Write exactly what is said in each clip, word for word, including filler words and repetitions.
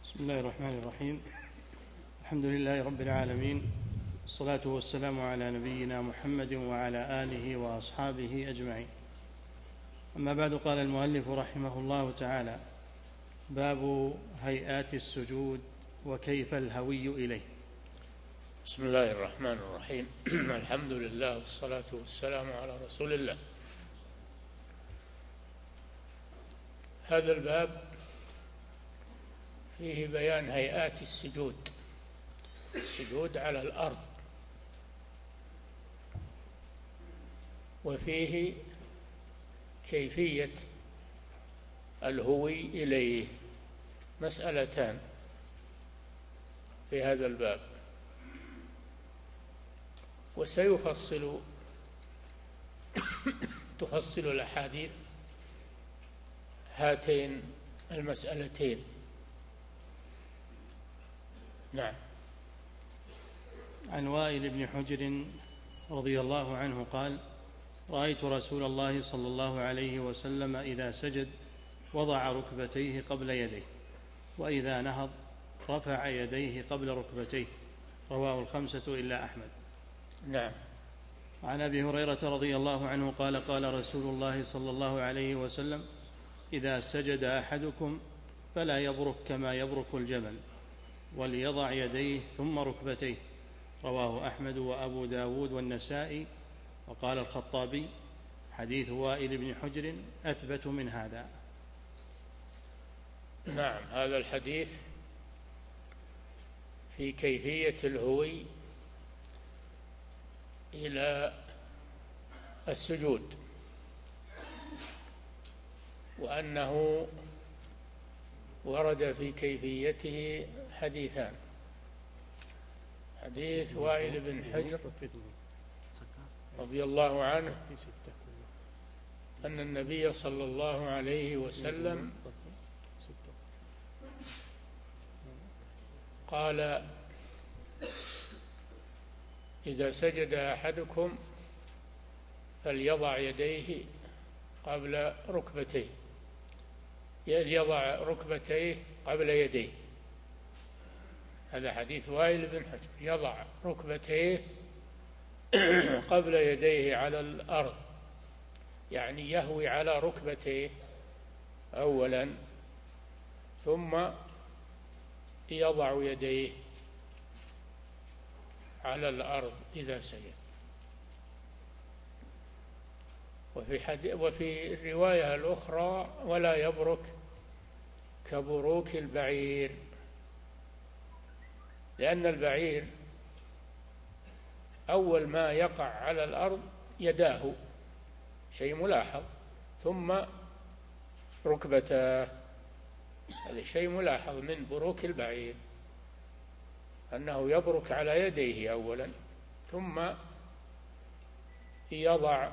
بسم الله الرحمن الرحيم. الحمد لله رب العالمين، والصلاة والسلام على نبينا محمد وعلى آله وأصحابه أجمعين. أما بعد، قال المؤلف رحمه الله تعالى: باب هيئات السجود وكيف الهوي إليه. بسم الله الرحمن الرحيم. الحمد لله والصلاة والسلام على رسول الله. هذا الباب فيه بيان هيئات السجود، السجود على الأرض، وفيه كيفية الهوي إليه. مسألتان في هذا الباب، وسيفصل تفصل الأحاديث هاتين المسألتين. نعم. عن وائل بن حجر رضي الله عنه قال: رأيت رسول الله صلى الله عليه وسلم إذا سجد وضع ركبتيه قبل يديه، وإذا نهض رفع يديه قبل ركبتيه. رواه الخمسة إلا أحمد. نعم. عن أبي هريرة رضي الله عنه قال: قال رسول الله صلى الله عليه وسلم: إذا سجد أحدكم فلا يبرك كما يبرك الجمل، وليضع يديه ثم ركبتيه. رواه أحمد وأبو داود والنسائي. وقال الخطابي: حديث وائل بن حجر أثبت من هذا. نعم، هذا الحديث في كيفية الهوي إلى السجود، وأنه ورد في كيفيته حديثان: حديث وائل بن حجر رضي الله عنه أن النبي صلى الله عليه وسلم قال: إذا سجد أحدكم فليضع يديه قبل ركبتيه، يضع ركبتيه قبل يديه. هذا حديث وائل بن حجر، يضع ركبتيه قبل يديه على الأرض، يعني يهوي على ركبتيه أولا، ثم يضع يديه على الأرض إذا سجد. وفي, حديث وفي الرواية الأخرى: ولا يبرك كبروك البعير، لأن البعير أول ما يقع على الأرض يداه، شيء ملاحظ، ثم ركبتاه، هذا شيء ملاحظ من بروك البعير، أنه يبرك على يديه أولا ثم يضع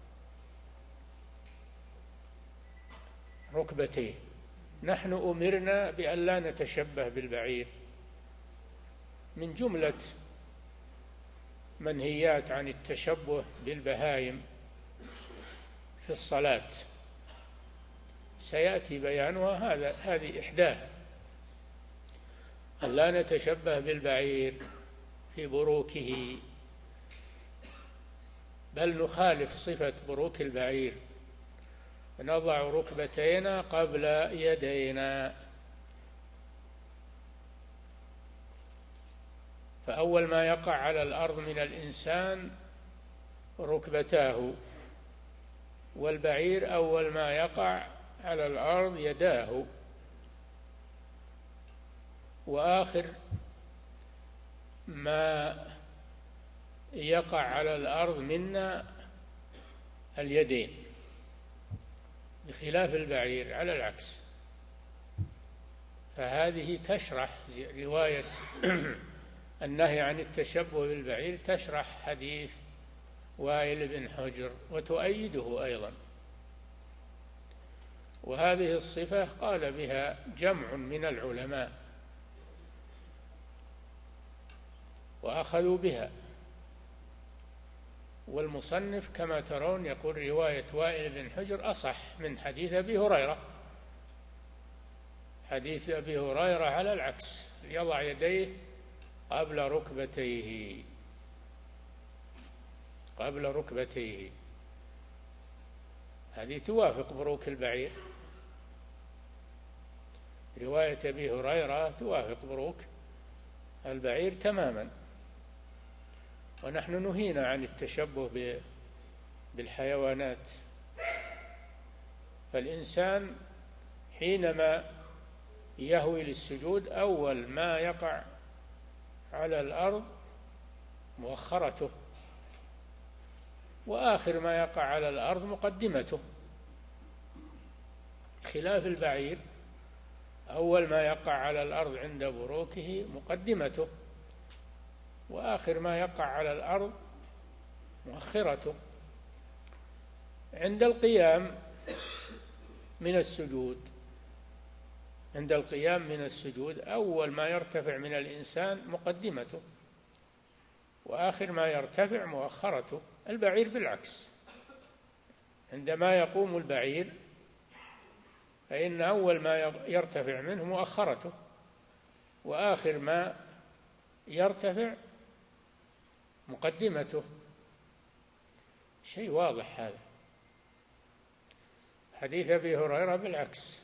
ركبتيه. نحن أمرنا بأن لا نتشبه بالبعير، من جملة منهيات عن التشبه بالبهائم في الصلاة، سيأتي بيانها، هذا هذه إحداها، أن لا نتشبه بالبعير في بروكه، بل نخالف صفة بروك البعير، نضع ركبتينا قبل يدينا. فأول ما يقع على الأرض من الإنسان ركبتاه، والبعير أول ما يقع على الأرض يداه، وآخر ما يقع على الأرض منا اليدين، بخلاف البعير على العكس. فهذه تشرح رواية النهي عن التشبه بالبعير، تشرح حديث وائل بن حجر وتؤيده أيضا. وهذه الصفة قال بها جمع من العلماء وأخذوا بها، والمصنف كما ترون يقول رواية وائل بن حجر أصح من حديث أبي هريرة، حديث أبي هريرة على العكس، يضع يديه قبل ركبتيه قبل ركبتيه هذه توافق بروك البعير. رواية أبي هريرة توافق بروك البعير تماما. ونحن نهينا عن التشبه بالحيوانات، فالإنسان حينما يهوي للسجود أول ما يقع على الأرض مؤخرته، وآخر ما يقع على الأرض مقدمته، خلاف البعير أول ما يقع على الأرض عند بروكه مقدمته، وآخر ما يقع على الأرض مؤخرته. عند القيام من السجود عند القيام من السجود أول ما يرتفع من الإنسان مقدمته، وآخر ما يرتفع مؤخرته. البعير بالعكس، عندما يقوم البعير فإن أول ما يرتفع منه مؤخرته، وآخر ما يرتفع مقدمته. شيء واضح هذا. حديث أبي هريرة بالعكس،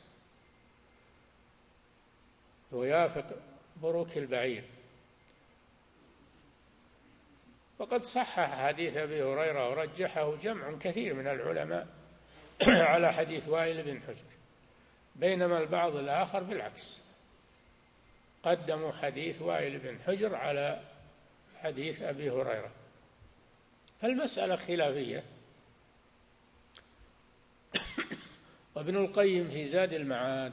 ويافق بروك البعير. وقد صحح حديث أبي هريرة ورجحه جمع كثير من العلماء على حديث وائل بن حجر، بينما البعض الآخر بالعكس، قدموا حديث وائل بن حجر على حديث أبي هريرة. فالمسألة خلافية. وابن القيم في زاد المعاد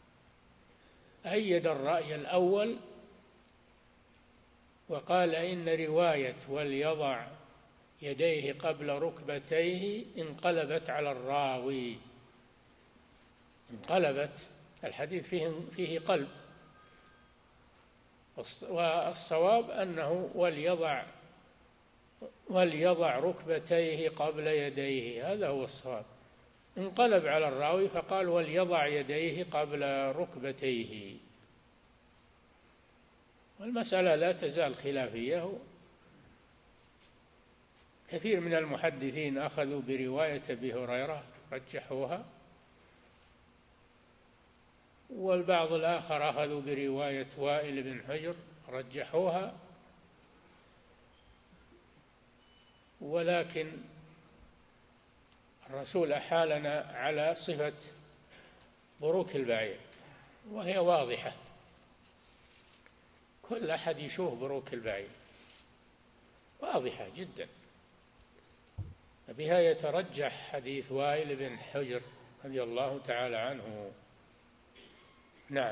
أيد الرأي الأول وقال إن رواية وليضع يديه قبل ركبتيه انقلبت على الراوي، انقلبت، الحديث فيه, فيه قلب، والصواب أنه وليضع وليضع ركبتيه قبل يديه، هذا هو الصواب. انقلب على الراوي فقال وليضع يديه قبل ركبتيه. والمسألة لا تزال خلافية. كثير من المحدثين أخذوا برواية أبي هريرة رجحوها، والبعض الآخر أخذوا برواية وائل بن حجر رجحوها. ولكن الرسول أحالنا على صفة بروك البعير، وهي واضحة، كل أحد يشوف بروك البعير واضحة جدا. بها يترجح حديث وائل بن حجر رضي الله تعالى عنه. نعم.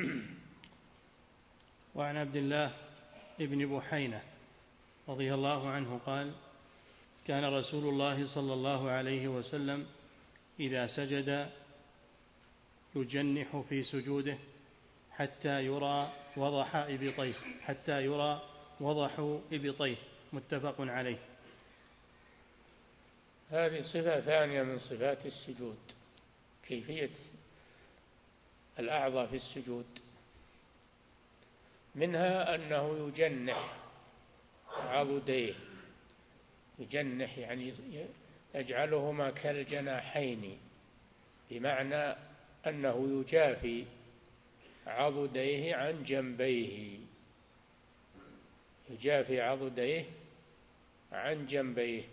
وعن عبد الله بن بحينة رضي الله عنه قال: كان رسول الله صلى الله عليه وسلم إذا سجد يجنح في سجوده حتى يرى وضح إبطيه حتى يرى وضح إبطيه متفق عليه. هذه صفة ثانية من صفات السجود، كيفية الأعضاء في السجود، منها أنه يجنح عضديه، يجنح يعني يجعلهما كالجناحين، بمعنى أنه يجافي عضديه عن جنبيه، يجافي عضديه عن جنبيه،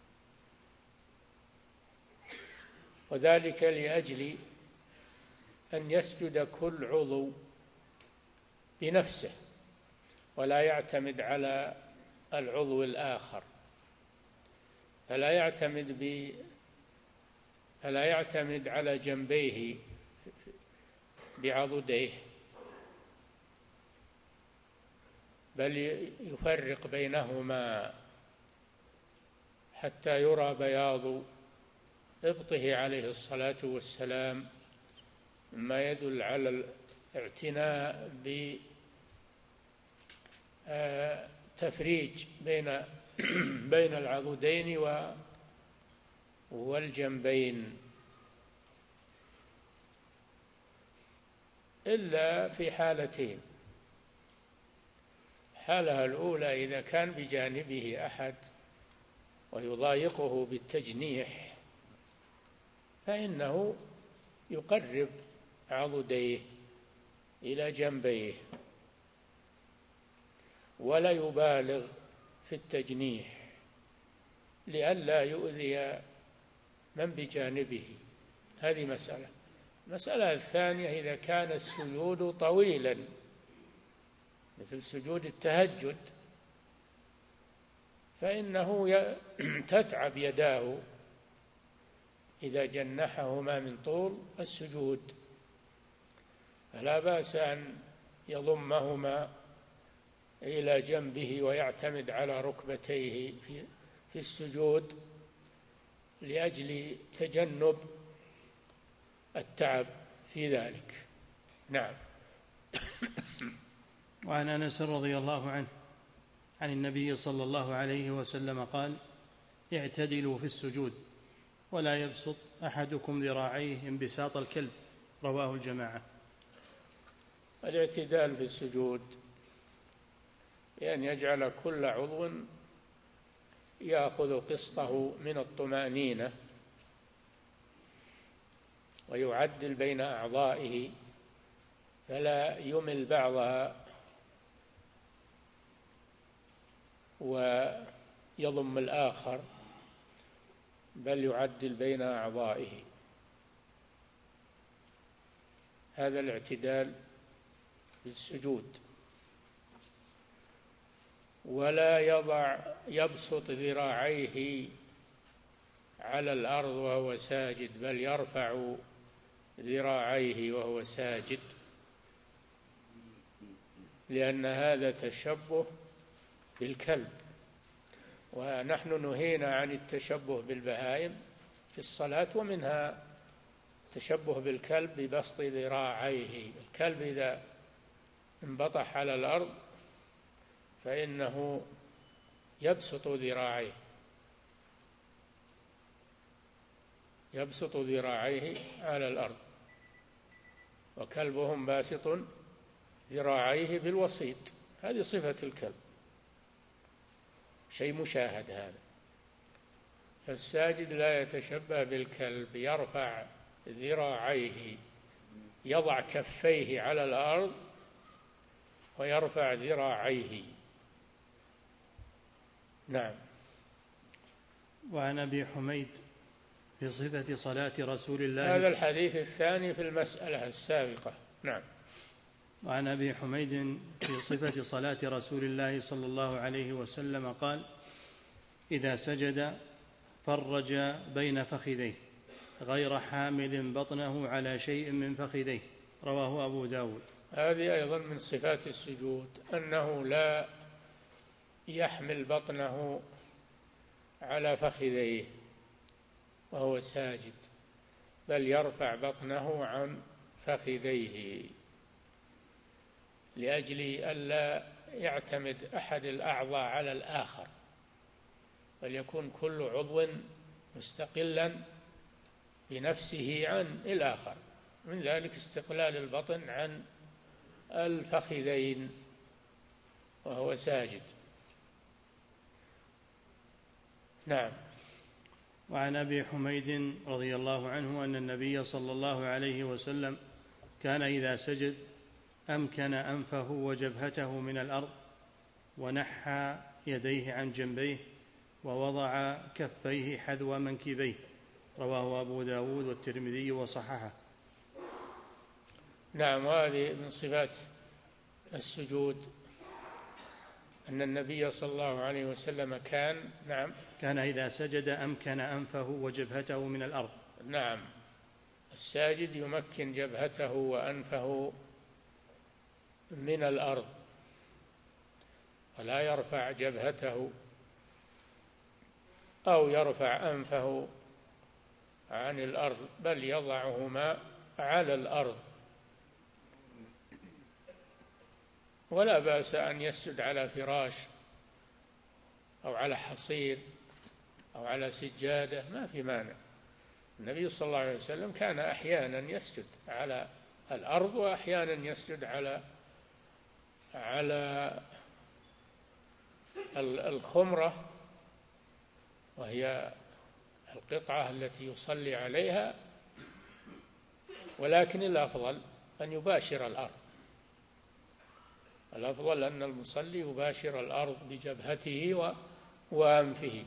وذلك لأجل أن يسجد كل عضو بنفسه ولا يعتمد على العضو الآخر، فلا يعتمد ب فلا يعتمد على جنبيه بعضديه، بل يفرق بينهما حتى يرى بياض إبطه عليه الصلاة والسلام، مما يدل على الاعتناء بتفريج بين بين العضدين والجنبين. إلا في حالتين: الحالة الأولى إذا كان بجانبه أحد ويضايقه بالتجنيح فإنه يقرب عضديه إلى جنبيه ولا يبالغ في التجنيح لئلا يؤذي من بجانبه. هذه مسألة. المسألة الثانية: إذا كان السجود طويلا مثل سجود التهجد فإنه تتعب يداه إذا جنحهما من طول السجود، فلا بأس أن يضمهما إلى جنبه ويعتمد على ركبتيه في في السجود لأجل تجنب التعب في ذلك. نعم. وعن أنس رضي الله عنه عن النبي صلى الله عليه وسلم قال: اعتدلوا في السجود ولا يبسط أحدكم ذراعيه انبساط الكلب. رواه الجماعة. الاعتدال في السجود يعني يجعل كل عضو يأخذ قسطه من الطمأنينة ويعدل بين أعضائه فلا يمل بعضها ويضم الآخر، بل يعدل بين أعضائه. هذا الاعتدال في السجود. ولا يضع يبسط ذراعيه على الأرض وهو ساجد، بل يرفع ذراعيه وهو ساجد، لأن هذا تشبه بالكلب، ونحن نهينا عن التشبه بالبهائم في الصلاة، ومنها تشبه بالكلب ببسط ذراعيه. الكلب إذا انبطح على الأرض فإنه يبسط ذراعيه يبسط ذراعيه على الأرض، وكلبهم باسط ذراعيه بالوسيط. هذه صفة الكلب، شيء مشاهد هذا. فالساجد لا يتشبه بالكلب، يرفع ذراعيه، يضع كفيه على الأرض ويرفع ذراعيه. نعم. وعن أبي حميد في صفة صلاة رسول الله، هذا الحديث الثاني في المسألة السابقة. نعم. وعن أبي حميد في صفة صلاة رسول الله صلى الله عليه وسلم قال: إذا سجد فرج بين فخذيه غير حامل بطنه على شيء من فخذيه. رواه أبو داود. هذه أيضا من صفات السجود، أنه لا يحمل بطنه على فخذيه وهو ساجد، بل يرفع بطنه عن فخذيه لأجل ألا يعتمد أحد الأعضاء على الآخر، بل يكون كل عضو مستقلا بنفسه عن الآخر. من ذلك استقلال البطن عن الفخذين وهو ساجد. نعم. وعن أبي حميد رضي الله عنه أن النبي صلى الله عليه وسلم كان إذا سجد أمكن أنفه وجبهته من الأرض ونحى يديه عن جنبيه ووضع كفيه حذو منكبيه. رواه أبو داود والترمذي وصححه. نعم. وهذه من صفات السجود أن النبي صلى الله عليه وسلم كان نعم كان إذا سجد أمكن أنفه وجبهته من الأرض. نعم. الساجد يمكن جبهته وأنفه من الأرض، ولا يرفع جبهته أو يرفع أنفه عن الأرض، بل يضعهما على الأرض. ولا بأس أن يسجد على فراش أو على حصير أو على سجادة، ما في مانع. النبي صلى الله عليه وسلم كان أحيانا يسجد على الأرض، وأحيانا يسجد على على الخمرة، وهي القطعة التي يصلي عليها، ولكن الأفضل أن يباشر الأرض. الأفضل أن المصلي يباشر الأرض بجبهته وأنفه.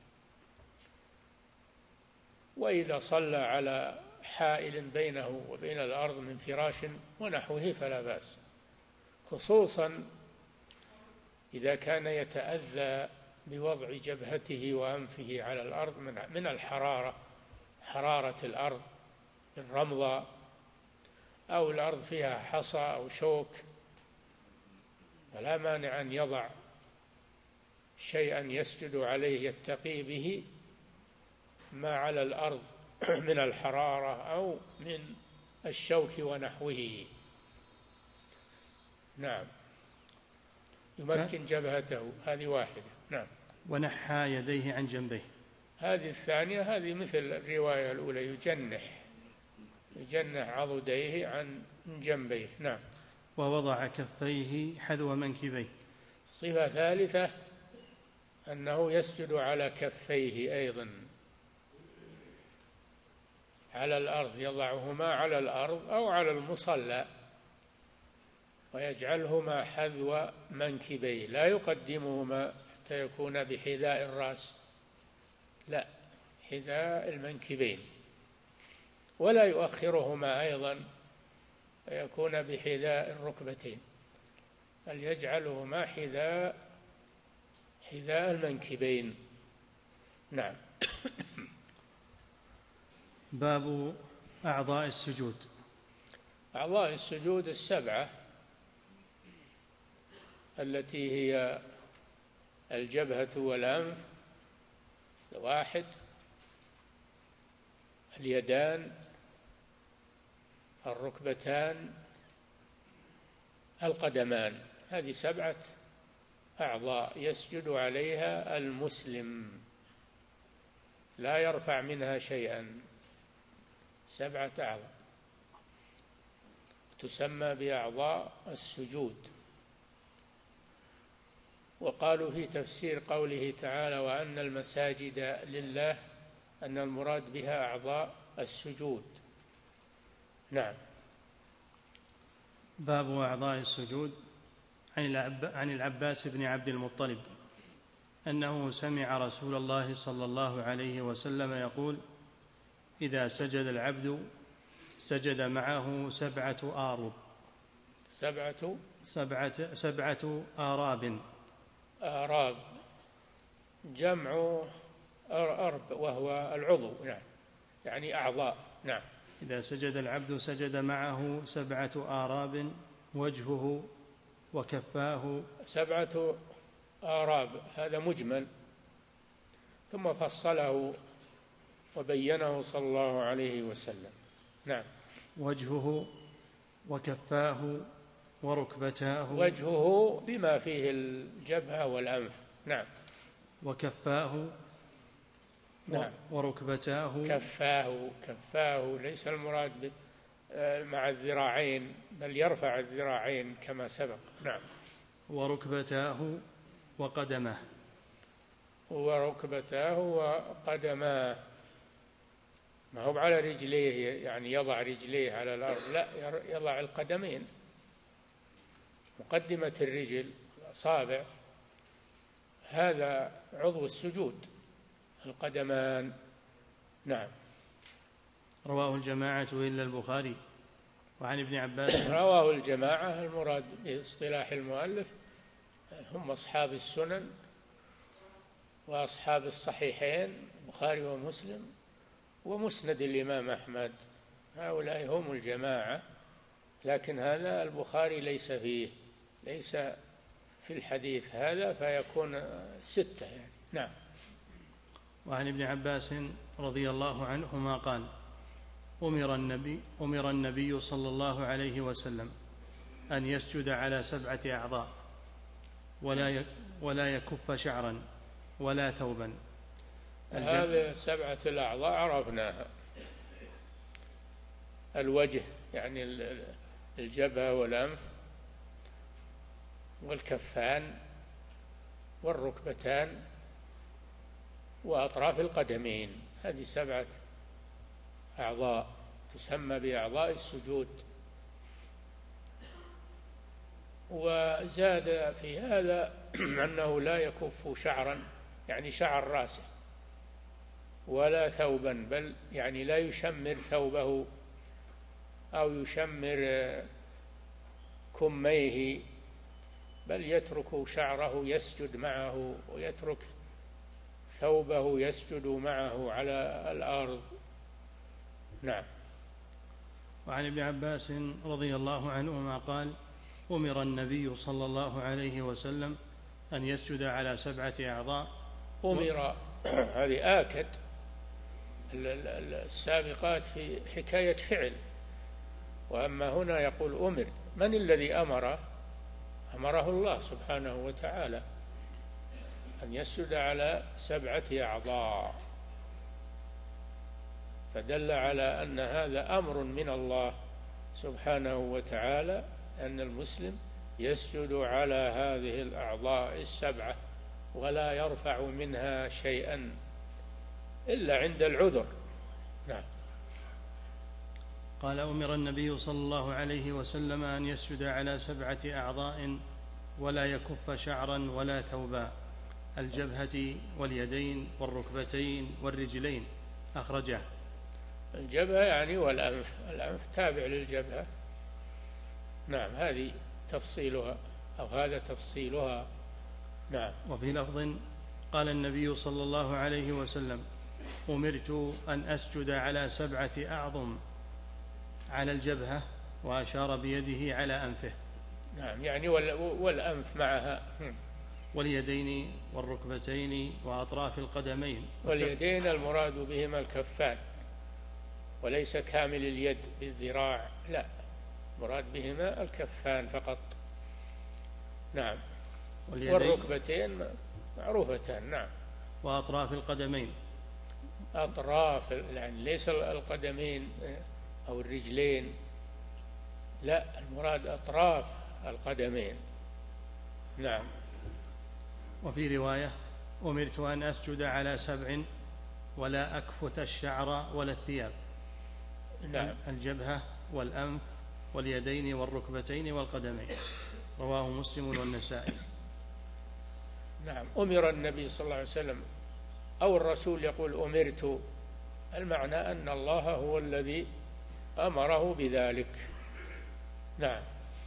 وإذا صلى على حائل بينه وبين الأرض من فراش ونحوه فلا بأس، خصوصا إذا كان يتأذى بوضع جبهته وأنفه على الأرض من الحرارة، حرارة الأرض الرمضة، أو الأرض فيها حصى أو شوك، فلا مانع أن يضع شيئا يسجد عليه يتقي به ما على الأرض من الحرارة أو من الشوك ونحوه. نعم، يمكن جبهته، هذه واحدة. نعم. ونحى يديه عن جنبيه، هذه الثانية، هذه مثل الرواية الأولى، يجنح يجنح عضديه عن جنبيه. نعم. ووضع كفيه حذو منكبيه. صفة ثالثة أنه يسجد على كفيه أيضا على الأرض، يضعهما على الأرض أو على المصلى ويجعلهما حذو منكبيه، لا يقدمهما حتى يكون بحذاء الرأس، لا، حذاء المنكبين، ولا يؤخرهما أيضا فيكون بحذاء الركبتين، بل يجعلهما حذاء حذاء المنكبين. نعم. باب أعضاء السجود. أعضاء السجود السبعة التي هي الجبهة والأنف واحد، اليدان، الركبتان، القدمان، هذه سبعة أعضاء يسجد عليها المسلم، لا يرفع منها شيئا، سبعة أعضاء تسمى بأعضاء السجود. وقالوا في تفسير قوله تعالى وأن المساجد لله أن المراد بها أعضاء السجود. نعم. باب أعضاء السجود. عن العباس بن عبد المطلب أنه سمع رسول الله صلى الله عليه وسلم يقول إذا سجد العبد سجد معه سبعة آرب. سبعة سبعة سبعة آراب. آراب جمع أرب وهو العضو، نعم، يعني أعضاء. نعم. إذا سجد العبد سجد معه سبعة آراب وجهه وكفاه. سبعة آراب هذا مجمل، ثم فصله وبينه صلى الله عليه وسلم. نعم. وجهه وكفاه وركبتاه. وجهه بما فيه الجبهة والأنف. نعم. وكفاه. نعم. وركبتاه. كفاه كفاه ليس المراد مع الذراعين، بل يرفع الذراعين كما سبق. نعم. وركبتاه وقدمه. وركبتاه وقدماه، ما هو على رجليه يعني يضع رجليه على الأرض، لا، يضع القدمين، مقدمة الرجل، الأصابع، هذا عضو السجود، القدمان. نعم. رواه الجماعة إلا البخاري. وعن ابن عباس. رواه الجماعة المراد باصطلاح المؤلف هم أصحاب السنن وأصحاب الصحيحين البخاري ومسلم ومسند الإمام أحمد، هؤلاء هم الجماعة، لكن هذا البخاري ليس فيه، ليس في الحديث هذا، فيكون ستة يعني. نعم. وعن ابن عباس رضي الله عنهما قال أمر النبي, أمر النبي صلى الله عليه وسلم أن يسجد على سبعة أعضاء ولا ولا يكف شعرا ولا ثوبا. هذه سبعة الأعضاء عرفناها، الوجه يعني الجبهة والأنف والكفان والركبتان وأطراف القدمين. هذه سبعة أعضاء تسمى بأعضاء السجود. وزاد في هذا أنه لا يكف شعرا يعني شعر رأسه ولا ثوبا، بل يعني لا يشمر ثوبه أو يشمر كميه، بل يترك شعره يسجد معه ويترك ثوبه يسجد معه على الأرض. نعم. وعن ابن عباس رضي الله عنهما قال: أمر النبي صلى الله عليه وسلم أن يسجد على سبعة أعضاء. أمر هذه آكد السابقات في حكاية فعل، وأما هنا يقول أمر. من الذي أمر؟ أمره الله سبحانه وتعالى أن يسجد على سبعة أعضاء، فدل على أن هذا أمر من الله سبحانه وتعالى أن المسلم يسجد على هذه الأعضاء السبعة ولا يرفع منها شيئا إلا عند العذر. نعم. قال: أمر النبي صلى الله عليه وسلم أن يسجد على سبعة أعضاء ولا يكف شعرا ولا ثوبا: الجبهة واليدين والركبتين والرجلين. أخرجه. الجبهة يعني والأنف، الأنف تابع للجبهة. نعم، هذه تفصيلها أو هذا تفصيلها. نعم. وفي لفظ قال النبي صلى الله عليه وسلم: أمرت أن أسجد على سبعة أعظم، على الجبهة، وأشار بيده على أنفه. نعم، يعني والأنف معها، واليدين والركبتين وأطراف القدمين. واليدين المراد بهما الكفان، وليس كامل اليد بالذراع، لا، مراد بهما الكفان فقط. نعم. والركبتين معروفتان. نعم. وأطراف القدمين. أطراف يعني ليس القدمين أو الرجلين، لا، المراد أطراف القدمين. نعم. وفي رواية: أمرت أن أسجد على سبع ولا أكفت الشعر ولا الثياب. نعم. الجبهة والأنف واليدين والركبتين والقدمين. رواه مسلم والنسائي. نعم. أمر النبي صلى الله عليه وسلم أو الرسول يقول أمرت، المعنى أن الله هو الذي أمره بذلك. نعم.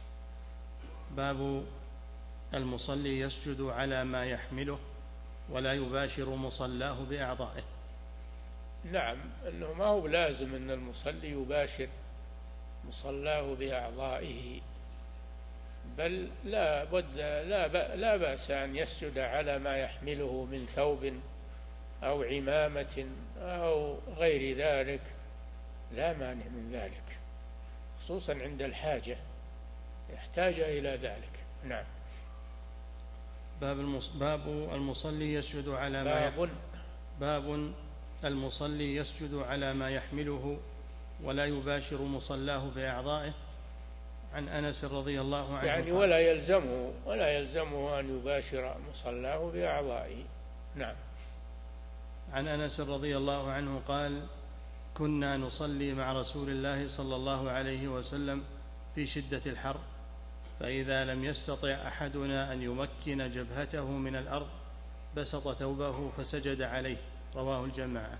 باب المصلي يسجد على ما يحمله ولا يباشر مصلاه بأعضائه. نعم، أنه ما هو لازم أن المصلي يباشر مصلاه بأعضائه، بل لا بد لا, لا بأس أن يسجد على ما يحمله من ثوب أو عمامة أو غير ذلك، لا مانع من ذلك، خصوصا عند الحاجة يحتاج إلى ذلك. نعم. باب المص... باب المصلي يسجد على ما باب, يح... باب المصلي يسجد على ما يحمله ولا يباشر مصلاه بأعضائه. عن أنس رضي الله عنه يعني ولا يلزمه ولا يلزمه أن يباشر مصلاه بأعضائه. نعم. عن أنس رضي الله عنه قال: كنا نصلي مع رسول الله صلى الله عليه وسلم في شدة الحر، فإذا لم يستطع أحدنا أن يمكن جبهته من الأرض بسط ثوبه فسجد عليه. رواه الجماعة.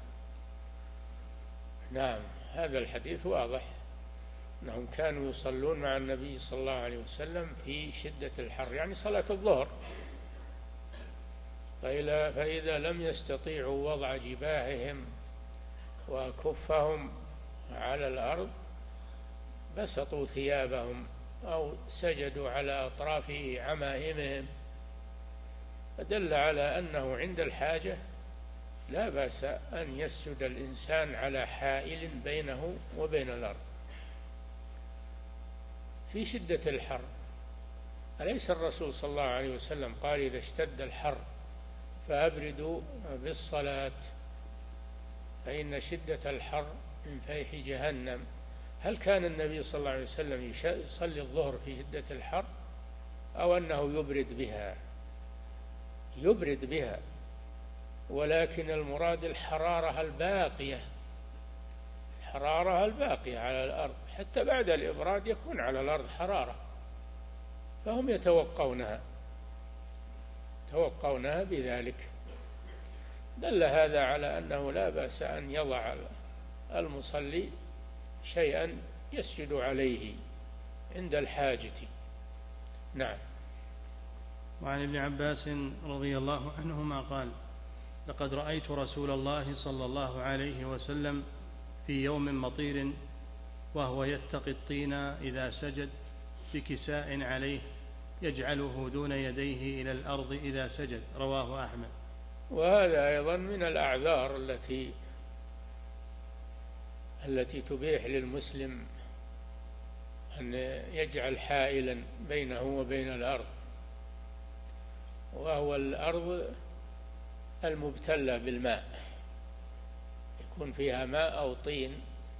نعم، هذا الحديث واضح أنهم كانوا يصلون مع النبي صلى الله عليه وسلم في شدة الحر، يعني صلاة الظهر، فإذا لم يستطيعوا وضع جباههم وكفهم على الأرض بسطوا ثيابهم أو سجدوا على أطراف عمائمهم، فدل على أنه عند الحاجة لا بأس أن يسجد الإنسان على حائل بينه وبين الأرض في شدة الحر. أليس الرسول صلى الله عليه وسلم قال: إذا اشتد الحر فأبردوا بالصلاة فإن شدة الحر من فيح جهنم. هل كان النبي صلى الله عليه وسلم يصلي الظهر في شدة الحر أو أنه يبرد بها؟ يبرد بها، ولكن المراد الحرارة الباقية، الحرارة الباقية على الأرض، حتى بعد الإبراد يكون على الأرض حرارة، فهم يتوقونها توقونها بذلك. دل هذا على أنه لا بأس أن يضع المصلي شيئا يسجد عليه عند الحاجة. نعم. وعن ابن عباس رضي الله عنهما قال: لقد رأيت رسول الله صلى الله عليه وسلم في يوم مطير وهو يتقي الطين إذا سجد بكساء عليه يجعله دون يديه إلى الأرض إذا سجد. رواه أحمد. وهذا أيضا من الأعذار التي التي تبيح للمسلم أن يجعل حائلا بينه وبين الأرض، وهو الأرض المبتلى بالماء، يكون فيها ماء أو طين،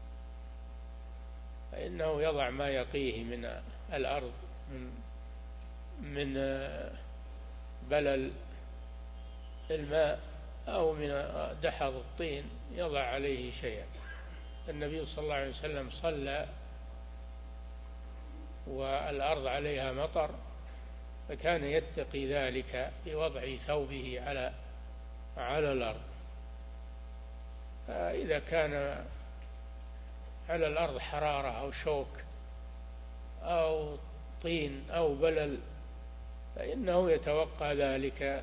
فإنه يضع ما يقيه من الأرض من من بلل الماء أو من دحض الطين، يضع عليه شيئا. النبي صلى الله عليه وسلم صلى والأرض عليها مطر، فكان يتقي ذلك بوضع ثوبه على على الأرض. فإذا كان على الأرض حرارة أو شوك أو طين أو بلل فإنه يتوقى ذلك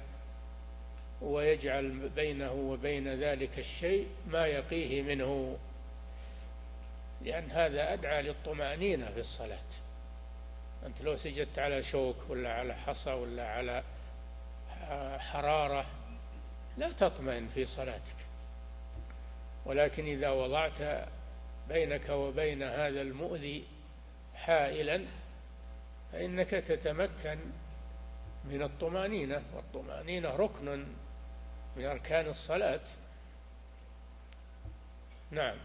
ويجعل بينه وبين ذلك الشيء ما يقيه منه، لأن هذا أدعى للطمأنينة في الصلاة. أنت لو سجدت على شوك ولا على حصى ولا على حرارة لا تطمئن في صلاتك، ولكن إذا وضعت بينك وبين هذا المؤذي حائلا فإنك تتمكن من الطمأنينة، والطمأنينة ركن من أركان الصلاة. نعم.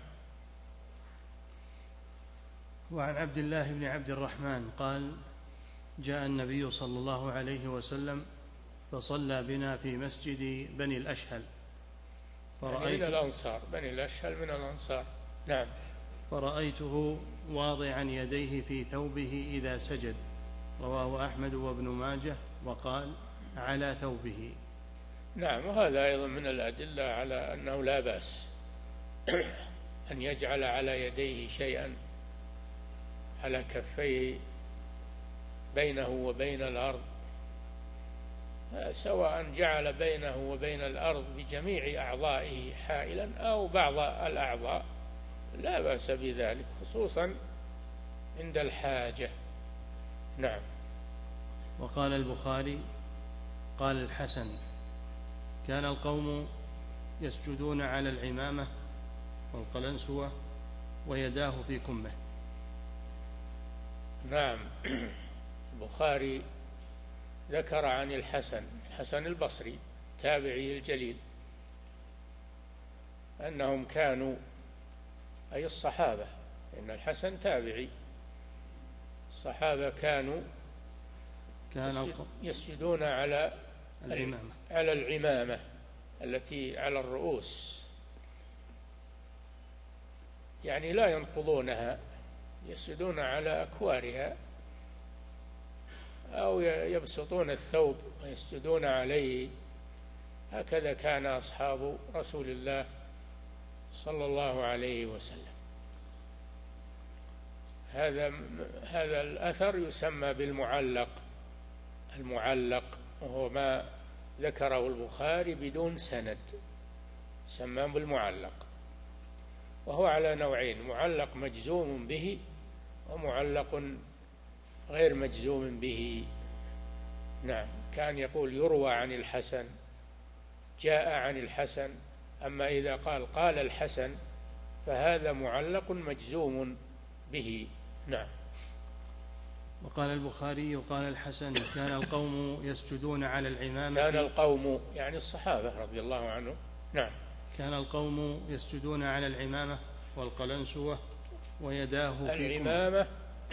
وعن عبد الله بن عبد الرحمن قال: جاء النبي صلى الله عليه وسلم فصلى بنا في مسجد بني الأشهل فرأيت من الأنصار، بني الأشهل من الأنصار. نعم. فرأيته واضعا يديه في ثوبه إذا سجد. رواه أحمد وابن ماجه وقال: على ثوبه. نعم. وهذا أيضا من الأدلة على أنه لا بأس أن يجعل على يديه شيئا على كفيه بينه وبين الأرض، سواء جعل بينه وبين الأرض بجميع أعضائه حائلا أو بعض الأعضاء، لا بأس بذلك، خصوصا عند الحاجة. نعم. وقال البخاري: قال الحسن: كان القوم يسجدون على العمامة والقلنسوة ويداه في كمه. نعم. البخاري ذكر عن الحسن الحسن البصري تابعي الجليل أنهم كانوا، أي الصحابة، إن الحسن تابعي، الصحابة كانوا كان يسجدون على العمامة على العمامة التي على الرؤوس، يعني لا ينقضونها، يسجدون على أكوارها أو يبسطون الثوب ويسجدون عليه. هكذا كان أصحاب رسول الله صلى الله عليه وسلم. هذا هذا الأثر يسمى بالمعلق، المعلق وهو ما ذكره البخاري بدون سند، يسمى بالمعلق، وهو على نوعين: معلق مجزوم به ومعلق غير مجزوم به. نعم. كان يقول يروى عن الحسن، جاء عن الحسن، أما إذا قال قال الحسن فهذا معلق مجزوم به. نعم. وقال البخاري: قال الحسن: كان القوم يسجدون على العمامة. كان القوم يعني الصحابة رضي الله عنهم. نعم. كان القوم يسجدون على العمامة والقلنسوة ويداه في العمامة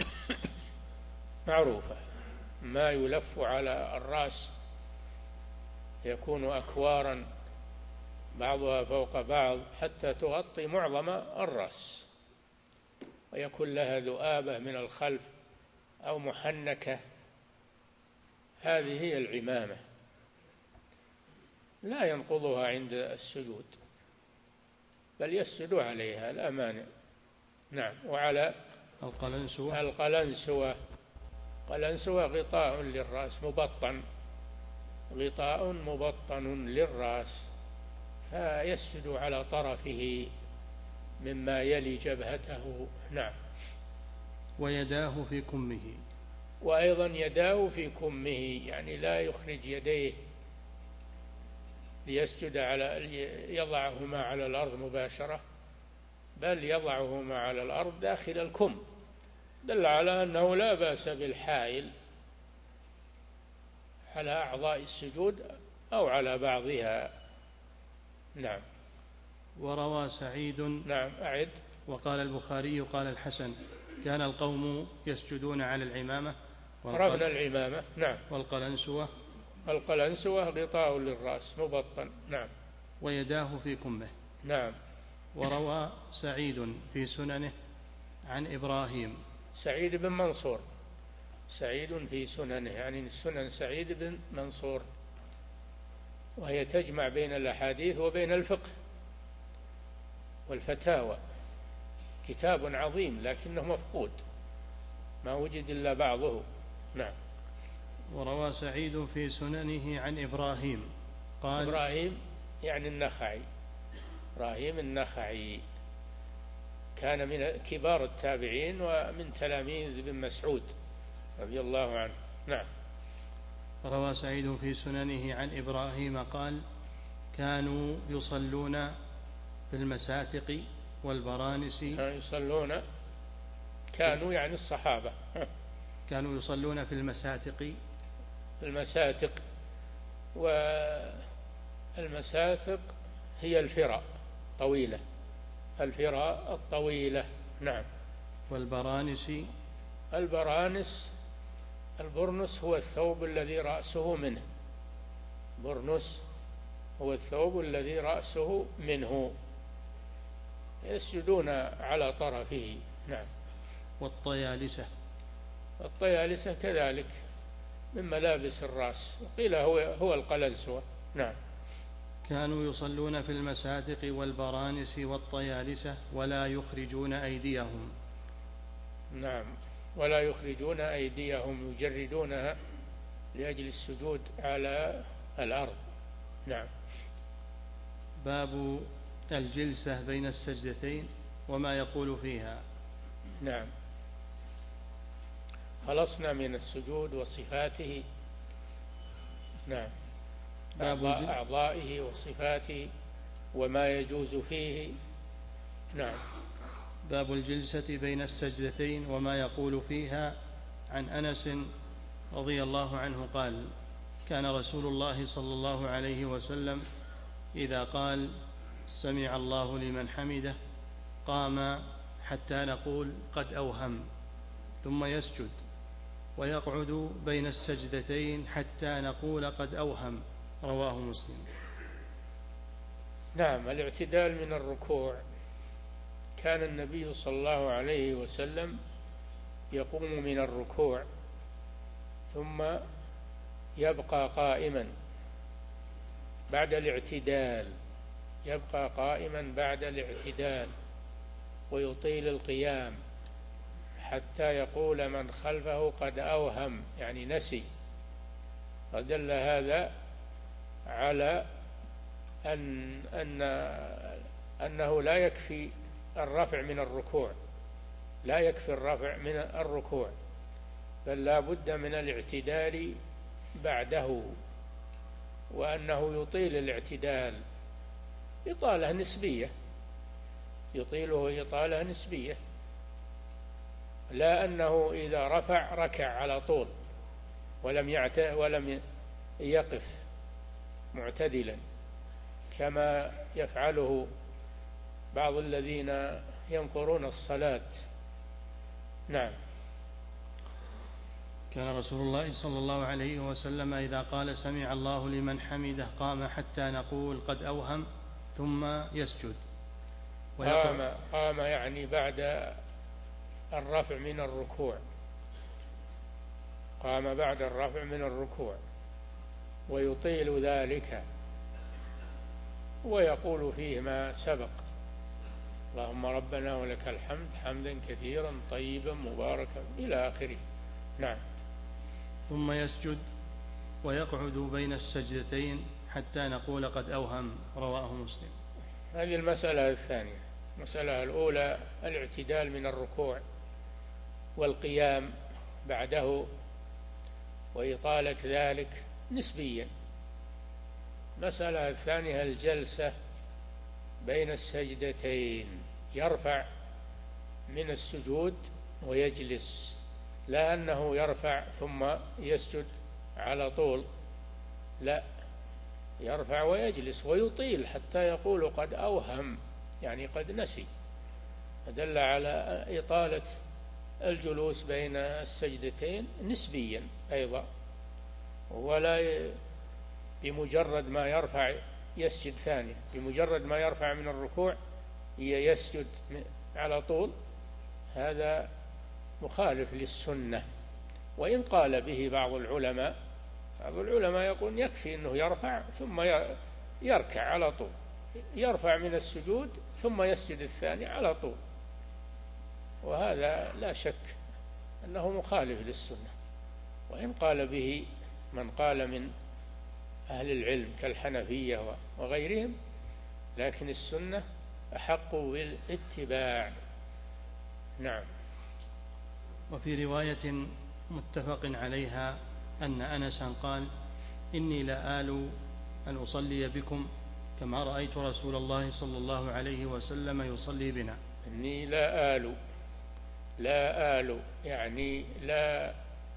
معروفة، ما يلف على الرأس يكون أكوارا بعضها فوق بعض حتى تغطي معظم الرأس، ويكون لها ذؤابة من الخلف أو محنكة. هذه هي العمامة، لا ينقضها عند السجود بل يسجد عليها لا مانع. نعم. وعلى القلنسوة القلنسوة قلنسوة غطاء للرأس مبطن، غطاء مبطن للرأس، فيسجد على طرفه مما يلي جبهته. نعم. ويداه في كمه، وأيضا يداه في كمه، يعني لا يخرج يديه ليسجد على يضعهما على الأرض مباشرة، بل يضعهما على الأرض داخل الكم، دل على أنه لا بأس بالحائل على أعضاء السجود أو على بعضها. نعم. وروى سعيد. نعم أعد. وقال البخاري قال الحسن: كان القوم يسجدون على العمامة عرفنا العمامة. نعم. والقلنسوة القلنسوة غطاء للرأس مبطن. نعم. ويداه في كمه. نعم. وروى سعيد في سننه عن إبراهيم. سعيد بن منصور، سعيد في سننه يعني سنن سعيد بن منصور، وهي تجمع بين الأحاديث وبين الفقه والفتاوى، كتاب عظيم لكنه مفقود، ما وجد إلا بعضه. نعم. وروى سعيد في سننه عن إبراهيم قال: إبراهيم يعني النخعي، إبراهيم النخعي كان من كبار التابعين ومن تلاميذ ابن مسعود رضي الله عنه. نعم. روى سعيد في سننه عن إبراهيم قال: كانوا يصلون في المساتق والبرانس. يصلون كانوا يعني الصحابة كانوا يصلون في المساتق في المساتق والمساتق هي الفرا طويلة، الفرا الطويلة. نعم. والبرانس البرانس البرنس هو الثوب الذي رأسه منه، برنس هو الثوب الذي رأسه منه، يسجدون على طرفه. نعم. والطيالسة الطيالسة كذلك من ملابس الرأس، قيل هو هو القلنسوة. نعم. كانوا يصلون في المساتق والبرانس والطيالسة ولا يخرجون أيديهم. نعم. ولا يخرجون أيديهم، يجردونها لأجل السجود على الأرض. نعم. باب الجلسة بين السجدتين وما يقول فيها. نعم. خلصنا من السجود وصفاته. نعم. باب أعضائه وصفاته وما يجوز فيه. نعم. باب الجلسة بين السجدتين وما يقول فيها. عن أنس رضي الله عنه قال: كان رسول الله صلى الله عليه وسلم إذا قال: سمع الله لمن حمده قام حتى نقول قد أوهم، ثم يسجد ويقعد بين السجدتين حتى نقول قد أوهم. رواه مسلم. نعم. الاعتدال من الركوع، كان النبي صلى الله عليه وسلم يقوم من الركوع ثم يبقى قائما بعد الاعتدال، يبقى قائما بعد الاعتدال ويطيل القيام حتى يقول من خلفه قد أوهم، يعني نسي. فدل هذا على أن أن أنه لا يكفي الرفع من الركوع، لا يكفي الرفع من الركوع، بل لا بد من الاعتدال بعده، وأنه يطيل الاعتدال إطالة نسبية، يطيله إطالة نسبية، لا أنه إذا رفع ركع على طول ولم يعت ولم يقف معتدلا كما يفعله بعض الذين ينقرون الصلاة نعم. كان رسول الله صلى الله عليه وسلم إذا قال سمع الله لمن حمده قام حتى نقول قد أوهم ثم يسجد. قام قام يعني بعد الرفع من الركوع، قام بعد الرفع من الركوع ويطيل ذلك ويقول فيه ما سبق: اللهم ربنا ولك الحمد حمدا كثيرا طيبا مباركا إلى آخره. نعم. ثم يسجد ويقعد بين السجدتين حتى نقول قد أوهم. رواه مسلم. هذه المسألة الثانية. المسألة الأولى الاعتدال من الركوع والقيام بعده وإطالة ذلك نسبيا. المسألة الثانية الجلسة بين السجدتين، يرفع من السجود ويجلس، لا أنه يرفع ثم يسجد على طول، لا، يرفع ويجلس ويطيل حتى يقول قد أوهم، يعني قد نسي، دل على إطالة الجلوس بين السجدتين نسبيا أيضا. ولا بمجرد ما يرفع يسجد ثاني، بمجرد ما يرفع من الركوع يسجد على طول، هذا مخالف للسنة. وإن قال به بعض العلماء، بعض العلماء يقول يكفي أنه يرفع ثم يركع على طول، يرفع من السجود ثم يسجد الثاني على طول، وهذا لا شك أنه مخالف للسنة. وإن قال به من قال من أهل العلم كالحنفية وغيرهم، لكن السنة أحق بالاتباع. نعم. وفي رواية متفق عليها أن أنسا قال: إني لآل أن أصلي بكم كما رأيت رسول الله صلى الله عليه وسلم يصلي بنا. إني لا آل، لا آل يعني لا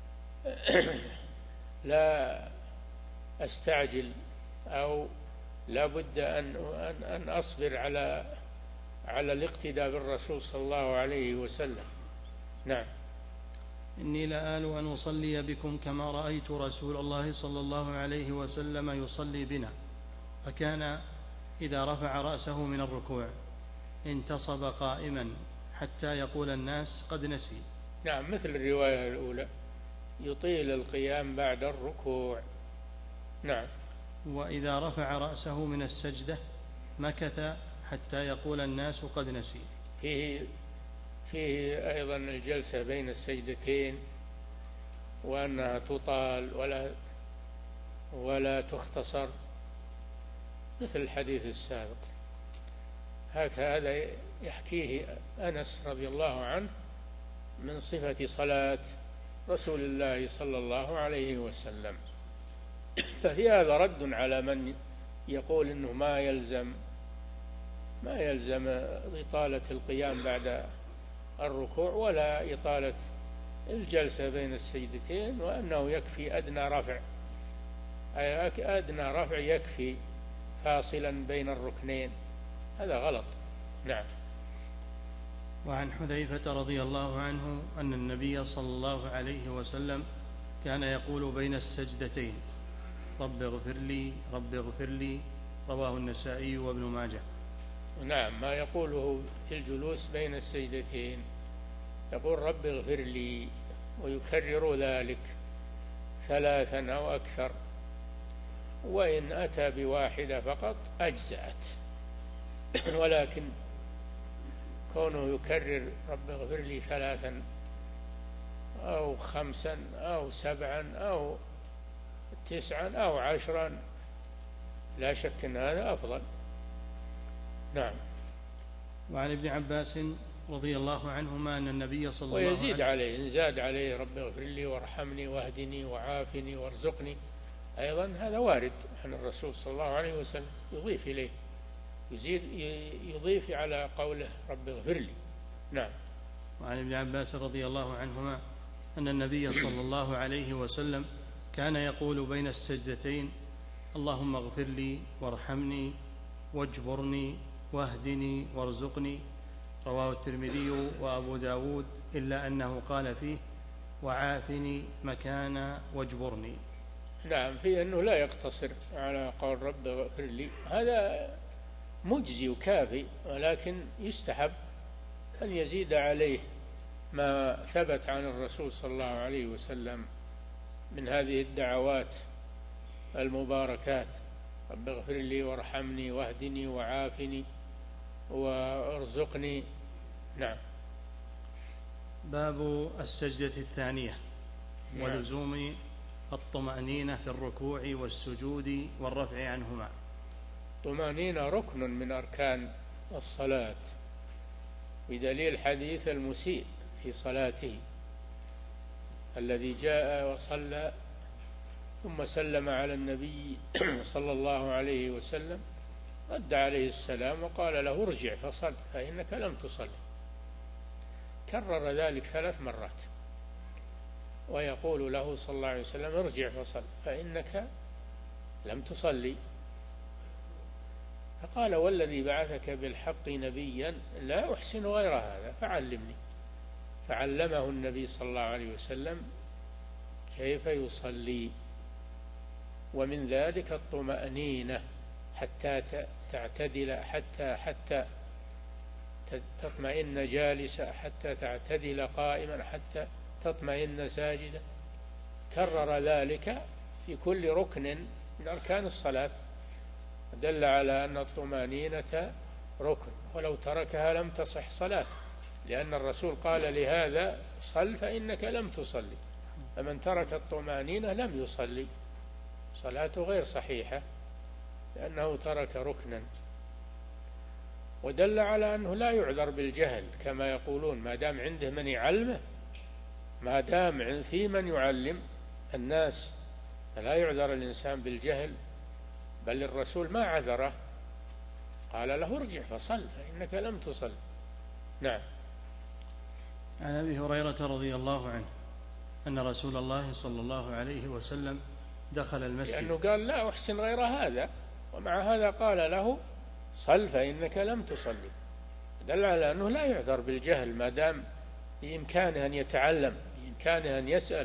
لا أستعجل، أو لا بد أن أن أصبر على على الاقتداء بالرسول صلى الله عليه وسلم. نعم. إني لآل أن أصلي بكم كما رأيت رسول الله صلى الله عليه وسلم يصلي بنا، فكان إذا رفع رأسه من الركوع انتصب قائما حتى يقول الناس قد نسي. نعم، مثل الرواية الأولى، يطيل القيام بعد الركوع. نعم. وإذا رفع رأسه من السجدة مكث حتى يقول الناس قد نسي. فيه فيه أيضا الجلسة بين السجدتين، وأنها تطال ولا ولا تختصر، مثل الحديث السابق. هكذا يحكيه أنس رضي الله عنه من صفة صلاة رسول الله صلى الله عليه وسلم. ففي هذا رد على من يقول إنه ما يلزم ما يلزم إطالة القيام بعد الركوع ولا إطالة الجلسة بين السجدتين، وأنه يكفي أدنى رفع، أدنى رفع يكفي فاصلا بين الركنين. هذا غلط. نعم. وعن حذيفة رضي الله عنه أن النبي صلى الله عليه وسلم كان يقول بين السجدتين: رب اغفر لي رب اغفر لي. رواه النسائي وابن ماجه. نعم، ما يقوله في الجلوس بين السجدتين، يقول رب اغفر لي، ويكرر ذلك ثلاثا أو أكثر، وإن أتى بواحدة فقط أجزأت. ولكن كونه يكرر رب اغفر لي ثلاثا أو خمسا أو سبعا أو تسعا أو عشرا، لا شك أن هذا أفضل. نعم. وعن ابن عباس رضي الله عنهما أن النبي صلى الله عليه وسلم ويزيد عليه، إن زاد عليه رب اغفر لي وارحمني واهدني وعافني وارزقني، أيضا هذا وارد عن الرسول صلى الله عليه وسلم، يضيف إليه، يزيد يضيف على قوله رب اغفر لي. نعم. وعن ابن عباس رضي الله عنهما أن النبي صلى الله عليه وسلم كان يقول بين السجدتين: اللهم اغفر لي وارحمني واجبرني واهدني وارزقني، رواه الترمذي وأبو داود إلا أنه قال فيه وعافني مكان واجبرني. نعم، في أنه لا يقتصر على قول رب اغفر لي، هذا مجزي وكافي، ولكن يستحب أن يزيد عليه ما ثبت عن الرسول صلى الله عليه وسلم من هذه الدعوات المباركات: رب اغفر لي وارحمني واهدني وعافني وارزقني. نعم. باب السجدة الثانية ولزوم الطمأنينة في الركوع والسجود والرفع عنهما. الطمأنينة ركن من أركان الصلاة، بدليل حديث المسيء في صلاته الذي جاء وصلى ثم سلم على النبي صلى الله عليه وسلم، رد عليه السلام وقال له ارجع فصل فإنك لم تصل. كرر ذلك ثلاث مرات ويقول له صلى الله عليه وسلم ارجع فصل فإنك لم تصلي. فقال والذي بعثك بالحق نبيا لا أحسن غير هذا فعلمني. فعلمه النبي صلى الله عليه وسلم كيف يصلي، ومن ذلك الطمأنينة حتى تعتدل، حتى حتى تطمئن جالسة، حتى تعتدل قائما، حتى تطمئن ساجدة. كرر ذلك في كل ركن من أركان الصلاة، دل على أن الطمأنينة ركن، ولو تركها لم تصح صلاة، لأن الرسول قال لهذا صل فإنك لم تصلي، فمن ترك الطمأنينة لم يصلي، صلاته غير صحيحة لأنه ترك ركنا. ودل على أنه لا يعذر بالجهل كما يقولون، ما دام عنده من يعلمه، ما دام في من يعلم الناس فلا يعذر الإنسان بالجهل، بل الرسول ما عذره، قال له ارجع فصل فإنك لم تصل. نعم. عن أبي هريرة رضي الله عنه أن رسول الله صلى الله عليه وسلم دخل المسجد، لأنه قال لا أحسن غير هذا، ومع هذا قال له صل فإنك لم تصلي، دل على أنه لا يعذر بالجهل ما دام بإمكانه أن يتعلم، بإمكانه أن يسأل.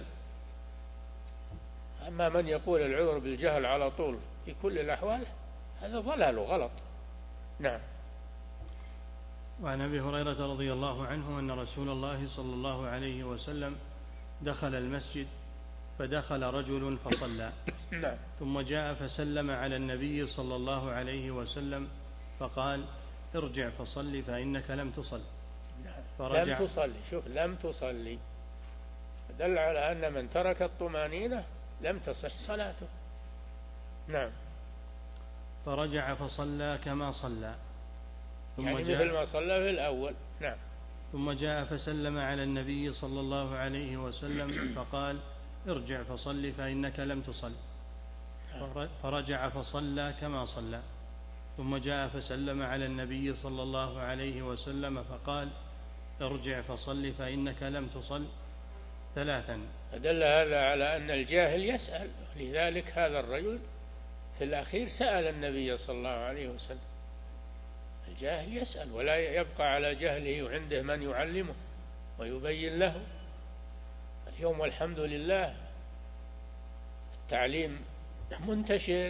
أما من يقول العذر بالجهل على طول في كل الأحوال هذا ضلال وغلط. نعم. وعن أبي هريرة رضي الله عنه أن رسول الله صلى الله عليه وسلم دخل المسجد فدخل رجل فصلى نعم. ثم جاء فسلم على النبي صلى الله عليه وسلم فقال ارجع فصل فإنك لم تصل. فرجع لم تصلي، شوف لم تصلي، دل على أن من ترك الطمأنينة لم تصح صلاته. نعم. فرجع فصلى كما صلى، ثم يعني مثل ما صلى في الأول. نعم. ثم جاء فسلم على النبي صلى الله عليه وسلم فقال ارجع فصل فإنك لم تصل. فرجع فصلى كما صلى، ثم جاء فسلم على النبي صلى الله عليه وسلم فقال ارجع فصل فإنك لم تصل ثلاثا. دل هذا على أن الجاهل يسأل، لذلك هذا الرجل في الأخير سأل النبي صلى الله عليه وسلم. الجاهل يسأل ولا يبقى على جهله، وعنده من يعلمه ويبين له. اليوم والحمد لله التعليم منتشر،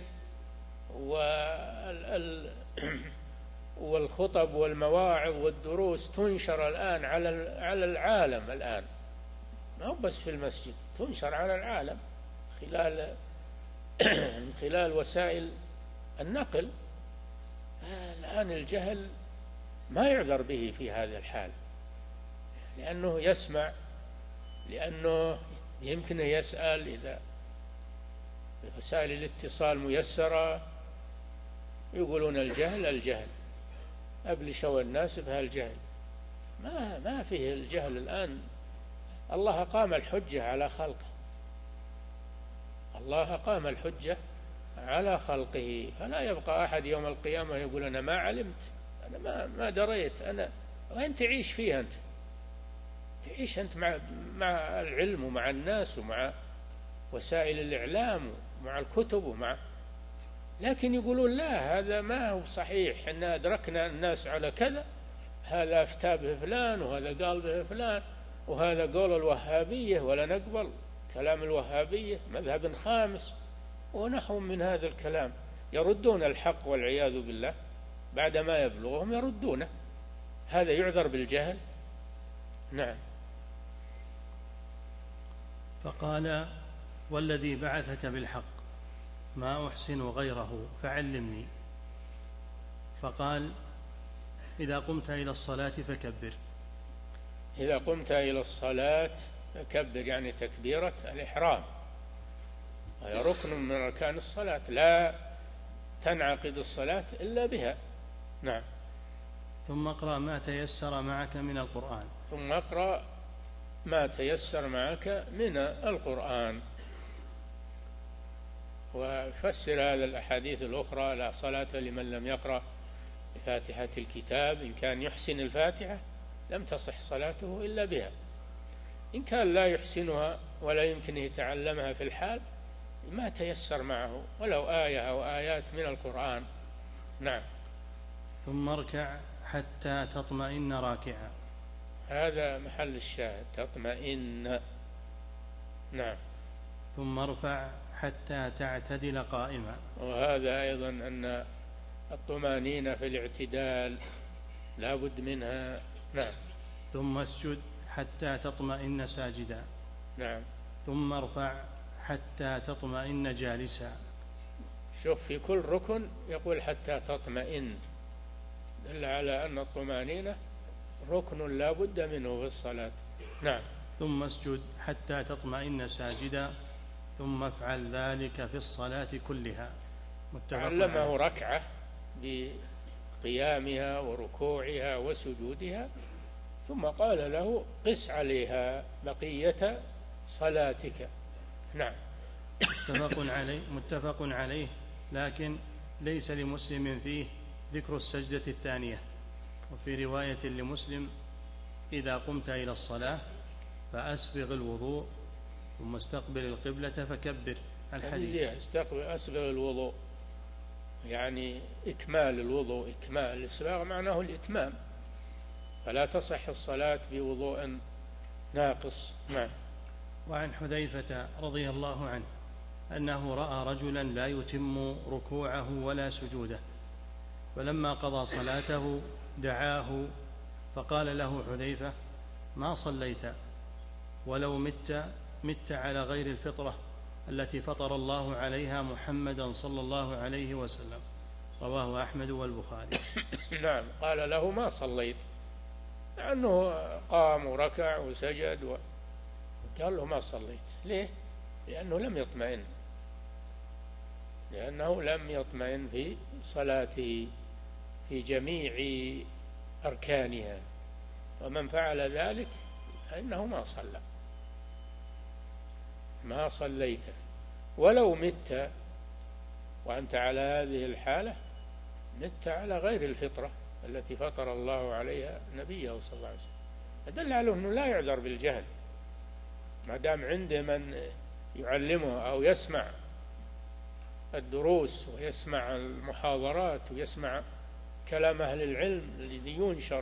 والخطب والمواعظ والدروس تنشر الآن على العالم، الآن ما هو بس في المسجد، تنشر على العالم خلال من خلال وسائل النقل. الآن الجهل ما يعذر به في هذا الحال، لأنه يسمع، لأنه يمكن يسأل، إذا وسائل الاتصال ميسرة يقولون الجهل الجهل أبلشوا الناس بهالجهل. ما ما فيه الجهل الآن، الله قام الحجة على خلقه، الله قام الحجة على خلقه، فلا يبقى أحد يوم القيامة يقول أنا ما علمت، أنا ما ما دريت، أنا وين تعيش فيها أنت؟ تعيش أنت مع مع العلم ومع الناس ومع وسائل الإعلام ومع الكتب ومع، لكن يقولون لا هذا ما هو صحيح، إن أدركنا الناس على كذا، هذا أفتى به فلان وهذا قال به فلان وهذا قول الوهابية ولا نقبل كلام الوهابية مذهب خامس ونحو من هذا الكلام، يردون الحق والعياذ بالله بعدما يبلغهم يردونه. هذا يعذر بالجهل؟ نعم. فقال: والذي بعثك بالحق ما أحسن غيره فعلمني. فقال: إذا قمت إلى الصلاة فكبر. إذا قمت إلى الصلاة فكبر، يعني تكبيرة الإحرام، وهي ركن من أركان الصلاة لا تنعقد الصلاة إلا بها. نعم. ثم اقرأ ما تيسر معك من القرآن. ثم اقرأ ما تيسر معك من القرآن. وفسر هذا الأحاديث الأخرى: لا صلاة لمن لم يقرأ بفاتحة الكتاب. إن كان يحسن الفاتحة لم تصح صلاته إلا بها، إن كان لا يحسنها ولا يمكن يتعلمها في الحال ما تيسر معه ولو آية أو آيات من القرآن. نعم. ثم اركع حتى تطمئن راكعا. هذا محل الشاهد، تطمئن. نعم. ثم ارفع حتى تعتدل قائما. وهذا أيضا أن الطمأنينة في الاعتدال لا بد منها. نعم. ثم اسجد حتى تطمئن ساجدا. نعم. ثم ارفع حتى تطمئن جالسا. شوف، في كل ركن يقول حتى تطمئن، دل على أن الطمأنينة ركن لا بد منه في الصلاة. نعم. ثم اسجد حتى تطمئن ساجدا ثم افعل ذلك في الصلاة كلها. علمه ركعة بقيامها وركوعها وسجودها، ثم قال له قس عليها بقية صلاتك. نعم. متفق عليه متفق عليه لكن ليس لمسلم فيه ذكر السجدة الثانية. وفي رواية لمسلم: إذا قمت إلى الصلاة فأسبغ الوضوء ثم استقبل القبلة فكبر. الحديث استقبل أسبغ الوضوء يعني إكمال الوضوء، إكمال الإسباغ معناه الإتمام، فلا تصح الصلاة بوضوء ناقص. نعم. وعن حذيفة رضي الله عنه أنه رأى رجلا لا يتم ركوعه ولا سجوده، فلما قضى صلاته دعاه فقال له حذيفة: ما صليت ولو مت مت على غير الفطرة التي فطر الله عليها محمدا صلى الله عليه وسلم. رواه أحمد والبخاري. نعم. قال له: ما صليت، لأنه قام وركع وسجد و... قال له: ما صليت. ليه؟ لأنه لم يطمئن لأنه لم يطمئن في صلاته في جميع أركانها، ومن فعل ذلك فإنه ما صلى. ما صليت ولو مت وأنت على هذه الحالة، مت على غير الفطرة التي فطر الله عليها نبيه صلى الله عليه وسلم. فدل على أنه لا يعذر بالجهل ما دام عنده من يعلمه أو يسمع الدروس ويسمع المحاضرات ويسمع كلام أهل العلم الذي ينشر،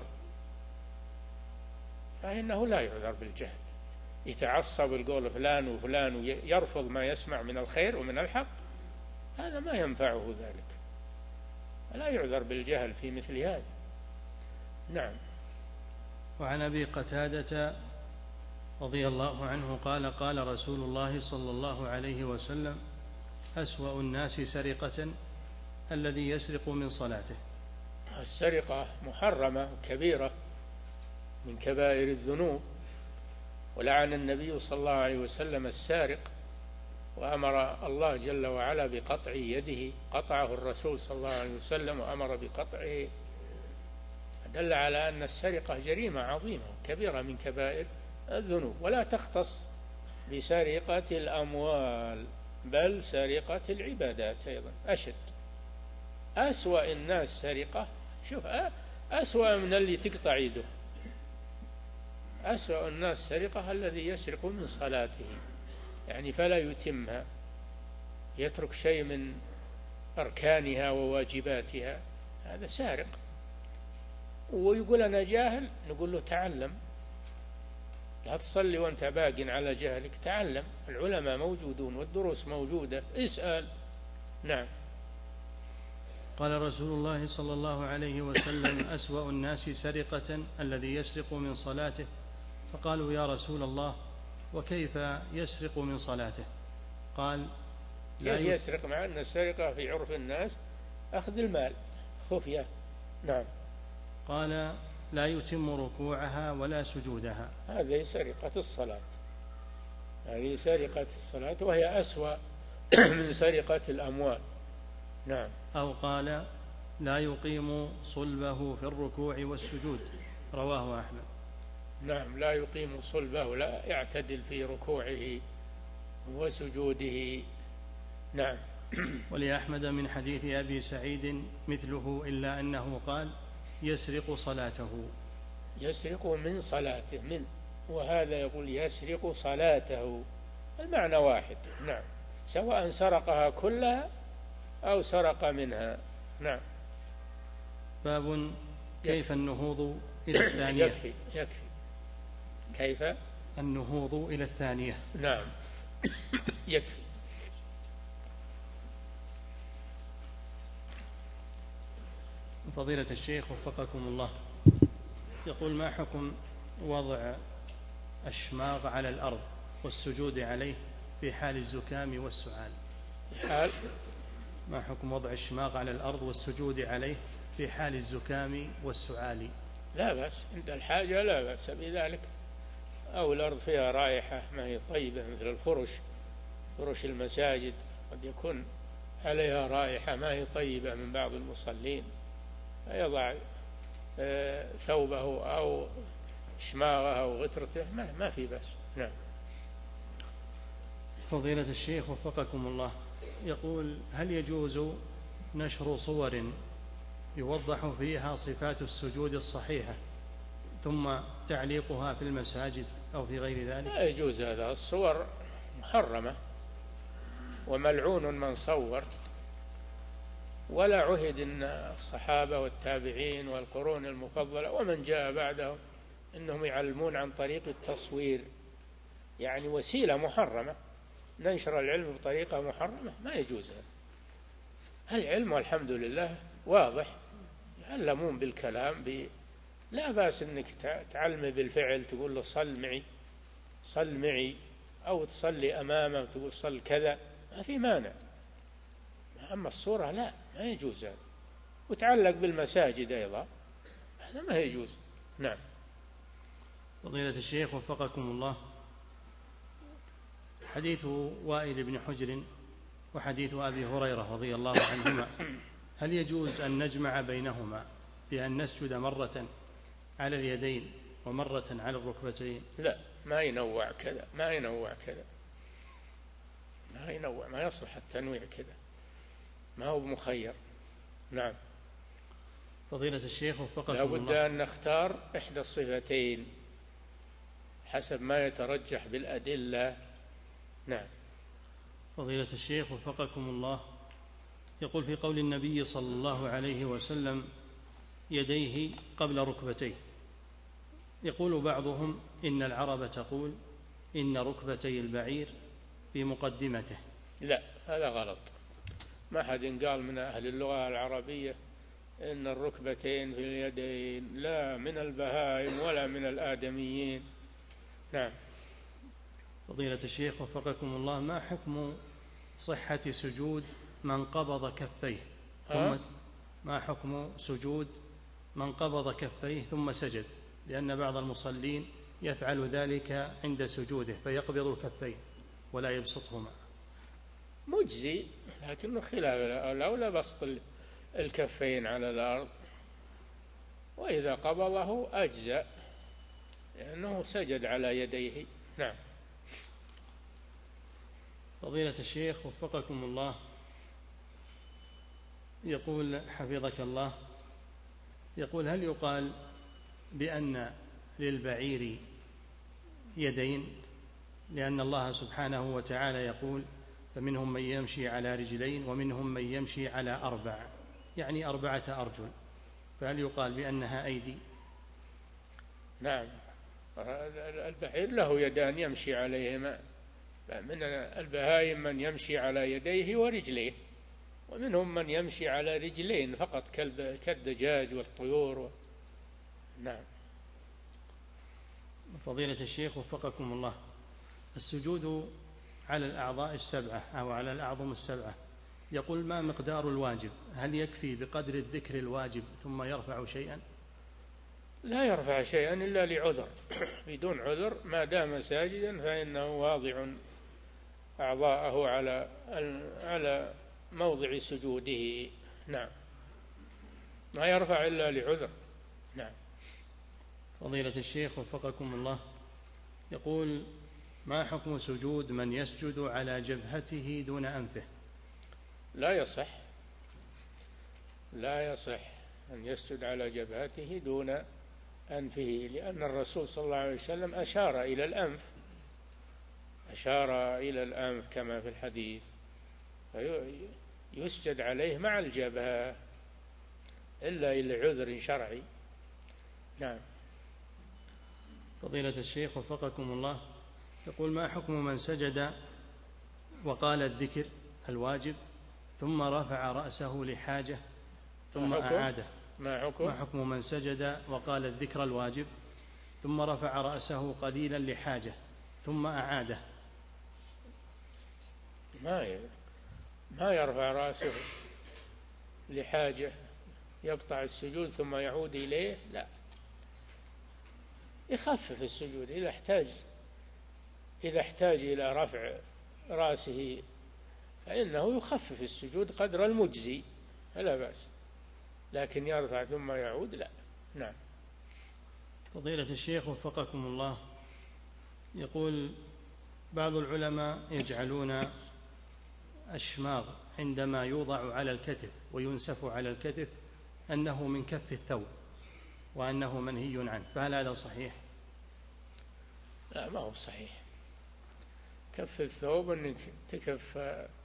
فإنه لا يعذر بالجهل. يتعصب القول فلان وفلان ويرفض ما يسمع من الخير ومن الحق، هذا ما ينفعه ذلك، لا يعذر بالجهل في مثل هذا. نعم. وعن أبي قتادة رضي الله عنه قال: قال رسول الله صلى الله عليه وسلم: أسوأ الناس سرقة الذي يسرق من صلاته. السرقة محرمة كبيرة من كبائر الذنوب، ولعن النبي صلى الله عليه وسلم السارق، وأمر الله جل وعلا بقطع يده، قطعه الرسول صلى الله عليه وسلم وأمر بقطعه، دل على أن السرقة جريمة عظيمة كبيرة من كبائر الذنوب، ولا تختص بسرقة الأموال بل سرقة العبادات أيضا أشد. أسوأ الناس سرقة، شوف، أسوأ من اللي تقطع يده. أسوأ الناس سرقة الذي يسرق من صلاته، يعني فلا يتمها، يترك شيء من أركانها وواجباتها، هذا سارق. ويقول أنا جاهل، نقول له تعلم، لا تصلي وأنت باق على جهلك، تعلم، العلماء موجودون والدروس موجودة، اسأل. نعم. قال رسول الله صلى الله عليه وسلم: أسوأ الناس سرقة الذي يسرق من صلاته. فقالوا: يا رسول الله، وكيف يسرق من صلاته؟ قال: لا كيف يسرق؟ مع أن السرقة في عرف الناس أخذ المال خفية. نعم. قال: لا يتم ركوعها ولا سجودها. هذه سرقة الصلاة، هذه سرقة الصلاة، وهي أسوأ من سرقة الأموال. نعم. أو قال: لا يقيم صلبه في الركوع والسجود. رواه أحمد. نعم، لا يقيم صلبه، لا يعتدل في ركوعه وسجوده. نعم. ولأحمد من حديث أبي سعيد مثله، إلا أنه قال: يسرق صلاته. يسرق من صلاته، من، وهذا يقول يسرق صلاته، المعنى واحد. نعم، سواء سرقها كلها أو سرق منها. نعم. باب كيف النهوض إلى الثانية. يكفي يكفي كيف النهوض إلى الثانية. نعم. يكفي. فضيلة الشيخ وفقكم الله، يقول: ما حكم وضع الشماغ على الأرض والسجود عليه في حال الزكام والسعال؟ حال ما حكم وضع الشماغ على الأرض والسجود عليه في حال الزكام والسعال؟ لا بأس، عند الحاجة لا بأس بذلك، أو الأرض فيها رائحة ما هي طيبة مثل الفرش، فرش المساجد قد يكون عليها رائحة ما هي طيبة من بعض المصلين، فيضع ثوبه أو شماغه أو غترته، ما, ما في بس. نعم. فضيلة الشيخ وفقكم الله، يقول: هل يجوز نشر صور يوضح فيها صفات السجود الصحيحة ثم تعليقها في المساجد أو في غير ذلك؟ لا يجوز هذا، الصور محرمة وملعون من صور، ولا عهد أن الصحابة والتابعين والقرون المفضلة ومن جاء بعدهم إنهم يعلمون عن طريق التصوير، يعني وسيلة محرمة، ننشر العلم بطريقة محرمة، ما يجوز هذا. العلم والحمد لله واضح، يعلمون بالكلام ب... لا بأس أنك تعلمه بالفعل، تقول له صل معي صل معي، أو تصلي أمامه وتقول صل كذا، ما في مانع. أما الصورة لا، ما يجوز هذا، وتعلق بالمساجد أيضا، هذا ما يجوز. نعم. فضيلة الشيخ وفقكم الله، حديث وائل بن حجر وحديث أبي هريرة رضي الله عنهما، هل يجوز أن نجمع بينهما بأن نسجد مرة على اليدين ومرة على الركبتين؟ لا، ما ينوع كذا، ما ينوع كذا، ما ينوع، ما يصلح التنويع كذا، ما هو مخير. نعم. فضيلة الشيخ وفقكم الله، لا بد أن نختار إحدى الصفتين حسب ما يترجح بالأدلة. نعم. فضيلة الشيخ وفقكم الله، يقول: في قول النبي صلى الله عليه وسلم: يديه قبل ركبتيه، يقول بعضهم إن العرب تقول إن ركبتي البعير في مقدمته. لا، هذا غلط، ما حد قال من أهل اللغة العربية إن الركبتين في اليدين، لا من البهائم ولا من الآدميين. نعم. فضيلة الشيخ وفقكم الله، ما حكم صحة سجود من قبض كفيه ثم ما حكم سجود من قبض كفيه ثم سجد؟ لأن بعض المصلين يفعل ذلك عند سجوده فيقبض الكفين ولا يبسطهما. مجزي، لكنه خلاف الأولى بسط الكفين على الأرض، وإذا قبضه أجزأ لأنه سجد على يديه. نعم. فضيلة الشيخ وفقكم الله، يقول حفظك الله، يقول: هل يقال بأن للبعير يدين؟ لأن الله سبحانه وتعالى يقول: فمنهم من يمشي على رجلين ومنهم من يمشي على أربع، يعني أربعة أرجل، فهل يقال بأنها أيدي؟ نعم، البعير له يدان يمشي عليهما، من البهائم من يمشي على يديه ورجليه، ومنهم من يمشي على رجلين فقط كالدجاج والطيور و... نعم. فضيلة الشيخ وفقكم الله، السجود على الأعضاء السبعة أو على الأعظم السبعة، يقول ما مقدار الواجب؟ هل يكفي بقدر الذكر الواجب ثم يرفع شيئا؟ لا يرفع شيئا إلا لعذر، بدون عذر ما دام ساجدا فإنه واضع أعضاءه على على موضع سجوده. نعم، ما يرفع إلا لعذر. نعم. فضيلة الشيخ وفقكم الله، يقول ما حكم سجود من يسجد على جبهته دون أنفه؟ لا يصح، لا يصح أن يسجد على جبهته دون أنفه، لأن الرسول صلى الله عليه وسلم أشار إلى الأنف، أشار إلى الأنف كما في الحديث، يسجد عليه مع الجبهة إلا إلى عذر شرعي. نعم. فضيلة الشيخ وفقكم الله، يقول ما حكم من سجد وقال الذكر الواجب ثم رفع رأسه لحاجة ثم أعاده؟ ما حكم؟ ما حكم من سجد وقال الذكر الواجب ثم رفع رأسه قليلا لحاجة ثم أعاده؟ ما ما يرفع رأسه لحاجة يقطع السجود ثم يعود إليه، لا، يخفف السجود إذا احتاج إذا احتاج إلى رفع رأسه فإنه يخفف السجود قدر المجزي فلا بأس، لكن يرفع ثم يعود لا. نعم. فضيلة الشيخ وفقكم الله، يقول بعض العلماء يجعلون الشماغ عندما يوضع على الكتف وينسف على الكتف أنه من كف الثوب وأنه منهي عنه، فهل هذا صحيح؟ لا، ما هو صحيح. كف الثوب أنك تكف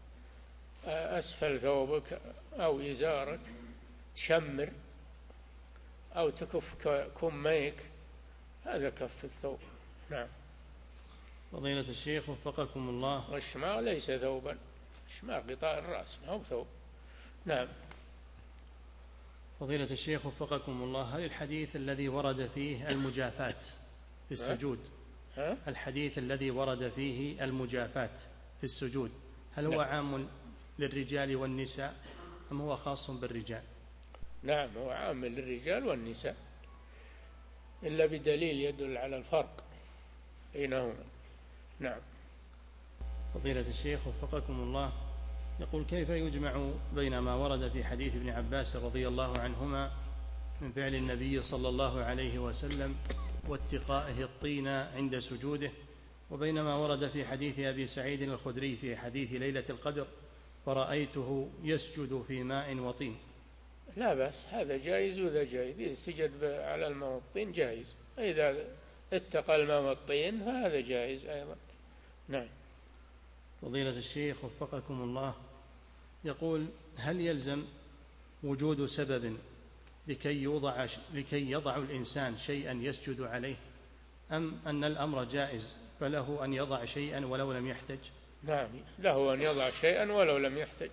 أسفل ثوبك أو إزارك تشمر أو تكف كميك، هذا كف الثوب. نعم. فضيلة الشيخ وفقكم الله، والشماغ ليس ثوبا، الشماغ غطاء الرأس ما هو ثوب. نعم. فضيلة الشيخ وفقكم الله، هل الحديث الذي ورد فيه المجافاة في السجود ها؟ الحديث الذي ورد فيه المجافاة في السجود هل هو نعم. عام للرجال والنساء أم هو خاص بالرجال؟ نعم، هو عام للرجال والنساء إلا بدليل يدل على الفرق بينهما. نعم. فضيلة الشيخ وفقكم الله، يقول كيف يجمع بين ما ورد في حديث ابن عباس رضي الله عنهما من فعل النبي صلى الله عليه وسلم واتقائه الطين عند سجوده وبين ما ورد في حديث أبي سعيد الخدري في حديث ليلة القدر فرأيته يسجد في ماء وطين؟ لا بأس، هذا جائز وذا جائز، إذا سجد على الماء والطين جائز، إذا اتقى الماء والطين فهذا جائز أيضا. نعم. فضيلة الشيخ وفقكم الله، يقول هل يلزم وجود سبب لكي يوضع لكي يضع الإنسان شيئا يسجد عليه أم أن الأمر جائز فله أن يضع شيئا ولو لم يحتج؟ نعم، له أن يضع شيئا ولو لم يحتج،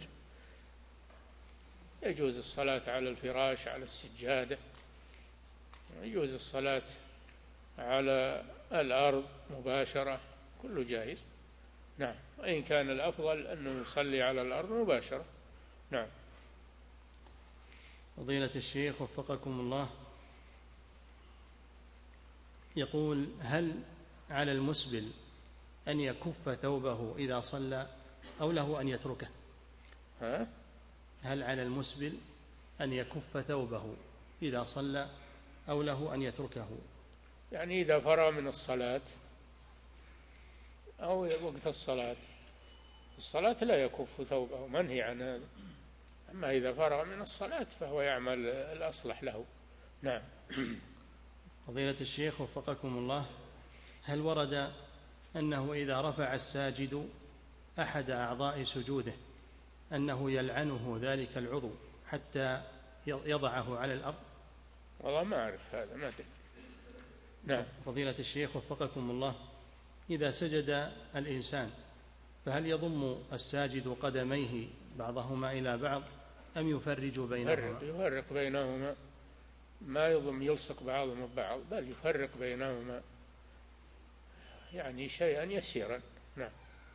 يجوز الصلاة على الفراش على السجادة، يجوز الصلاة على الأرض مباشرة، كله جائز. نعم، وإن كان الأفضل أنه يصلي على الأرض مباشرة. نعم. فضيلة الشيخ وفقكم الله، يقول هل على المسبل أن يكف ثوبه إذا صلى أو له أن يتركه؟ ها؟ هل على المسبل أن يكف ثوبه إذا صلى أو له أن يتركه؟ يعني إذا فرغ من الصلاة أو وقت الصلاة، الصلاة لا يكف ثوبه، منهي عن هذا، أما إذا فرغ من الصلاة فهو يعمل الأصلح له. نعم. فضيلة الشيخ وفقكم الله، هل ورد أنه إذا رفع الساجد أحد أعضاء سجوده أنه يلعنه ذلك العضو حتى يضعه على الأرض؟ والله ما أعرف هذا، ما أدري. نعم. فضيلة الشيخ وفقكم الله، إذا سجد الإنسان فهل يضم الساجد قدميه بعضهما إلى بعض أم يفرج بينهما؟ يفرق بينهما، ما يضم يلصق بعضهم ببعض، بل يفرق بينهما يعني شيئا يسيرا. نعم.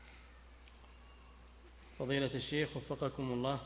فضيلة الشيخ وفقكم الله،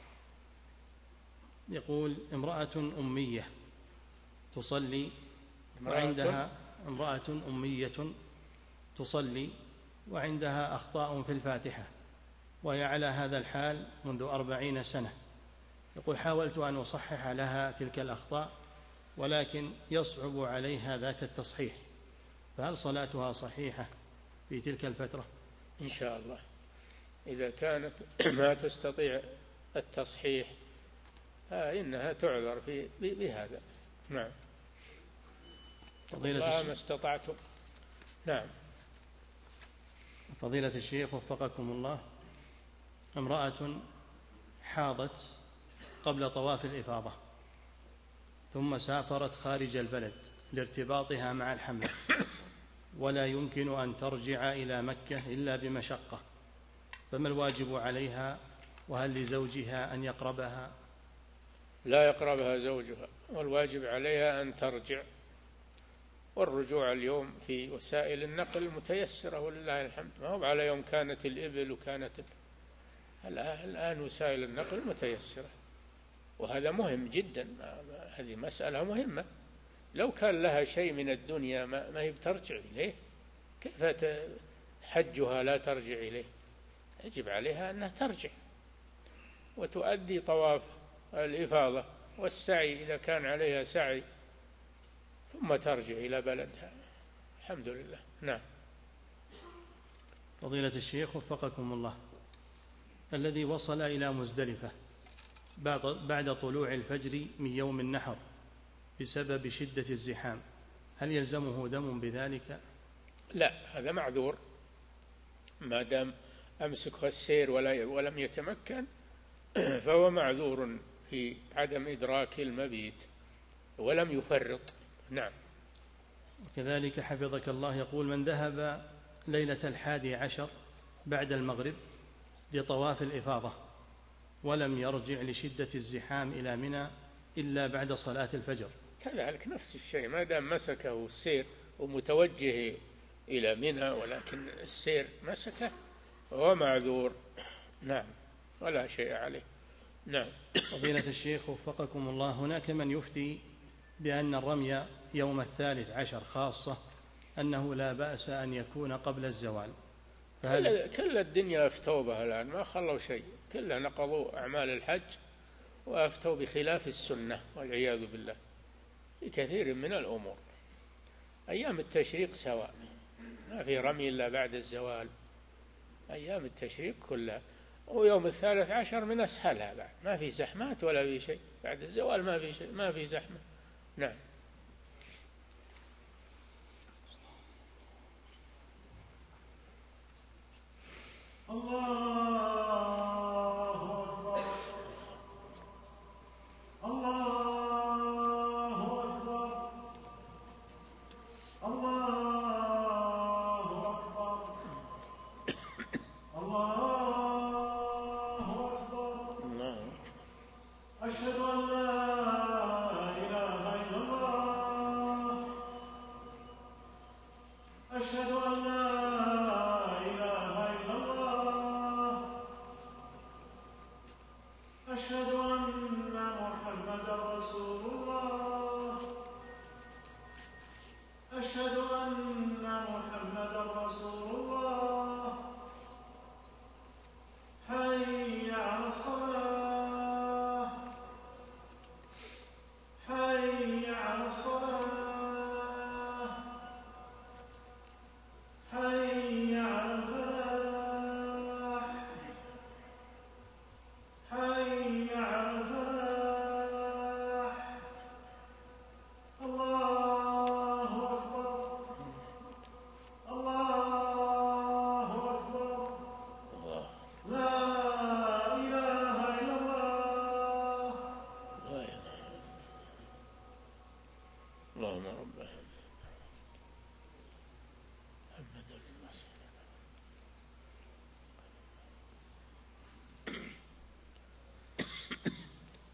يقول امرأة أمية تصلي وعندها امرأة أمية تصلي وعندها أخطاء في الفاتحة، وهي على هذا الحال منذ أربعين سنة. يقول حاولت أن أصحح لها تلك الأخطاء ولكن يصعب عليها ذاك التصحيح، فهل صلاتها صحيحة في تلك الفترة؟ إن شاء الله إذا كانت ما تستطيع التصحيح فإنها تعذر في بهذا. نعم. والله ما استطعتم. نعم. فضيلة الشيخ وفقكم الله، امرأة حاضت قبل طواف الإفاضة ثم سافرت خارج البلد لارتباطها مع الحمل، ولا يمكن أن ترجع إلى مكة إلا بمشقة، فما الواجب عليها؟ وهل لزوجها أن يقربها؟ لا يقربها زوجها، والواجب عليها أن ترجع، والرجوع اليوم في وسائل النقل متيسرة ولله الحمد، ما هو على يوم كانت الإبل وكانت الآن وسائل النقل متيسرة، وهذا مهم جدا. هذه مسألة مهمة. لو كان لها شيء من الدنيا ما هي بترجع إليه، كيف حجها لا ترجع إليه؟ يجب عليها أنها ترجع وتؤدي طواف الإفاضة والسعي إذا كان عليها سعي، ثم ترجع إلى بلدها. الحمد لله. نعم. فضيلة الشيخ وفقكم الله، الذي وصل إلى مزدلفة بعد طلوع الفجر من يوم النحر بسبب شدة الزحام، هل يلزمه دم بذلك؟ لا، هذا معذور ما دام أمسك السير ولا ولم يتمكن فهو معذور في عدم إدراك المبيت ولم يفرط. نعم. وكذلك حفظك الله، يقول من ذهب ليلة الحادي عشر بعد المغرب لطواف الإفاضة ولم يرجع لشدة الزحام إلى منى إلا بعد صلاة الفجر، كذلك نفس الشيء، ما دام مسكه السير ومتوجه إلى منى ولكن السير مسكه فهو معذور. نعم، ولا شيء عليه. نعم. فضيلة الشيخ وفقكم الله، هناك من يفتي بأن الرمي يوم الثالث عشر خاصة أنه لا بأس أن يكون قبل الزوال، فهل... كل الدنيا أفتوا بها الآن، ما خلوا شيء، كلها نقضوا أعمال الحج وأفتوا بخلاف السنة والعياذ بالله في كثير من الأمور. أيام التشريق سواء، ما في رمي إلا بعد الزوال، أيام التشريق كلها. ويوم الثالث عشر من أسهلها بعد، ما في زحمات ولا في شيء، بعد الزوال ما في شيء، ما في زحمة. نعم. الله أكبر، الله أكبر، الله أكبر، الله أكبر. أشهد أن لا إله إلا الله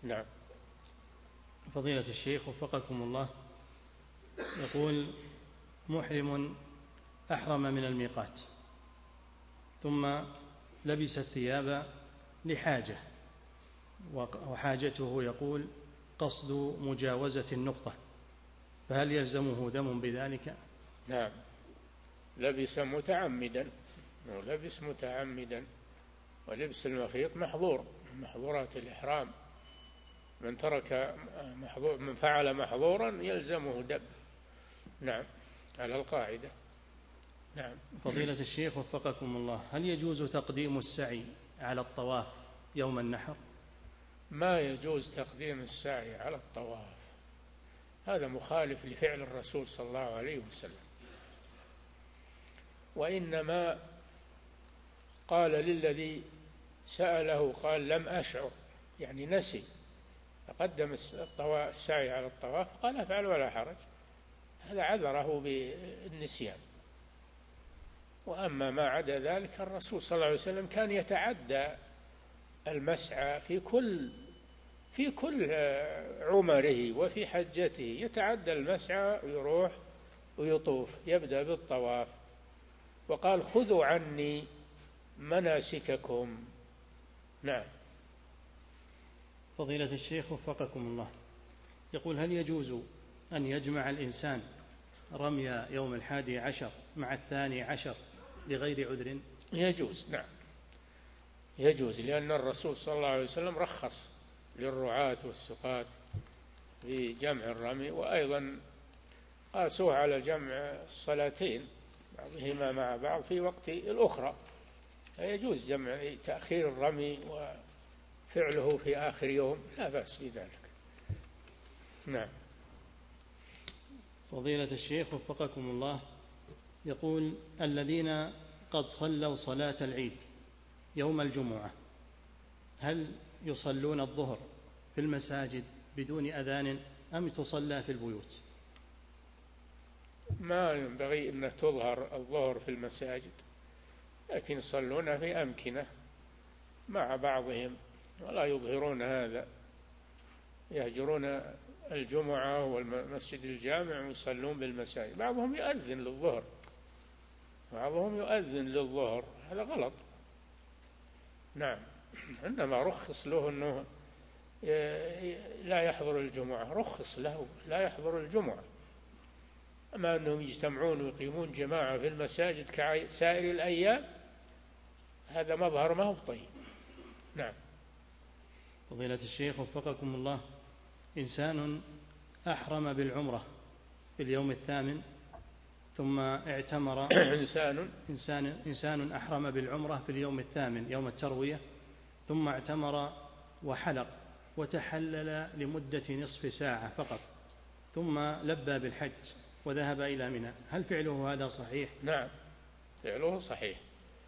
نعم. فضيلة الشيخ وفقكم الله، يقول: محرم أحرم من الميقات ثم لبس الثياب لحاجة، وحاجته يقول قصد مجاوزة النقطة، فهل يلزمه دم بذلك؟ نعم، لبس متعمدا، لبس متعمدا، ولبس المخيط محظور من محظورات الإحرام. من ترك محظور، من فعل محظورا يلزمه دم. نعم، على القاعدة. نعم. فضيلة الشيخ وفقكم الله، هل يجوز تقديم السعي على الطواف يوم النحر؟ ما يجوز تقديم السعي على الطواف، هذا مخالف لفعل الرسول صلى الله عليه وسلم. وإنما قال للذي سأله، قال: لم أشعر، يعني نسي، فقدم السعي على الطواف، قال: افعل ولا حرج، هذا عذره بالنسيان. وأما ما عدا ذلك، الرسول صلى الله عليه وسلم كان يتعدى المسعى في كل في كل عمره وفي حجته، يتعدى المسعى ويروح ويطوف، يبدأ بالطواف، وقال: خذوا عني مناسككم. نعم. فضيلة الشيخ وفقكم الله، يقول: هل يجوز أن يجمع الإنسان رمي يوم الحادي عشر مع الثاني عشر لغير عذر؟ يجوز، نعم يجوز، لأن الرسول صلى الله عليه وسلم رخص للرعاة والسقاة في جمع الرمي، وأيضا قاسوه على جمع الصلاتين بعضهما مع بعض في وقت الأخرى، فيجوز جمع تأخير الرمي وفعله في آخر يوم، لا بأس بذلك. نعم. فضيلة الشيخ وفقكم الله، يقول: الذين قد صلوا صلاة العيد يوم الجمعة، هل يصلون الظهر في المساجد بدون أذان أم تصلى في البيوت؟ ما ينبغي أن تظهر الظهر في المساجد، لكن يصلون في أمكنة مع بعضهم، ولا يظهرون هذا، يهجرون الجمعة والمسجد الجامع ويصلون بالمساجد. بعضهم يؤذن للظهر، بعضهم يؤذن للظهر، هذا غلط. نعم، إنما رخص له أنه لا يحضر الجمعة، رخص له لا يحضر الجمعة. أما أنهم يجتمعون ويقيمون جماعة في المساجد كسائر الأيام، هذا مظهر ما هو طيب. نعم. فضيلة الشيخ وفقكم الله، إنسان أحرم بالعمرة في اليوم الثامن ثم اعتمر إنسان إنسان إنسان أحرم بالعمرة في اليوم الثامن يوم التروية، ثم اعتمر وحلق وتحلل لمدة نصف ساعة فقط، ثم لبى بالحج وذهب إلى منى، هل فعله هذا صحيح؟ نعم، فعله صحيح،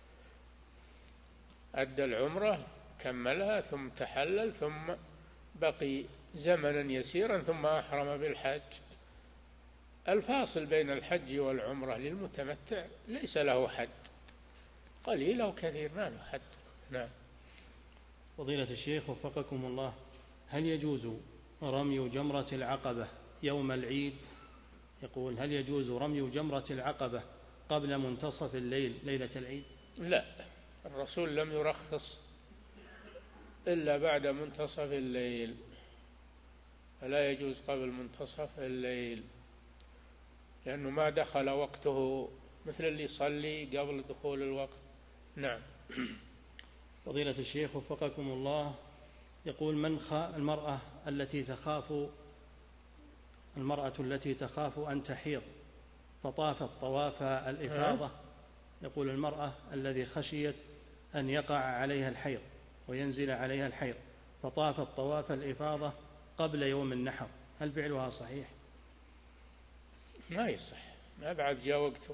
أدى العمرة كملها ثم تحلل، ثم بقي زمنا يسيرا ثم أحرم بالحج. الفاصل بين الحج والعمرة للمتمتع ليس له حد، قليل أو كثير ما له حد. نعم. فضيلة الشيخ وفقكم الله، هل يجوز رمي جمرة العقبة يوم العيد؟ يقول: هل يجوز رمي جمرة العقبة قبل منتصف الليل ليلة العيد؟ لا، الرسول لم يرخص إلا بعد منتصف الليل، فلا يجوز قبل منتصف الليل، لأنه ما دخل وقته مثل اللي يصلي قبل دخول الوقت. نعم. فضيلة الشيخ وفقكم الله، يقول: من خا المرأة التي تخاف المرأة التي تخاف أن تحيض فطافت طواف الإفاضة، يقول: المرأة الذي خشيت أن يقع عليها الحيض وينزل عليها الحيض فطافت طواف الإفاضة قبل يوم النحر، هل فعلها صحيح؟ ما يصح، ما بعد جاء وقته،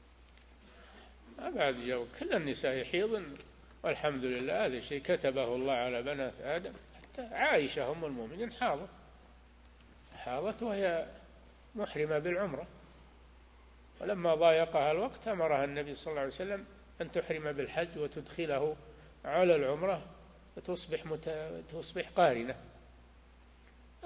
ما بعد جاء وقت. كل النساء يحيضن والحمد لله، هذا شيء كتبه الله على بنات آدم. حتى عائشة أم المؤمنين حاضت حاضت وهي محرمة بالعمرة، ولما ضايقها الوقت أمرها النبي صلى الله عليه وسلم أن تحرم بالحج وتدخله على العمرة وتصبح مت... تصبح قارنة.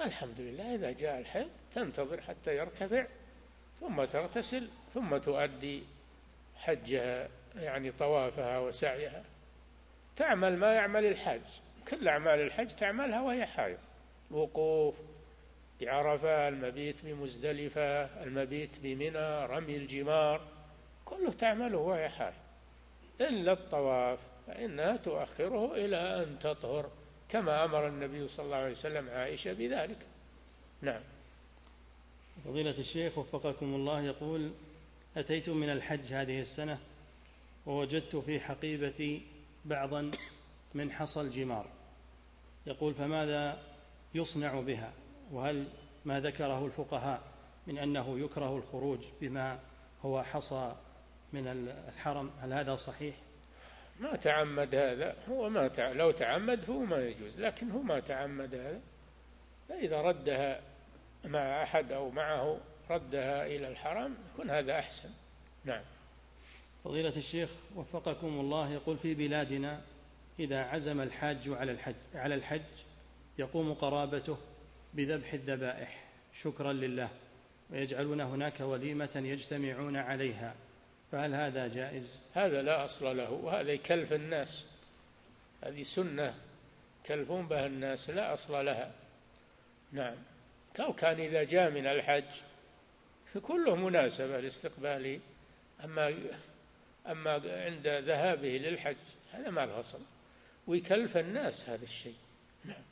الحمد لله. إذا جاء الحيض تنتظر حتى يرتفع ثم تغتسل ثم تؤدي حجها، يعني طوافها وسعيها، تعمل ما يعمل الحاج، كل أعمال الحج تعملها وهي حائض، الوقوف بعرفة، المبيت بمزدلفة، المبيت بمنى، رمي الجمار، كله تعمله وهي حائض، إلا الطواف فإنها تؤخره إلى أن تطهر، كما أمر النبي صلى الله عليه وسلم عائشة بذلك. نعم. فضيلة الشيخ وفقكم الله يقول: أتيت من الحج هذه السنة ووجدت في حقيبتي بعضا من حصى الجمار، يقول: فماذا يصنع بها؟ وهل ما ذكره الفقهاء من أنه يكره الخروج بما هو حصى من الحرم هل هذا صحيح؟ ما تعمد هذا، هو ما تع... لو تعمد فهو ما يجوز، لكن هو ما تعمد هذا، فإذا ردها مع أحد أو معه ردها إلى الحرم يكون هذا أحسن. نعم. فضيلة الشيخ وفقكم الله يقول: في بلادنا إذا عزم الحاج على الحج على الحج يقوم قرابته بذبح الذبائح شكرا لله، ويجعلون هناك وليمة يجتمعون عليها، فهل هذا جائز؟ هذا لا أصل له، وهذا يكلف الناس، هذه سنة يكلفون بها الناس لا أصل لها. نعم. لو كان إذا جاء من الحج كله مناسبة لاستقباله، أما أما عند ذهابه للحج هذا ما له أصل، ويكلف الناس هذا الشيء. نعم.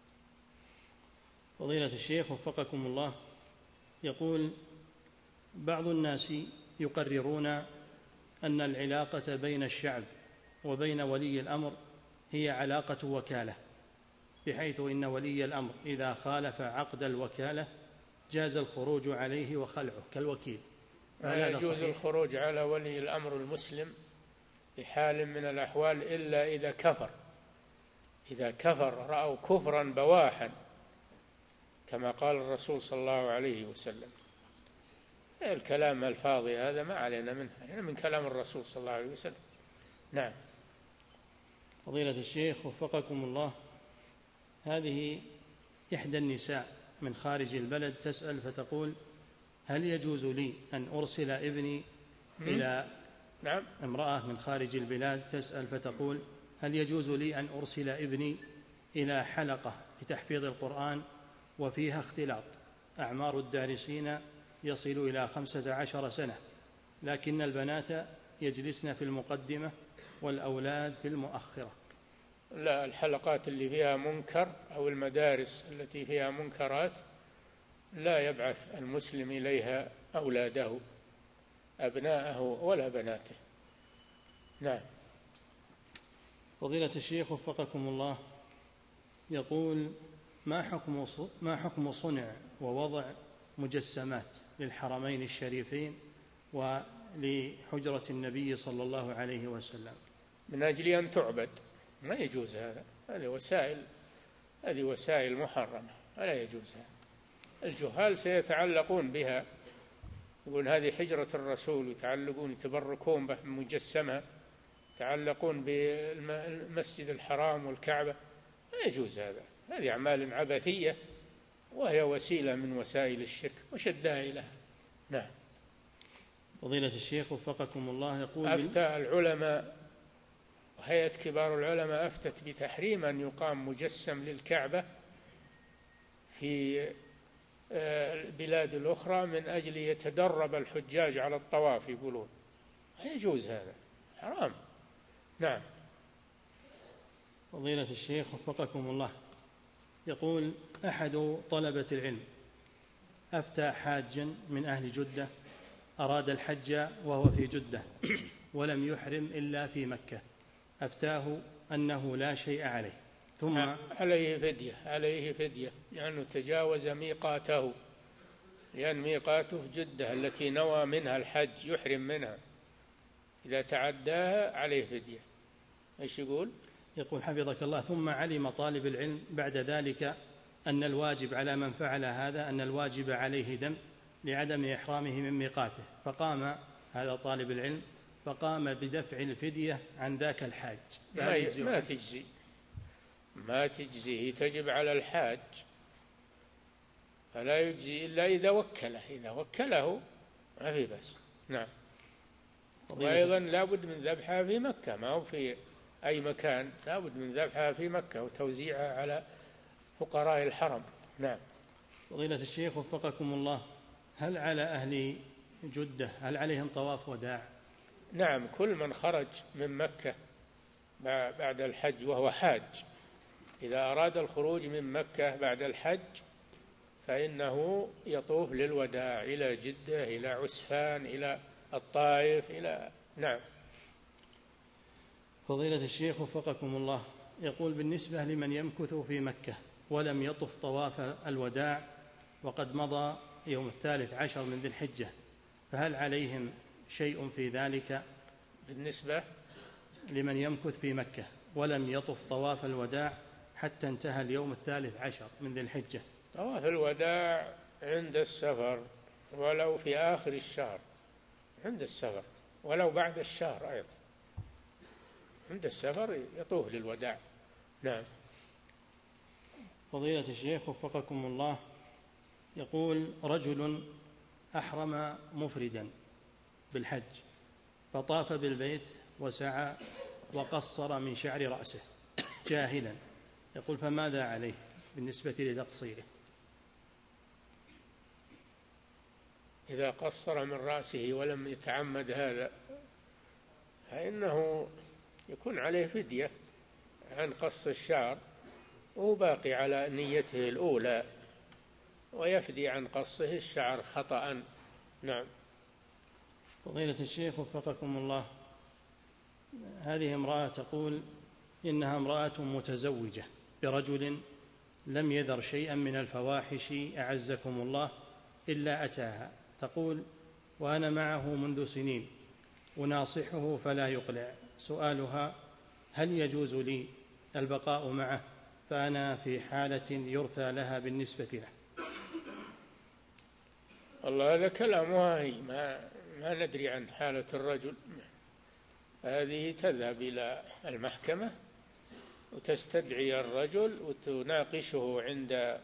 فضيلة الشيخ وفقكم الله يقول: بعض الناس يقررون أن العلاقة بين الشعب وبين ولي الأمر هي علاقة وكالة، بحيث إن ولي الأمر إذا خالف عقد الوكالة جاز الخروج عليه وخلعه كالوكيل. لا يجوز الخروج على ولي الأمر المسلم بحال من الأحوال إلا إذا كفر، إذا كفر رأوا كفرا بواحا كما قال الرسول صلى الله عليه وسلم. الكلام الفاضي هذا ما علينا منه، يعني من كلام الرسول صلى الله عليه وسلم. نعم. فضيلة الشيخ وفقكم الله، هذه إحدى النساء من خارج البلد تسأل فتقول: هل يجوز لي أن أرسل ابني إلى نعم. امرأة من خارج البلاد تسأل فتقول: هل يجوز لي أن أرسل ابني إلى حلقة لتحفيظ القرآن وفيها اختلاط، أعمار الدارسين يصل إلى خمسة عشر سنة، لكن البنات يجلسن في المقدمة والأولاد في المؤخرة؟ لا، الحلقات اللي فيها منكر أو المدارس التي فيها منكرات لا يبعث المسلم إليها أولاده أبناءه ولا بناته. نعم. فضيلة الشيخ وفقكم الله يقول: ما حكم ما حكم صنع ووضع مجسمات للحرمين الشريفين ولحجرة النبي صلى الله عليه وسلم من أجل أن تعبد؟ ما يجوز هذا، هذه وسائل هذه وسائل محرمة، ولا يجوز هذا. الجهال سيتعلقون بها، يقول هذه حجرة الرسول، يتعلقون يتبركون بمجسمها، يتعلقون بالمسجد الحرام والكعبة، ما يجوز هذا، هذه أعمال عبثية وهي وسيلة من وسائل الشرك، وش الداعي لها؟ نعم. فضيلة الشيخ وفقكم الله يقول: أفتى العلماء وهيئة كبار العلماء أفتت بتحريم أن يقام مجسم للكعبة في البلاد الأخرى من أجل يتدرب الحجاج على الطواف، يقولون لا يجوز هذا، حرام. نعم. فضيلة الشيخ وفقكم الله يقول: أحد طلبة العلم أفتى حاجا من أهل جدة أراد الحج وهو في جدة ولم يحرم إلا في مكة، أفتاه أنه لا شيء عليه، ثم عليه فدية عليه فدية لأنه تجاوز ميقاته، لأن ميقاته جدة التي نوى منها الحج يحرم منها، إذا تعداها عليه فدية. إيش يقول؟ يقول حفظك الله: ثم علم طالب العلم بعد ذلك أن الواجب على من فعل هذا أن الواجب عليه دم لعدم إحرامه من ميقاته، فقام هذا طالب العلم فقام بدفع الفدية عن ذاك الحاج. ما, ما تجزي ما تجزيه، تجب على الحاج فلا يجزي إلا إذا وكله، إذا وكله ما في بأس. نعم. وأيضا لا بد من ذبحها في مكة، ما هو في أي مكان، لا بد من ذبحها في مكة وتوزيعها على فقراء الحرم. نعم. فضيلة الشيخ وفقكم الله، هل على أهل جدة هل عليهم طواف وداع؟ نعم، كل من خرج من مكة بعد الحج وهو حاج، إذا أراد الخروج من مكة بعد الحج فإنه يطوف للوداع إلى جدة، إلى عسفان، إلى الطائف، إلى نعم. فضيلة الشيخ وفقكم الله، يقول بالنسبة لمن يمكث في مكة ولم يطف طواف الوداع وقد مضى يوم الثالث عشر من ذي الحجة، فهل عليهم شيء في ذلك؟ بالنسبة لمن يمكث في مكة ولم يطف طواف الوداع حتى انتهى اليوم الثالث عشر من ذي الحجة. طواف الوداع عند السفر ولو في آخر الشهر، عند السفر ولو بعد الشهر أيضا، عند السفر يطوف للوداع. نعم. فضيلة الشيخ وفقكم الله، يقول رجل أحرم مفردا بالحج فطاف بالبيت وسعى وقصر من شعر رأسه جاهلا، يقول فماذا عليه بالنسبة لتقصيره؟ إذا قصر من رأسه ولم يتعمد هذا فإنه يكون عليه فدية عن قص الشعر، وهو باقي على نيته الأولى، ويفدي عن قصه الشعر خطأ. نعم. فضيلة الشيخ وفقكم الله، هذه امرأة تقول إنها امرأة متزوجة برجل لم يذر شيئا من الفواحش أعزكم الله إلا أتاها، تقول وأنا معه منذ سنين أناصحه فلا يقلع، سؤالها هل يجوز لي البقاء معه فأنا في حالة يرثى لها بالنسبة له؟ الله هذا كلام واهي، ما, ما ندري عن حالة الرجل. هذه تذهب إلى المحكمة وتستدعي الرجل وتناقشه عند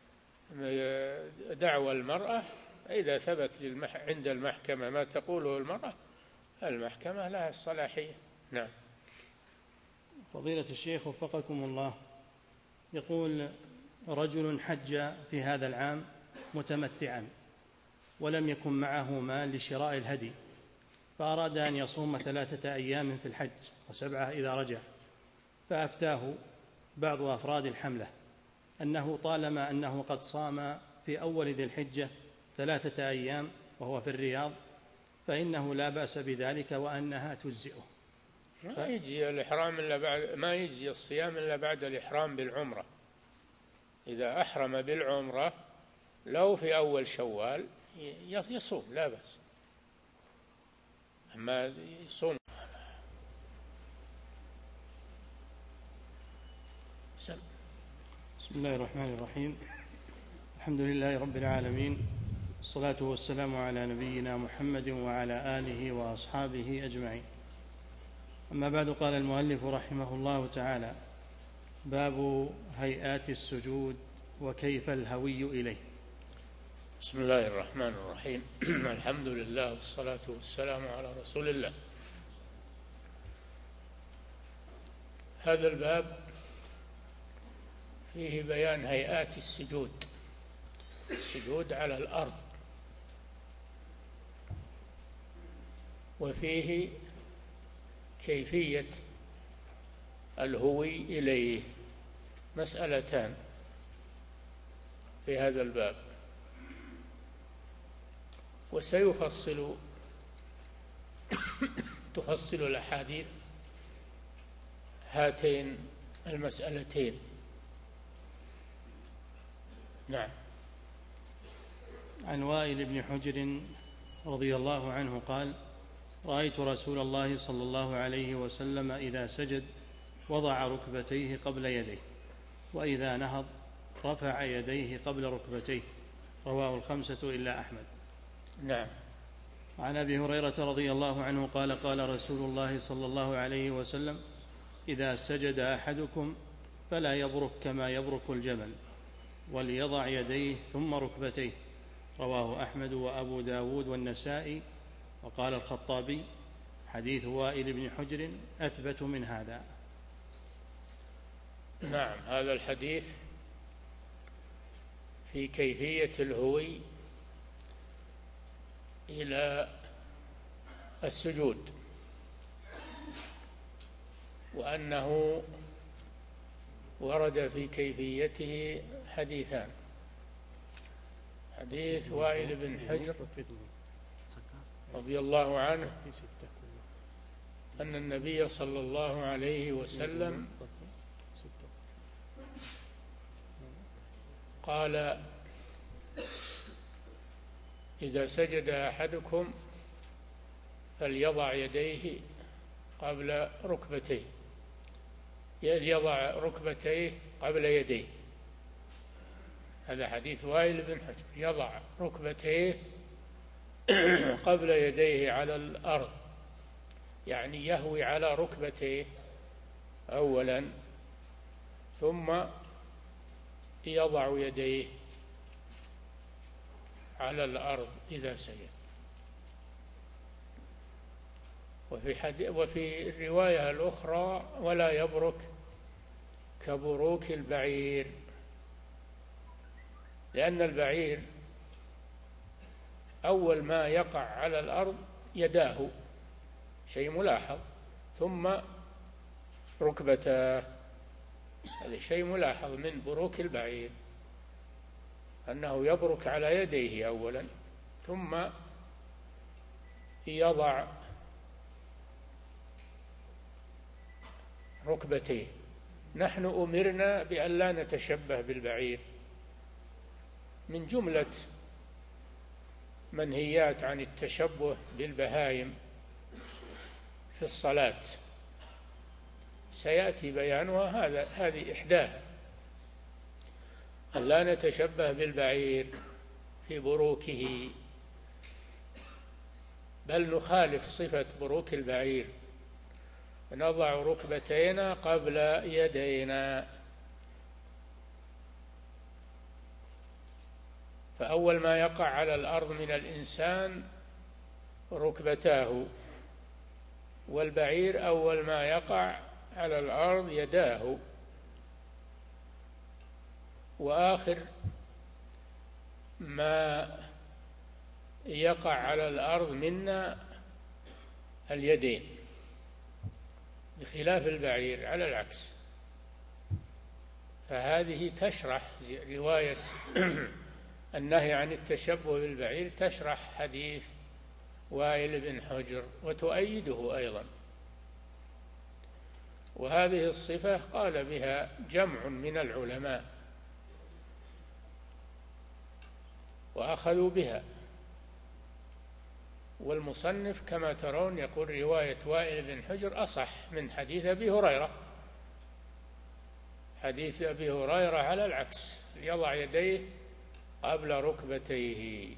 دعوى المرأة، إذا ثبت للمح... عند المحكمة ما تقوله المرأة، المحكمة لها الصلاحية. نعم. فضيلة الشيخ وفقكم الله، يقول رجل حج في هذا العام متمتعا ولم يكن معه مال لشراء الهدي، فأراد أن يصوم ثلاثة أيام في الحج وسبعة إذا رجع، فأفتاه بعض أفراد الحملة أنه طالما أنه قد صام في أول ذي الحجة ثلاثة أيام وهو في الرياض فإنه لا بأس بذلك وأنها تجزئه. ما يجزي الإحرام إلا بعد، ما يجزي الصيام إلا بعد الإحرام بالعمرة. إذا أحرم بالعمرة لو في أول شوال يصوم لا بأس، أما يصوم. بسم الله الرحمن الرحيم، الحمد لله رب العالمين، الصلاة والسلام على نبينا محمد وعلى آله وأصحابه أجمعين. أما بعد، قال المؤلف رحمه الله تعالى: باب هيئات السجود وكيف الهوي إليه. بسم الله الرحمن الرحيم. الحمد لله والصلاة والسلام على رسول الله. هذا الباب فيه بيان هيئات السجود، السجود على الأرض، وفيه كيفية الهوي إليه، مسألتان في هذا الباب، وسيفصل تفصل الأحاديث هاتين المسألتين. نعم. عن وائل بن حجر رضي الله عنه قال: رأيت رسول الله صلى الله عليه وسلم إذا سجد وضع ركبتيه قبل يديه، وإذا نهض رفع يديه قبل ركبتيه، رواه الخمسة إلا أحمد. نعم. عن أبي هريرة رضي الله عنه قال: قال رسول الله صلى الله عليه وسلم: إذا سجد أحدكم فلا يبرك كما يبرك الجمل، وليضع يديه ثم ركبتيه. رواه أحمد وأبو داود والنسائي. وقال الخطابي: حديث وائل بن حجر أثبت من هذا. نعم، هذا الحديث في كيفية الهوي إلى السجود، وأنه ورد في كيفيته حديثان: حديث وائل بن حجر رضي الله عنه أن النبي صلى الله عليه وسلم قال: إذا سجد أحدكم فليضع يديه قبل ركبتيه، يضع ركبتيه قبل يديه. هذا حديث وائل بن حجر: يضع ركبتيه قبل يديه على الأرض، يعني يهوي على ركبتيه أولا ثم يضع يديه على الأرض إذا سجد. وفي, حديث وفي الرواية الأخرى: ولا يبرك كبروك البعير، لأن البعير أول ما يقع على الأرض يداه، شيء ملاحظ، ثم ركبتاه، هذا شيء ملاحظ من بروك البعير، أنه يبرك على يديه أولا ثم يضع ركبتيه. نحن أمرنا بأن لا نتشبه بالبعير، من جملة منهيات عن التشبه بالبهائم في الصلاة، سيأتي بيانها، هذا هذه إحداها: أن لا نتشبه بالبعير في بروكه، بل نخالف صفة بروك البعير، نضع ركبتينا قبل يدينا. فأول ما يقع على الأرض من الإنسان ركبتاه، والبعير أول ما يقع على الأرض يداه، وآخر ما يقع على الأرض منا اليدين، بخلاف البعير على العكس. فهذه تشرح رواية النهي عن التشبه بالبعير، تشرح حديث وائل بن حجر وتؤيده أيضا. وهذه الصفة قال بها جمع من العلماء وأخذوا بها، والمصنف كما ترون يقول: رواية وائل بن حجر أصح من حديث أبي هريرة. حديث أبي هريرة على العكس: يضع يديه قبل ركبتيه،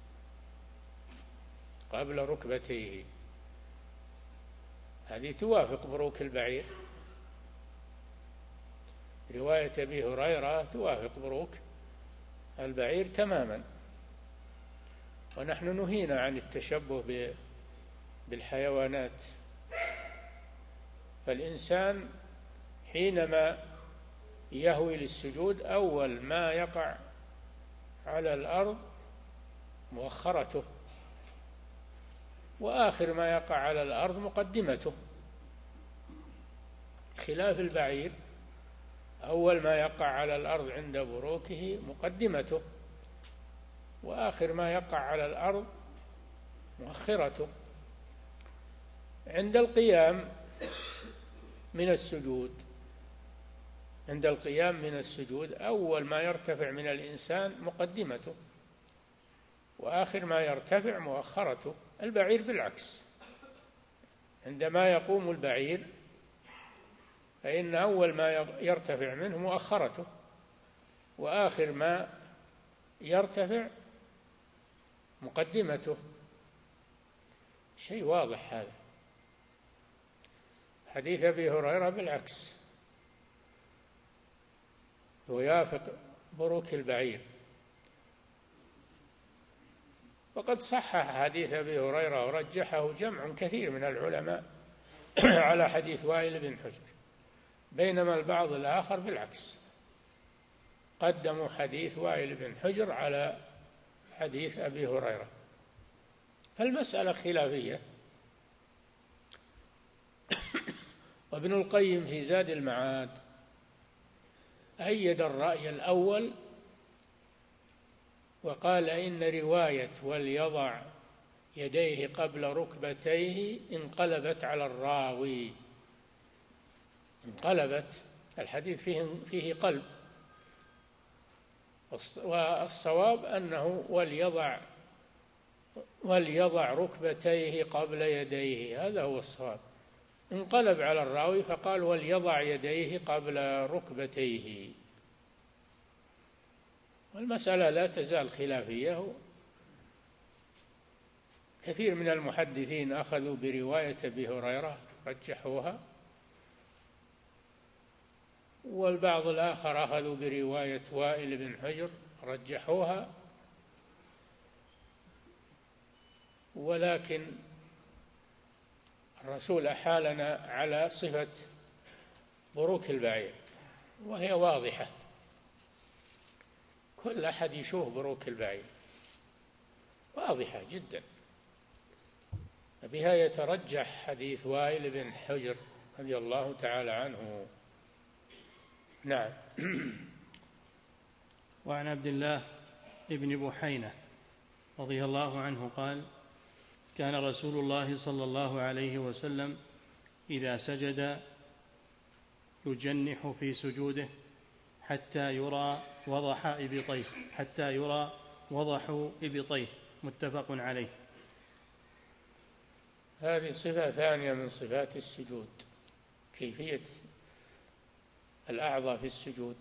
قبل ركبتيه. هذه توافق بروك البعير، رواية أبي هريرة توافق بروك البعير تماما. ونحن نهينا عن التشبه بالحيوانات، فالإنسان حينما يهوي للسجود أول ما يقع على الأرض مؤخرته، وآخر ما يقع على الأرض مقدمته، خلاف البعير أول ما يقع على الأرض عند بروكه مقدمته، وآخر ما يقع على الأرض مؤخرته. عند القيام من السجود عند القيام من السجود أول ما يرتفع من الإنسان مقدمته، وآخر ما يرتفع مؤخرته. البعير بالعكس، عندما يقوم البعير فإن أول ما يرتفع منه مؤخرته، وآخر ما يرتفع مقدمته. شيء واضح هذا. حديث أبي هريرة بالعكس، ويافق بروك البعير. وقد صحح حديث أبي هريرة ورجحه جمع كثير من العلماء على حديث وائل بن حجر، بينما البعض الآخر بالعكس، قدموا حديث وائل بن حجر على حديث أبي هريرة. فالمسألة خلافية. وابن القيم في زاد المعاد أيد الرأي الأول وقال إن رواية وليضع يديه قبل ركبتيه انقلبت على الراوي، انقلبت، الحديث فيه فيه قلب، والصواب أنه وليضع وليضع ركبتيه قبل يديه، هذا هو الصواب. انقلب على الراوي فقال وليضع يديه قبل ركبتيه. والمسألة لا تزال خلافية، كثير من المحدثين أخذوا برواية أبي هريرة رجحوها، والبعض الآخر أخذوا برواية وائل بن حجر رجحوها. ولكن الرسول أحالنا على صفة بروك البعير، وهي واضحة، كل أحد يشوف بروك البعير واضحة جدا، بها يترجح حديث وائل بن حجر رضي الله تعالى عنه. نعم. وعن عبد الله بن بحينة رضي الله عنه قال: كان رسول الله صلى الله عليه وسلم إذا سجد يجنح في سجوده حتى يرى وضح إبطيه حتى يرى وضح إبطيه متفق عليه. هذه صفة ثانية من صفات السجود، كيفية الأعضاء في السجود،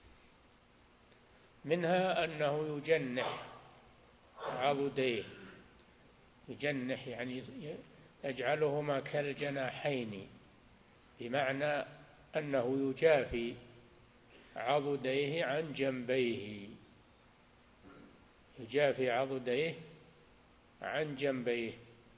منها أنه يجنح عضديه، يجنح يعني يجعلهما كالجناحين، بمعنى أنه يجافي عضديه عن جنبيه، يجافي عضديه عن جنبيه،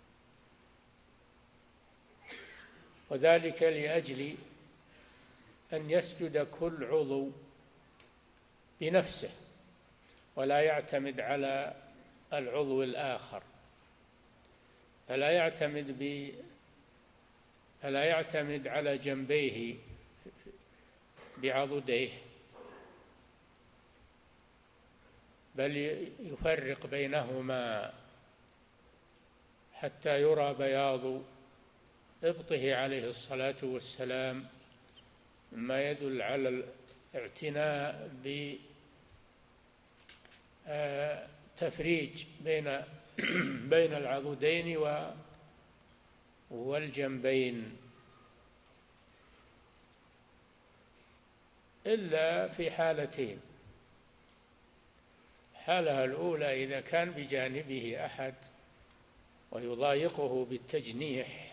وذلك لأجل أن يسجد كل عضو بنفسه ولا يعتمد على العضو الآخر، فلا يعتمد ب فلا يعتمد على جنبيه بعضديه، بل يفرق بينهما حتى يرى بياض إبطه عليه الصلاة والسلام، مما يدل على الاعتناء بتفريج بين بين العضدين والجنبين، إلا في حالتين: الحالة الأولى إذا كان بجانبه أحد ويضايقه بالتجنيح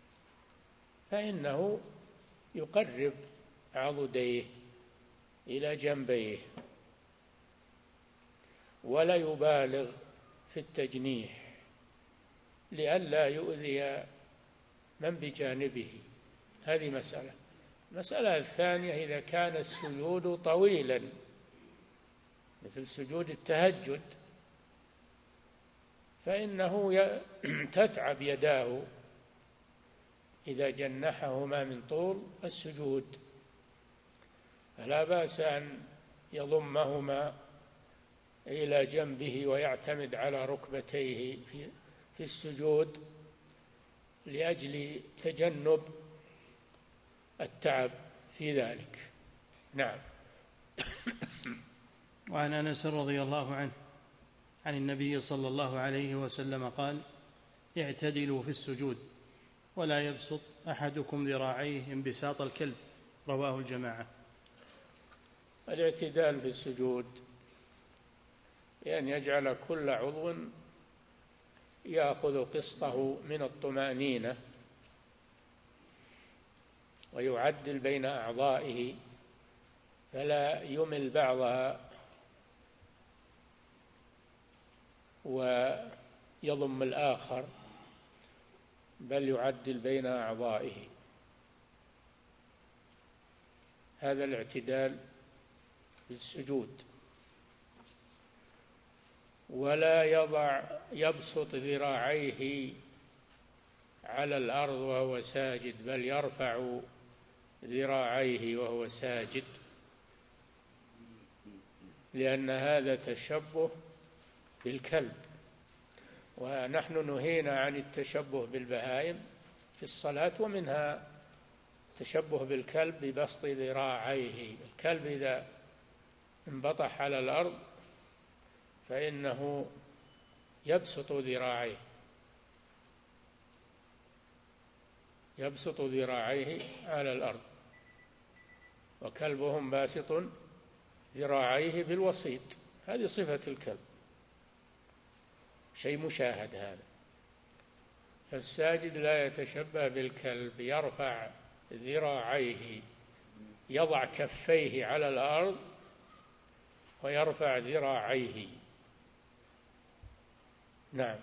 فإنه يقرب عضديه إلى جنبيه ولا يبالغ في التجنيح لئلا يؤذي من بجانبه. هذه مسألة. المسألة الثانية: إذا كان السجود طويلا مثل سجود التهجد فإنه تتعب يداه إذا جنحهما من طول السجود، فلا بأس أن يضمهما إلى جنبه ويعتمد على ركبتيه في في السجود لأجل تجنب التعب في ذلك. نعم. وعن أنس رضي الله عنه عن النبي صلى الله عليه وسلم قال: اعتدلوا في السجود ولا يبسط أحدكم ذراعيه انبساط الكلب، رواه الجماعة. الاعتدال في السجود يعني يجعل كل عضو يأخذ قسطه من الطمأنينة ويعدل بين أعضائه فلا يمل بعضها ويضم الآخر، بل يعدل بين أعضائه. هذا الاعتدال في السجود. ولا يضع يبسط ذراعيه على الأرض وهو ساجد، بل يرفع ذراعيه وهو ساجد، لأن هذا تشبه بالكلب، ونحن نهينا عن التشبه بالبهائم في الصلاة، ومنها التشبه بالكلب ببسط ذراعيه. الكلب إذا انبطح على الأرض فإنه يبسط ذراعيه يبسط ذراعيه على الأرض، وكلبهم باسط ذراعيه بالوسيط. هذه صفة الكلب، شيء مشاهد هذا. فالساجد لا يتشبه بالكلب، يرفع ذراعيه، يضع كفيه على الأرض ويرفع ذراعيه. نعم.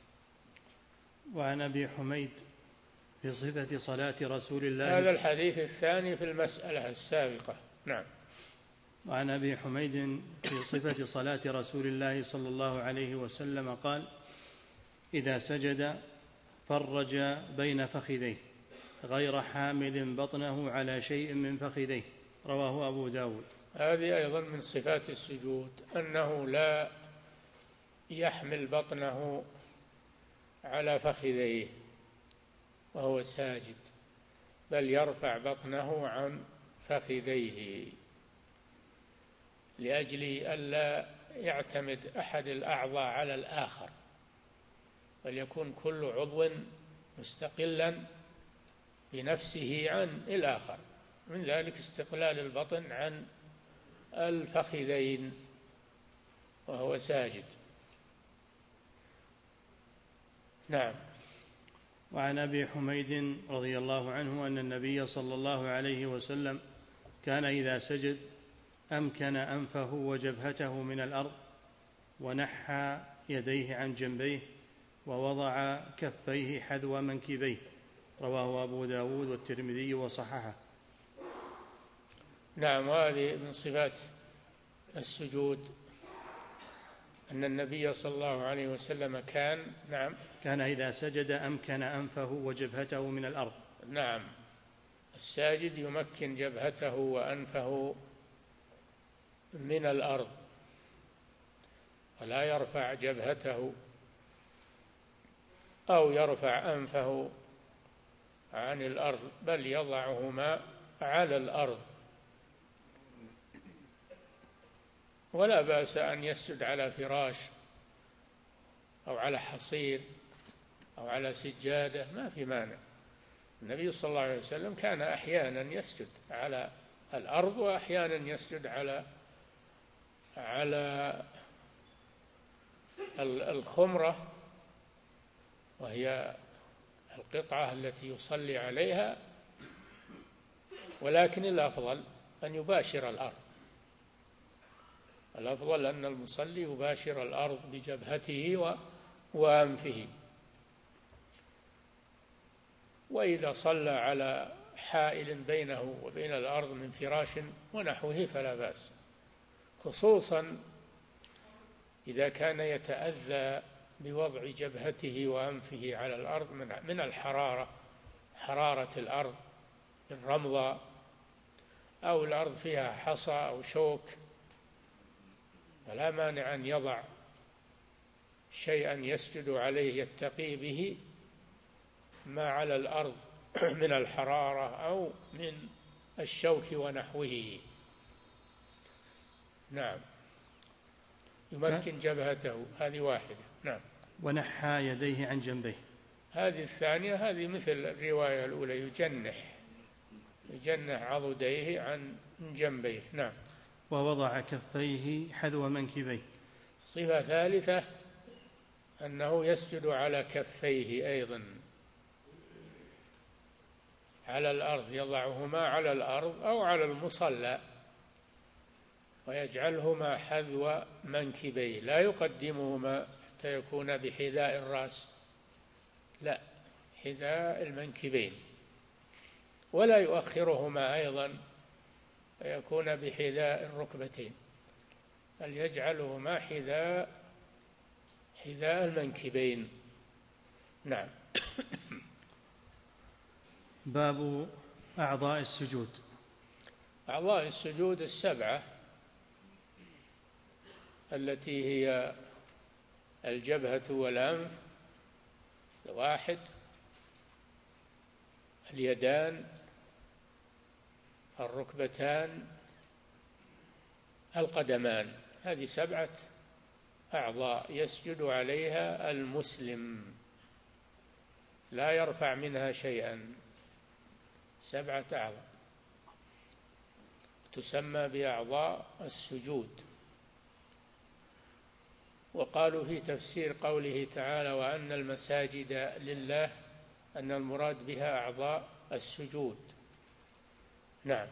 وعن أبي حميد في صفة صلاة رسول الله، هذا الحديث الثاني في المسألة السابقة. نعم. وعن أبي حميد في صفة صلاة رسول الله صلى الله عليه وسلم قال: إذا سجد فرج بين فخذيه غير حامل بطنه على شيء من فخذيه. رواه أبو داود. هذه أيضا من صفات السجود، أنه لا يحمل بطنه على فخذيه وهو ساجد، بل يرفع بطنه عن فخذيه، لأجل ألا يعتمد أحد الأعضاء على الآخر، بل يكون كل عضو مستقلا بنفسه عن الآخر. من ذلك استقلال البطن عن الفخذين وهو ساجد. نعم. وعن أبي حميد رضي الله عنه أن النبي صلى الله عليه وسلم كان إذا سجد أمكن أنفه وجبهته من الأرض، ونحى يديه عن جنبيه، ووضع كفيه حذو منكبيه. رواه أبو داود والترمذي وصححه. نعم. وهذه من صفات السجود، أن النبي صلى الله عليه وسلم كان نعم كان إذا سجد أمكن أنفه وجبهته من الأرض. نعم. الساجد يمكن جبهته وأنفه من الأرض، ولا يرفع جبهته أو يرفع أنفه عن الأرض، بل يضعهما على الأرض. ولا بأس أن يسجد على فراش أو على حصير أو على سجادة، ما في مانع. النبي صلى الله عليه وسلم كان أحيانا يسجد على الأرض، وأحيانا يسجد على على الخمرة، وهي القطعة التي يصلي عليها، ولكن الأفضل أن يباشر الأرض. الأفضل أن المصلي يباشر الأرض بجبهته وأنفه. وإذا صلى على حائل بينه وبين الأرض من فراش ونحوه فلا بأس، خصوصا إذا كان يتأذى بوضع جبهته وأنفه على الأرض من الحرارة، حرارة الأرض الرمضة، أو الأرض فيها حصى أو شوك، فلا مانع أن يضع شيئا يسجد عليه يتقي به ما على الأرض من الحرارة أو من الشوك ونحوه. نعم. يمكن جبهته، هذه واحدة. نعم. ونحى يديه عن جنبيه، هذه الثانية، هذه مثل الرواية الأولى، يجنح يجنح عضديه عن جنبيه. نعم. ووضع كفيه حذو منكبيه. صفة ثالثة أنه يسجد على كفيه أيضا على الأرض، يضعهما على الأرض أو على المصلى، ويجعلهما حذو منكبيه، لا يقدمهما حتى يكون بحذاء الرأس، لا، حذاء المنكبين، ولا يؤخرهما أيضا فيكون بحذاء الركبتين، بل يجعلهما حذاء حذاء المنكبين. نعم. باب أعضاء السجود. أعضاء السجود السبعة التي هي الجبهة والأنف واحد، اليدان، الركبتان، القدمان، هذه سبعة أعضاء يسجد عليها المسلم لا يرفع منها شيئا، سبعة أعضاء تسمى بأعضاء السجود. وقالوا في تفسير قوله تعالى وأن المساجد لله أن المراد بها أعضاء السجود. نعم.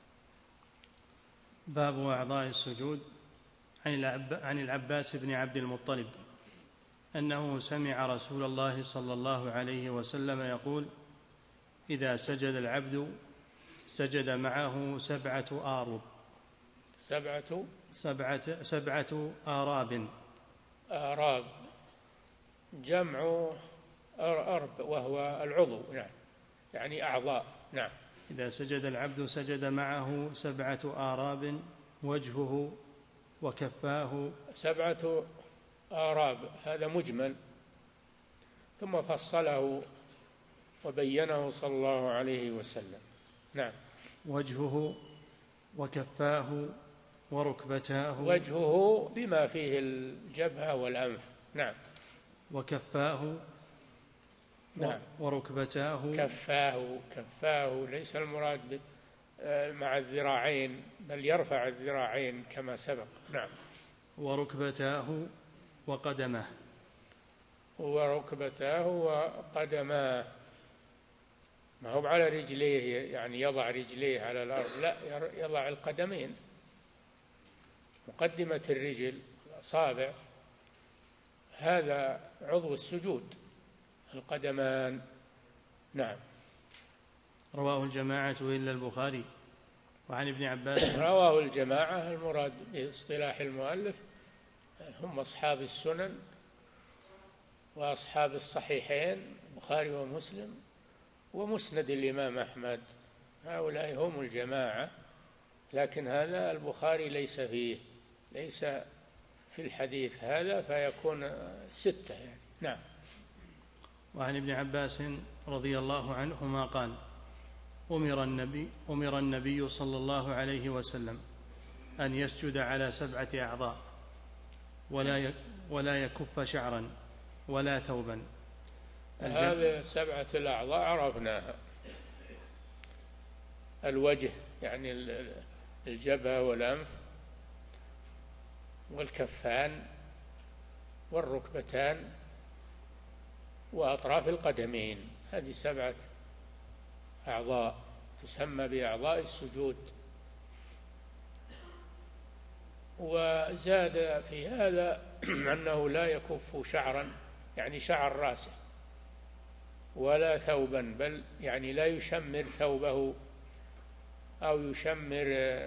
باب أعضاء السجود. عن العباس بن عبد المطلب أنه سمع رسول الله صلى الله عليه وسلم يقول إذا سجد العبد سجد معه سبعة آرب. سبعة سبعة, سبعة آراب. آراب جمع أرب وهو العضو، نعم، يعني أعضاء. نعم. إذا سجد العبد سجد معه سبعة آراب وجهه وكفاه. سبعة آراب هذا مجمل، ثم فصله وبينه صلى الله عليه وسلم. نعم. وجهه وكفاه وركبتاه. وجهه بما فيه الجبهة والأنف. نعم. وكفاه. نعم. وركبتاه. كفاه كفاه ليس المراد مع الذراعين، بل يرفع الذراعين كما سبق. نعم. وركبتاه وقدمه. وركبتاه وقدماه، ما هو على رجليه يعني يضع رجليه على الأرض، لا، يضع القدمين، مقدمة الرجل، الأصابع، هذا عضو السجود، القدمان. نعم. رواه الجماعة إلا البخاري. وعن ابن عباس. رواه الجماعة المراد باصطلاح المؤلف هم أصحاب السنن وأصحاب الصحيحين البخاري ومسلم ومسند الإمام أحمد، هؤلاء هم الجماعة، لكن هذا البخاري ليس فيه، ليس في الحديث هذا، فيكون ستة يعني. نعم. وعن ابن عباس رضي الله عنهما قال أمر النبي, أمر النبي صلى الله عليه وسلم أن يسجد على سبعة أعضاء ولا ولا يكف شعرا ولا ثوبا. هذه سبعة الأعضاء عرفناها: الوجه يعني الجبهة والأنف والكفان والركبتان وأطراف القدمين، هذه سبعة أعضاء تسمى بأعضاء السجود. وزاد في هذا أنه لا يكف شعرا يعني شعر رأسه ولا ثوبا، بل يعني لا يشمر ثوبه أو يشمر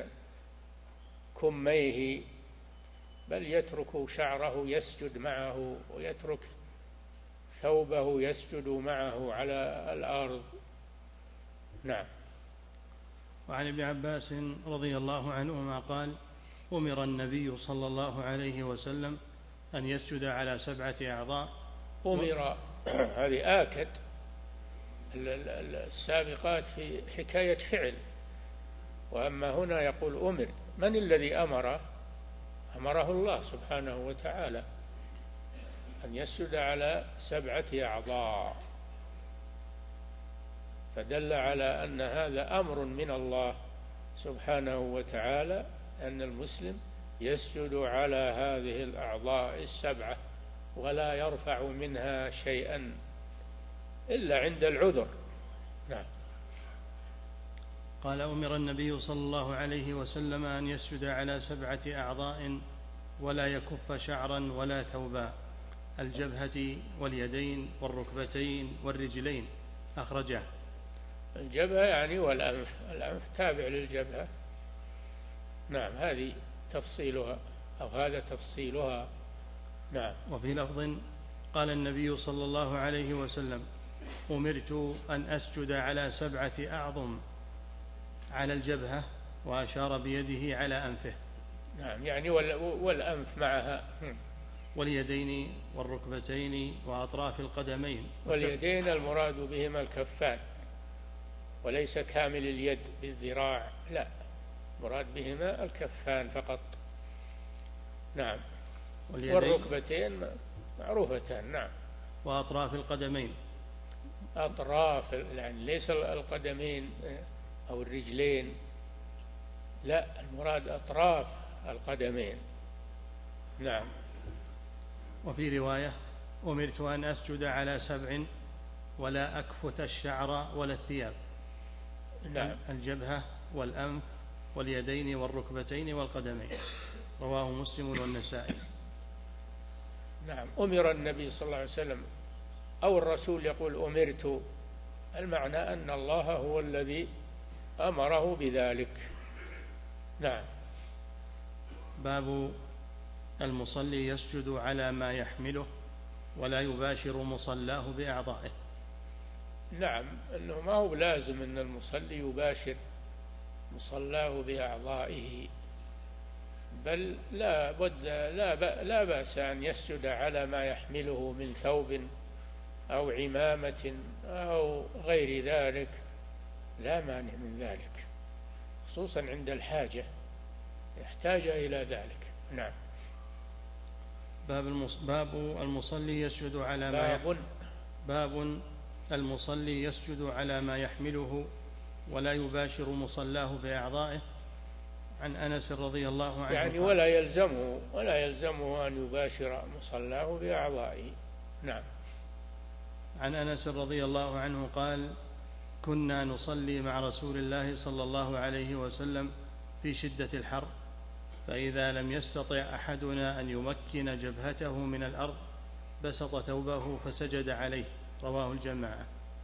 كميه، بل يترك شعره يسجد معه ويترك ثوبه يسجد معه على الأرض. نعم. وعن ابن عباس رضي الله عنهما قال أمر النبي صلى الله عليه وسلم أن يسجد على سبعة أعضاء. أمر هذه آكد السابقات في حكاية فعل، وأما هنا يقول أمر. من الذي أمره؟ أمره الله سبحانه وتعالى أن يسجد على سبعة أعضاء، فدل على أن هذا أمر من الله سبحانه وتعالى أن المسلم يسجد على هذه الأعضاء السبعة ولا يرفع منها شيئا إلا عند العذر. نعم. قال أمر النبي صلى الله عليه وسلم أن يسجد على سبعة أعضاء ولا يكف شعرا ولا ثوبا. الجبهة واليدين والركبتين والرجلين أخرجه. الجبهة يعني والأنف، الأنف تابع للجبهة. نعم، هذه تفصيلها أو هذا تفصيلها. نعم. وفي لفظ قال النبي صلى الله عليه وسلم: أمرت أن أسجد على سبعة أعظم، على الجبهة، وأشار بيده على أنفه. نعم، يعني والأنف معها. واليدين والركبتين وأطراف القدمين. واليدين المراد بهما الكفان، وليس كامل اليد بالذراع، لا، مراد بهما الكفان فقط. نعم. والركبتين معروفتان. نعم. وأطراف القدمين. أطراف يعني ليس القدمين أو الرجلين، لا، المراد أطراف القدمين. نعم. وفي رواية: أمرت أن أسجد على سبع ولا أكفت الشعر ولا الثياب. نعم. الجبهة والأنف واليدين والركبتين والقدمين. رواه مسلم والنسائي. نعم. أمر النبي صلى الله عليه وسلم أو الرسول يقول أمرت، المعنى أن الله هو الذي أمره بذلك. نعم. باب المصلي يسجد على ما يحمله ولا يباشر مصلاه بأعضائه. نعم، أنه ما هو لازم أن المصلي يباشر مصلاه بأعضائه، بل لا بد لا, لا بأس أن يسجد على ما يحمله من ثوب أو عمامة أو غير ذلك، لا مانع من ذلك، خصوصا عند الحاجة يحتاج إلى ذلك. نعم. باب المص... باب المصلي يسجد على ما باب باب المصلي يسجد على ما يحمله ولا يباشر مصلاه بأعضائه. عن أنس رضي الله عنه يعني ولا يلزمه ولا يلزمه أن يباشر مصلاه بأعضائه. نعم. عن أنس رضي الله عنه قال: كنا نصلي مع رسول الله صلى الله عليه وسلم في شدة الحر، فإذا لم يستطع أحدنا أن يمكن جبهته من الأرض بسط ثوبه فسجد عليه. رواه الجماعة.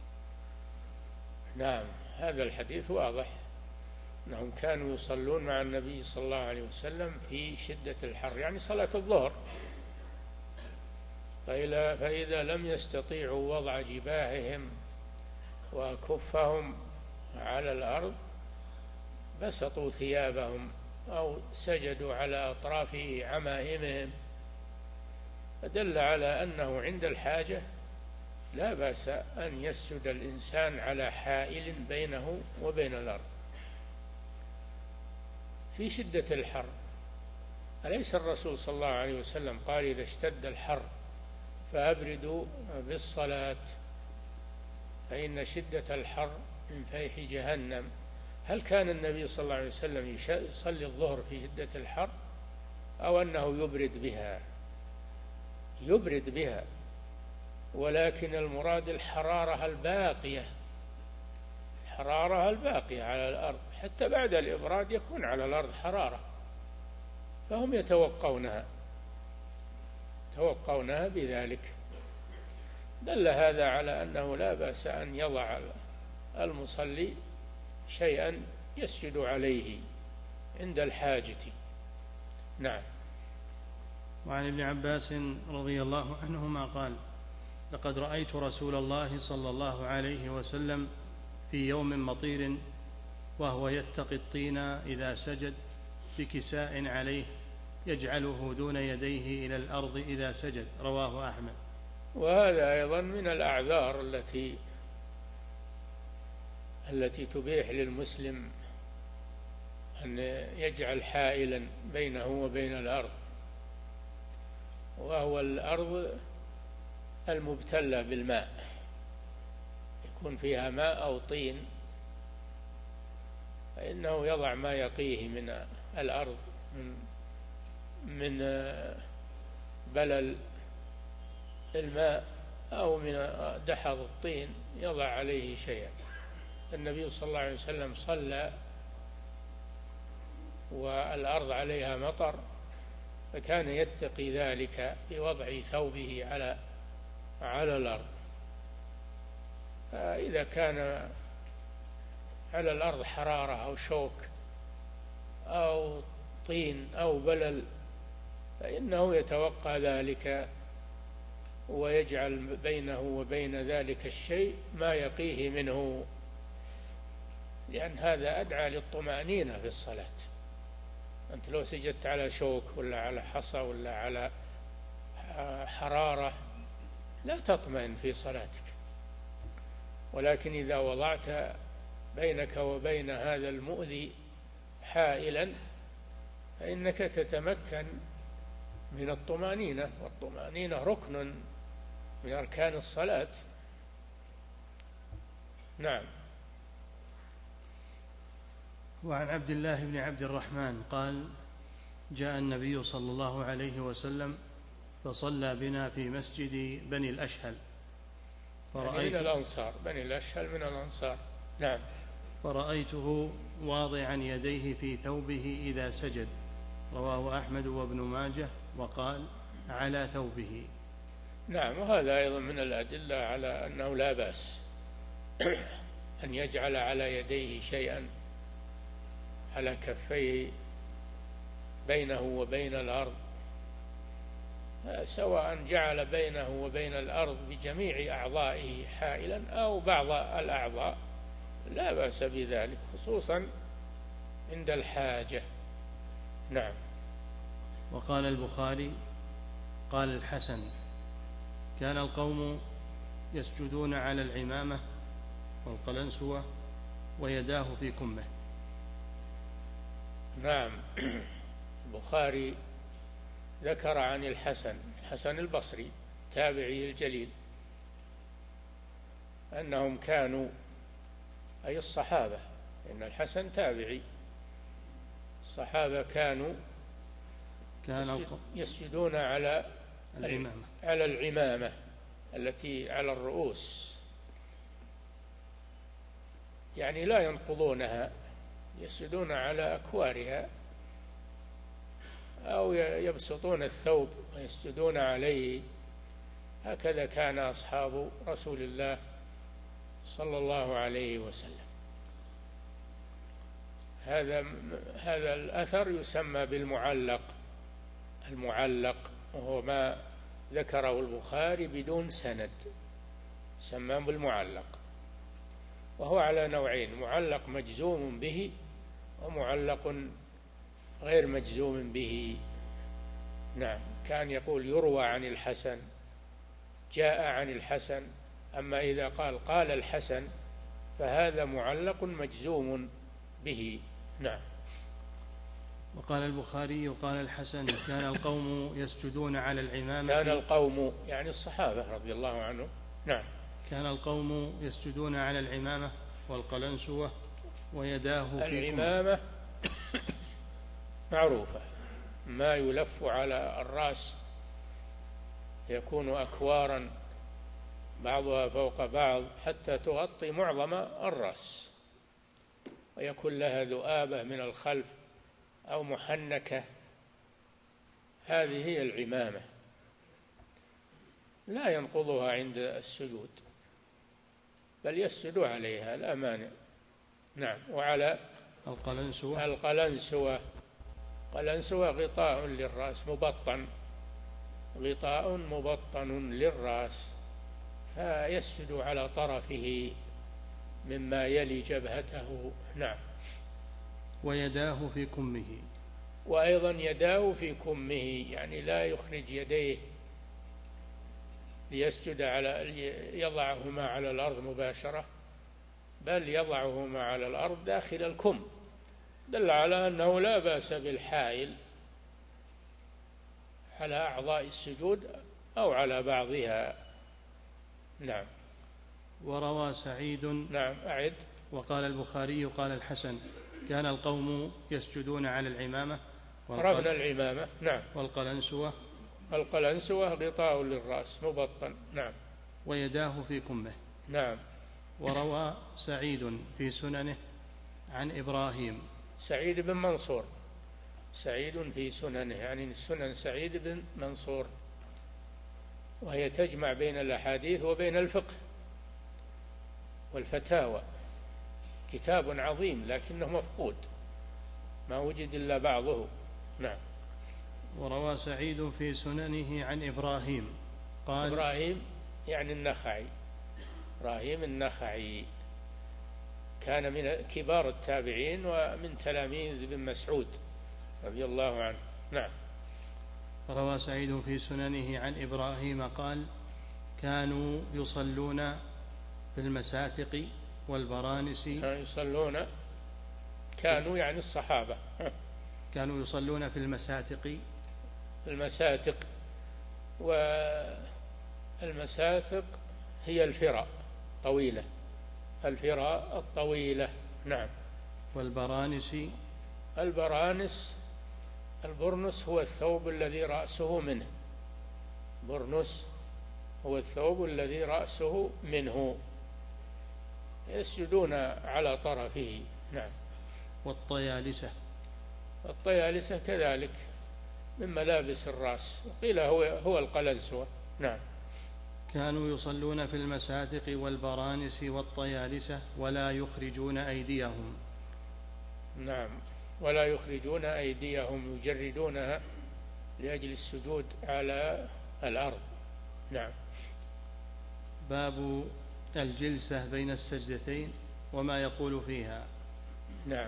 نعم، هذا الحديث واضح أنهم كانوا يصلون مع النبي صلى الله عليه وسلم في شدة الحر، يعني صلاة الظهر، فإذا لم يستطيعوا وضع جباههم وكفهم على الأرض بسطوا ثيابهم أو سجدوا على أطراف عمائمهم، فدل على أنه عند الحاجة لا بأس أن يسجد الإنسان على حائل بينه وبين الأرض في شدة الحر. أليس الرسول صلى الله عليه وسلم قال: إذا اشتد الحر فأبردوا بالصلاة فإن شدة الحر من فيح جهنم؟ هل كان النبي صلى الله عليه وسلم يصلي الظهر في شدة الحر أو أنه يبرد بها؟ يبرد بها، ولكن المراد الحرارة الباقية، الحرارة الباقية على الأرض، حتى بعد الإبراد يكون على الأرض حرارة، فهم يتوقونها توقونها بذلك. دل هذا على أنه لا بأس أن يضع المصلي شيئا يسجد عليه عند الحاجة. نعم. وعن ابن عباس رضي الله عنهما قال: لقد رأيت رسول الله صلى الله عليه وسلم في يوم مطير وهو يتقي الطين إذا سجد بكساء عليه يجعله دون يديه إلى الأرض إذا سجد. رواه أحمد. وهذا أيضا من الأعذار التي التي تبيح للمسلم أن يجعل حائلا بينه وبين الأرض، وهو الأرض المبتلة بالماء، يكون فيها ماء أو طين، فإنه يضع ما يقيه من الأرض من من بلل الماء أو من دحض الطين، يضع عليه شيئا. النبي صلى الله عليه وسلم صلى والأرض عليها مطر، فكان يتقي ذلك بوضع ثوبه على على الأرض. فإذا كان على الأرض حرارة أو شوك أو طين أو بلل فإنه يتوقى ذلك ويجعل بينه وبين ذلك الشيء ما يقيه منه، لأن هذا أدعى للطمأنينة في الصلاة. أنت لو سجدت على شوك ولا على حصى ولا على حرارة لا تطمئن في صلاتك، ولكن إذا وضعت بينك وبين هذا المؤذي حائلا فإنك تتمكن من الطمأنينة، والطمأنينة ركن من أركان الصلاة. نعم. وعن عبد الله بن عبد الرحمن قال: جاء النبي صلى الله عليه وسلم فصلى بنا في مسجد بني الأشهل فرأيت من الأنصار، بني الأشهل من الأنصار. نعم. فرأيته واضعا يديه في ثوبه إذا سجد، رواه أحمد وابن ماجه، وقال: على ثوبه. نعم. وهذا أيضا من الأدلة على أنه لا بأس أن يجعل على يديه شيئا على كفيه بينه وبين الأرض، سواء جعل بينه وبين الأرض بجميع أعضائه حائلا أو بعض الأعضاء لا بأس بذلك، خصوصا عند الحاجة. نعم. وقال البخاري: قال الحسن: كان القوم يسجدون على العمامة والقلنسوة ويداه في كمه. نعم. البخاري ذكر عن الحسن، الحسن البصري تابعي الجليل، أنهم كانوا، أي الصحابة، إن الحسن تابعي، الصحابة كانوا كان يسجدون على العمامة على العمامة التي على الرؤوس، يعني لا ينقضونها، يسجدون على أكوارها أو يبسطون الثوب ويسجدون عليه. هكذا كان أصحاب رسول الله صلى الله عليه وسلم. هذا هذا الأثر يسمى بالمعلق، المعلق وهو ما ذكره البخاري بدون سند، يسمى بالمعلق، وهو على نوعين: معلق مجزوم به ومعلق غير مجزوم به. نعم. كان يقول يروى عن الحسن، جاء عن الحسن، أما إذا قال قال الحسن فهذا معلق مجزوم به. نعم. وقال البخاري: قال الحسن: كان القوم يسجدون على العمامة. كان القوم يعني الصحابة رضي الله عنهم. نعم. كان القوم يسجدون على العمامة والقلنسوة ويداه في العمامة معروفة، ما يلف على الرأس، يكون أكوارا بعضها فوق بعض حتى تغطي معظم الرأس، ويكون لها ذؤابة من الخلف أو محنكة. هذه هي العمامة، لا ينقضها عند السجود بل يسجد عليها، لا مانع. نعم. وعلى القلنسوة القلنسوة قلنسوة غطاء للرأس مبطن، غطاء مبطن للرأس، فيسجد على طرفه مما يلي جبهته. نعم. ويداه في كمه. وأيضا يداه في كمه، يعني لا يخرج يديه ليسجد على يضعهما على الأرض مباشرة، بل يضعهما على الأرض داخل الكم، دل على أنه لا بأس بالحائل على أعضاء السجود أو على بعضها. نعم. وروى سعيد. نعم. أعد. وقال البخاري: قال الحسن: كان القوم يسجدون على العمامة رغم العمامة. نعم. والقلنسوة. القلنسوة غطاء للرأس مبطن. نعم. ويداه في كمه. نعم. وروى سعيد في سننه عن إبراهيم. سعيد بن منصور سعيد في سننه، يعني سنن سعيد بن منصور، وهي تجمع بين الأحاديث وبين الفقه والفتاوى. كتاب عظيم لكنه مفقود، ما وجد إلا بعضه. نعم. وروى سعيد في سننه عن إبراهيم قال. إبراهيم يعني النخعي، إبراهيم النخعي كان من كبار التابعين ومن تلاميذ ابن مسعود رضي الله عنه. نعم. روى سعيد في سننه عن إبراهيم قال: كانوا يصلون في المساتق والبرانس. يصلون، كانوا يعني الصحابة، كانوا يصلون في المساتق. المساتق، والمساتق هي الفرا طويلة، الفرا الطويلة. نعم. والبرانس. البرانس، البرنس هو الثوب الذي رأسه منه، برنس هو الثوب الذي رأسه منه، يسجدون على طرفه. نعم. والطيالسة. الطيالسة كذلك من ملابس الرأس، قيل هو هو القلنسوة. نعم. كانوا يصلون في المساتق والبرانس والطيالسة ولا يخرجون أيديهم. نعم. ولا يخرجون أيديهم، يجردونها لأجل السجود على الأرض. نعم. باب الجلسة بين السجدتين وما يقول فيها. نعم.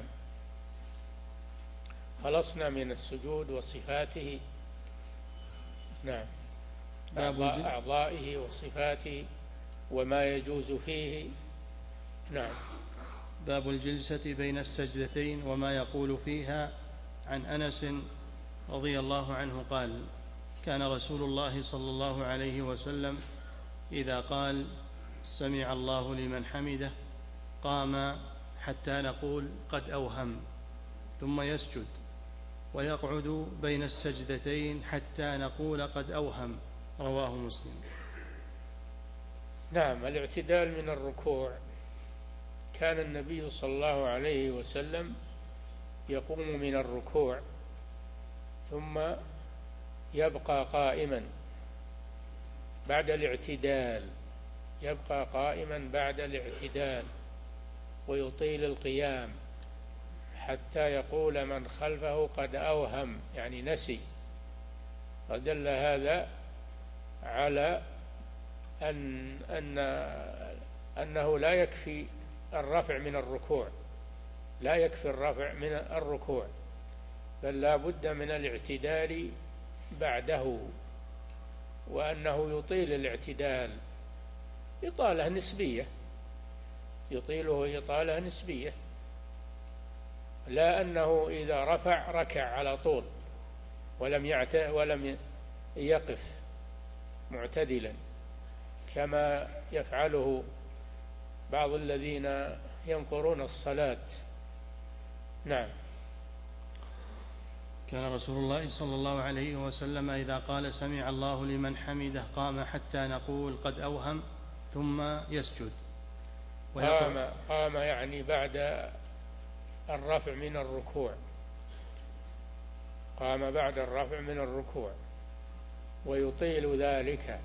خلصنا من السجود وصفاته. نعم. أعضائه وصفاته وما يجوز فيه. نعم. باب الجلسة بين السجدتين وما يقول فيها. عن أنس رضي الله عنه قال: كان رسول الله صلى الله عليه وسلم إذا قال سمع الله لمن حمده قام حتى نقول قد أوهم، ثم يسجد ويقعد بين السجدتين حتى نقول قد أوهم. رواه مسلم. نعم. الاعتدال من الركوع، كان النبي صلى الله عليه وسلم يقوم من الركوع ثم يبقى قائما بعد الاعتدال، يبقى قائما بعد الاعتدال ويطيل القيام حتى يقول من خلفه قد أوهم، يعني نسي. ودل هذا على أن أن أنه لا يكفي الرفع من الركوع، لا يكفي الرفع من الركوع، بل لا بد من الاعتدال بعده، وأنه يطيل الاعتدال إطالة نسبية، يطيله إطالة نسبية، لا أنه إذا رفع ركع على طول ولم يعت ولم يقف معتدلا كما يفعله بعض الذين ينقرون الصلاة. نعم. كان رسول الله صلى الله عليه وسلم إذا قال سمع الله لمن حمده قام حتى نقول قد أوهم ثم يسجد. قام قام يعني بعد الرفع من الركوع، قام بعد الرفع من الركوع ويطيل ذلك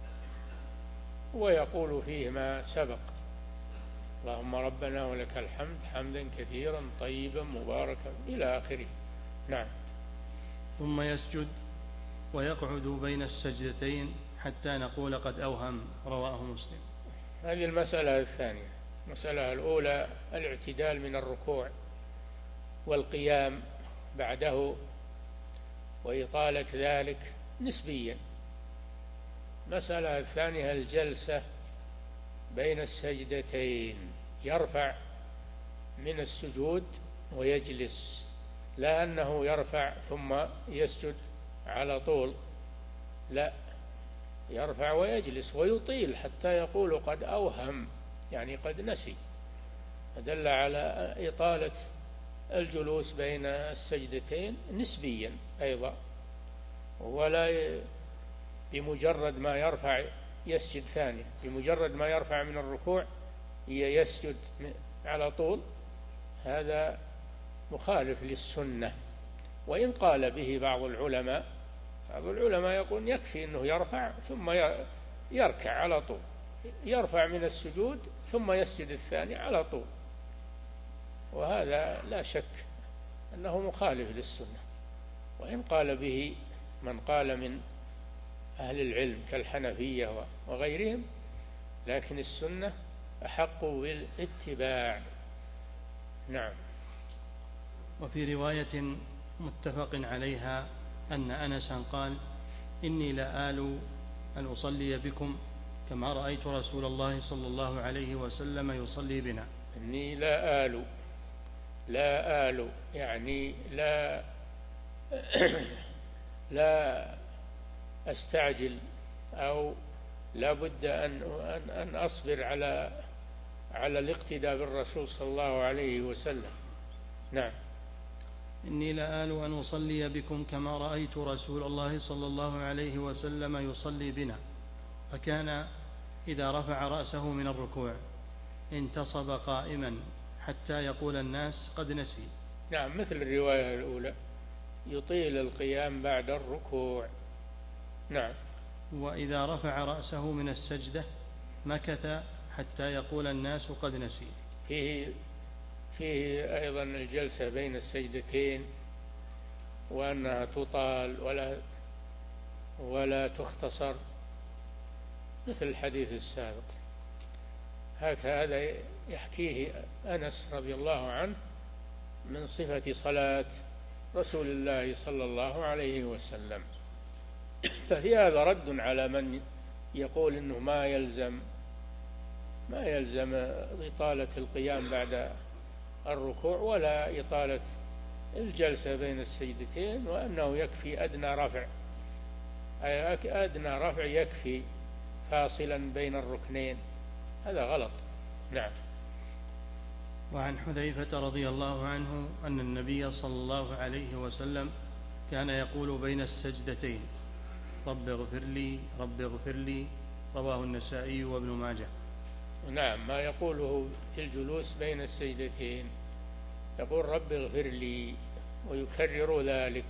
ويقول فيه ما سبق: اللهم ربنا ولك الحمد حمدا كثيرا طيبا مباركا إلى آخره. نعم. ثم يسجد ويقعد بين السجدتين حتى نقول قد أوهم. رواه مسلم. هذه المسألة الثانية. المسألة الأولى الاعتدال من الركوع والقيام بعده وإطالة ذلك نسبيا. المسألة الثانية الجلسة بين السجدتين، يرفع من السجود ويجلس، لا أنه يرفع ثم يسجد على طول، لا، يرفع ويجلس ويطيل حتى يقول قد أوهم، يعني قد نسي. دل على إطالة الجلوس بين السجدتين نسبيا أيضا، ولا بمجرد ما يرفع يسجد ثانية، بمجرد ما يرفع من الركوع يسجد على طول، هذا مخالف للسنة. وإن قال به بعض العلماء بعض العلماء يقول يكفي أنه يرفع ثم يركع على طول، يرفع من السجود ثم يسجد الثاني على طول، وهذا لا شك أنه مخالف للسنة. وإن قال به من قال من أهل العلم كالحنفية وغيرهم، لكن السنة أحق بالاتباع. نعم. وفي رواية متفق عليها أن أنسا قال: إني لآل أن أصلي بكم كما رأيت رسول الله صلى الله عليه وسلم يصلي بنا. إني لا آل، لا آل يعني لا لا أستعجل، أو لا بد أن أن أصبر على على الاقتداء بالرسول صلى الله عليه وسلم. نعم. إني لآل أن أصلي بكم كما رأيت رسول الله صلى الله عليه وسلم يصلي بنا، فكان إذا رفع رأسه من الركوع انتصب قائما حتى يقول الناس قد نسي. نعم، مثل الرواية الأولى، يطيل القيام بعد الركوع. نعم. وإذا رفع رأسه من السجدة مكث حتى يقول الناس قد نسي. فيه فيه أيضا الجلسة بين السجدتين، وأنها تطال ولا ولا تختصر مثل الحديث السابق. هكذا يحكيه أنس رضي الله عنه من صفة صلاة رسول الله صلى الله عليه وسلم. ففي هذا رد على من يقول إنه ما يلزم ما يلزم إطالة القيام بعد الركوع ولا إطالة الجلسة بين السجدتين، وأنه يكفي أدنى رفع، أي أدنى رفع يكفي فاصلا بين الركنين. هذا غلط. نعم. وعن حذيفة رضي الله عنه أن النبي صلى الله عليه وسلم كان يقول بين السجدتين: رب اغفر لي رب اغفر لي، رواه النسائي وابن ماجه. نعم، ما يقوله في الجلوس بين السجدتين يقول رب اغفر لي، ويكرر ذلك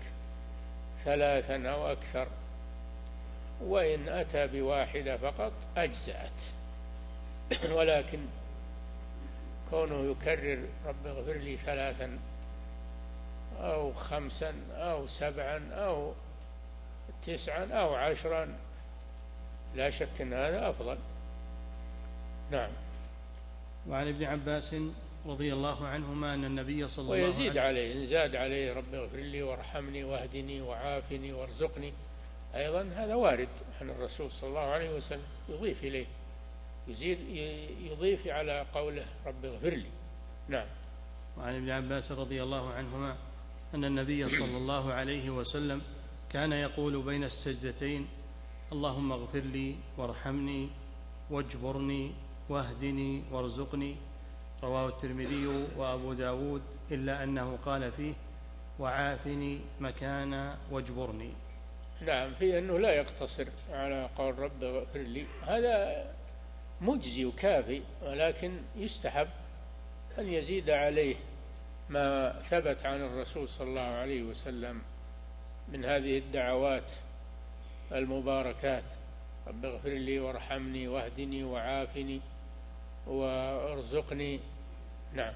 ثلاثا أو أكثر، وإن أتى بواحدة فقط أجزأت. ولكن كونه يكرر رب اغفر لي ثلاثا أو خمسا أو سبعا أو تسعا أو عشرا، لا شك أن هذا أفضل. نعم. وعن ابن عباس رضي الله عنهما أن النبي صلى الله عليه وسلم ويزيد عليه، إن زاد عليه رب اغفر لي وارحمني واهدني وعافني وارزقني أيضا هذا وارد عن الرسول صلى الله عليه وسلم، يضيف إليه، يزيد يضيف على قوله رب اغفر لي. نعم. وعن ابن عباس رضي الله عنهما أن النبي صلى الله عليه وسلم كان يقول بين السجدتين: اللهم اغفر لي وارحمني واجبرني واهدني وارزقني، رواه الترمذي وأبو داود، إلا أنه قال فيه: وعافني مكان واجبرني. نعم، في أنه لا يقتصر على قول رب اغفر لي، هذا مجزي وكافي، ولكن يستحب أن يزيد عليه ما ثبت عن الرسول صلى الله عليه وسلم من هذه الدعوات المباركات: رب اغفر لي وارحمني واهدني وعافني وارزقني. نعم.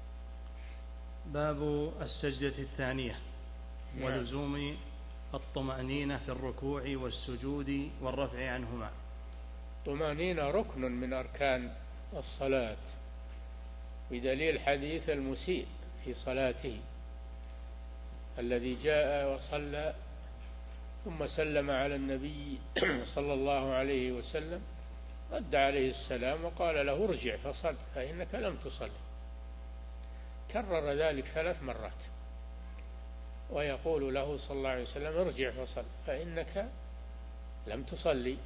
باب السجدة الثانية ولزوم الطمأنينة في الركوع والسجود والرفع عنهما. الطمأنينة ركن من أركان الصلاة، بدليل حديث المسيء في صلاته الذي جاء وصلى ثم سلم على النبي صلى الله عليه وسلم، رد عليه السلام وقال له: ارجع فصل فإنك لم تصل. كرر ذلك ثلاث مرات، ويقول له صلى الله عليه وسلم: ارجع فصل فإنك لم تصلي.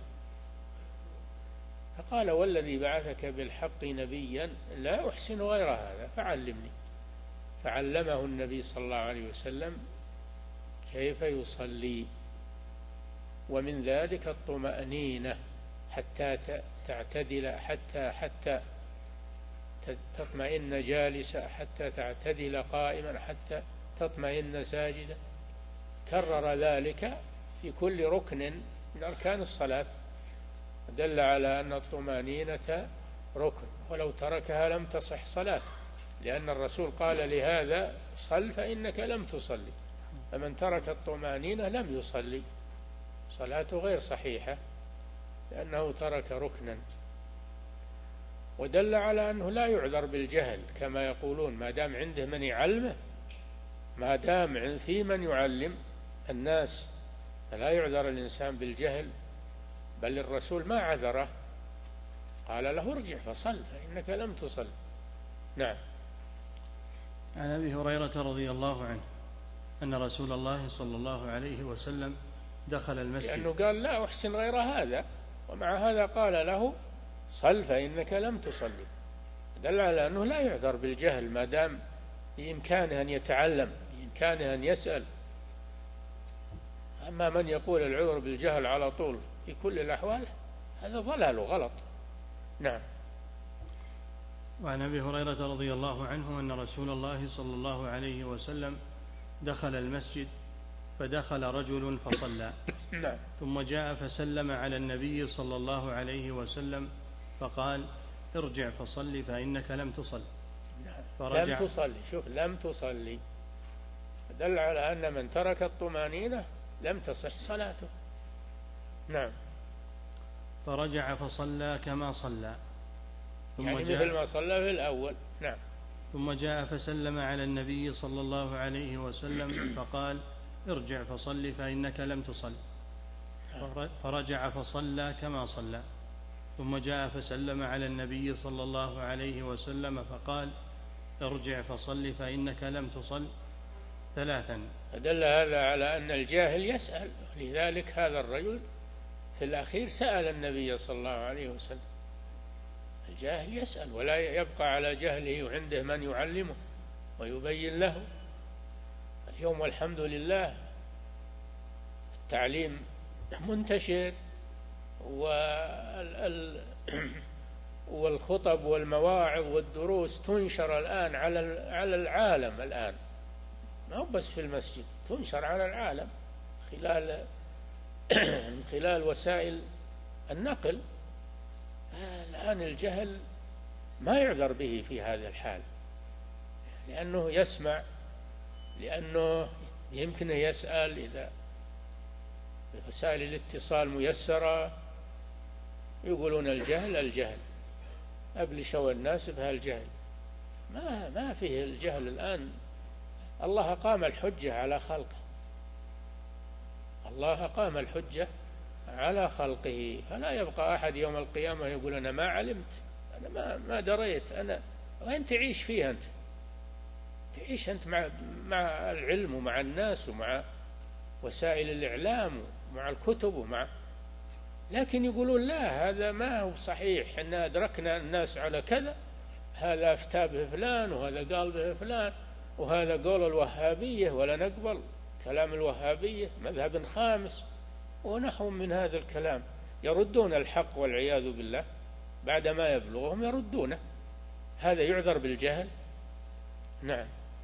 فقال: والذي بعثك بالحق نبيا لا أحسن غير هذا فعلمني. فعلمه النبي صلى الله عليه وسلم كيف يصلي، ومن ذلك الطمأنينة حتى تعتدل، حتى حتى تطمئن جالسة، حتى تعتدل قائما، حتى تطمئن ساجدة. كرر ذلك في كل ركن من أركان الصلاة، دل على أن الطمأنينة ركن، ولو تركها لم تصح صلاة، لأن الرسول قال لهذا صل فإنك لم تصلي، فمن ترك الطمأنينة لم يصلي، صلاته غير صحيحة لأنه ترك ركنا. ودل على أنه لا يعذر بالجهل كما يقولون، ما دام عنده من يعلمه، ما دام في من يعلم الناس فلا يعذر الإنسان بالجهل، بل الرسول ما عذره، قال له ارجع فصل فإنك لم تصل. نعم. عن أبي هريرة رضي الله عنه أن رسول الله صلى الله عليه وسلم دخل المسجد، لأنه قال لا أحسن غير هذا، ومع هذا قال له صل فإنك لم تصلي، دل على أنه لا يعذر بالجهل ما دام بإمكانه أن يتعلم، بإمكانه أن يسأل. أما من يقول العذر بالجهل على طول في كل الأحوال هذا ضلال وغلط. نعم. وعن أبي هريرة رضي الله عنه أن رسول الله صلى الله عليه وسلم دخل المسجد فدخل رجل فصلى نعم. ثم جاء فسلم على النبي صلى الله عليه وسلم فقال ارجع فصل فإنك لم تصل. فرجع لم تصلي، شوف لم تصلي، دل على أن من ترك الطمأنينة لم تصح صلاته. نعم. فرجع فصلى كما صلى، ثم يعني مثل ما صلى في الأول. نعم. ثم جاء فسلم على النبي صلى الله عليه وسلم فقال ارجع فصل فإنك لم تصل. فرجع فصلى كما صلى، ثم جاء فسلم على النبي صلى الله عليه وسلم فقال ارجع فصل فإنك لم تصل ثلاثا. دل هذا على أن الجاهل يسأل، لذلك هذا الرجل في الأخير سأل النبي صلى الله عليه وسلم. الجاهل يسأل ولا يبقى على جهله وعنده من يعلمه ويبين له. اليوم والحمد لله التعليم منتشر، والخطب والمواعظ والدروس تنشر الآن على العالم، الآن ما هو بس في المسجد، تنشر على العالم خلال من خلال وسائل النقل. الآن الجهل ما يعذر به في هذا الحال، لأنه يسمع، لأنه يمكنه يسأل، إذا وسائل الاتصال ميسرة يقولون الجهل الجهل أبلشوا الناس بهالجهل. ما ما فيه الجهل الآن، الله قام الحجة على خلقه، الله قام الحجة على خلقه، فلا يبقى أحد يوم القيامة يقول أنا ما علمت، أنا ما ما دريت، أنا وين تعيش فيها أنت؟ تعيش أنت مع مع العلم ومع الناس ومع وسائل الإعلام ومع الكتب ومع، لكن يقولون لا هذا ما هو صحيح، إن أدركنا الناس على كذا، هذا أفتى به فلان وهذا قال به فلان وهذا قول الوهابية ولا نقبل كلام الوهابية، مذهب خامس ونحو من هذا الكلام، يردون الحق والعياذ بالله بعدما يبلغهم يردونه. هذا يعذر بالجهل. نعم.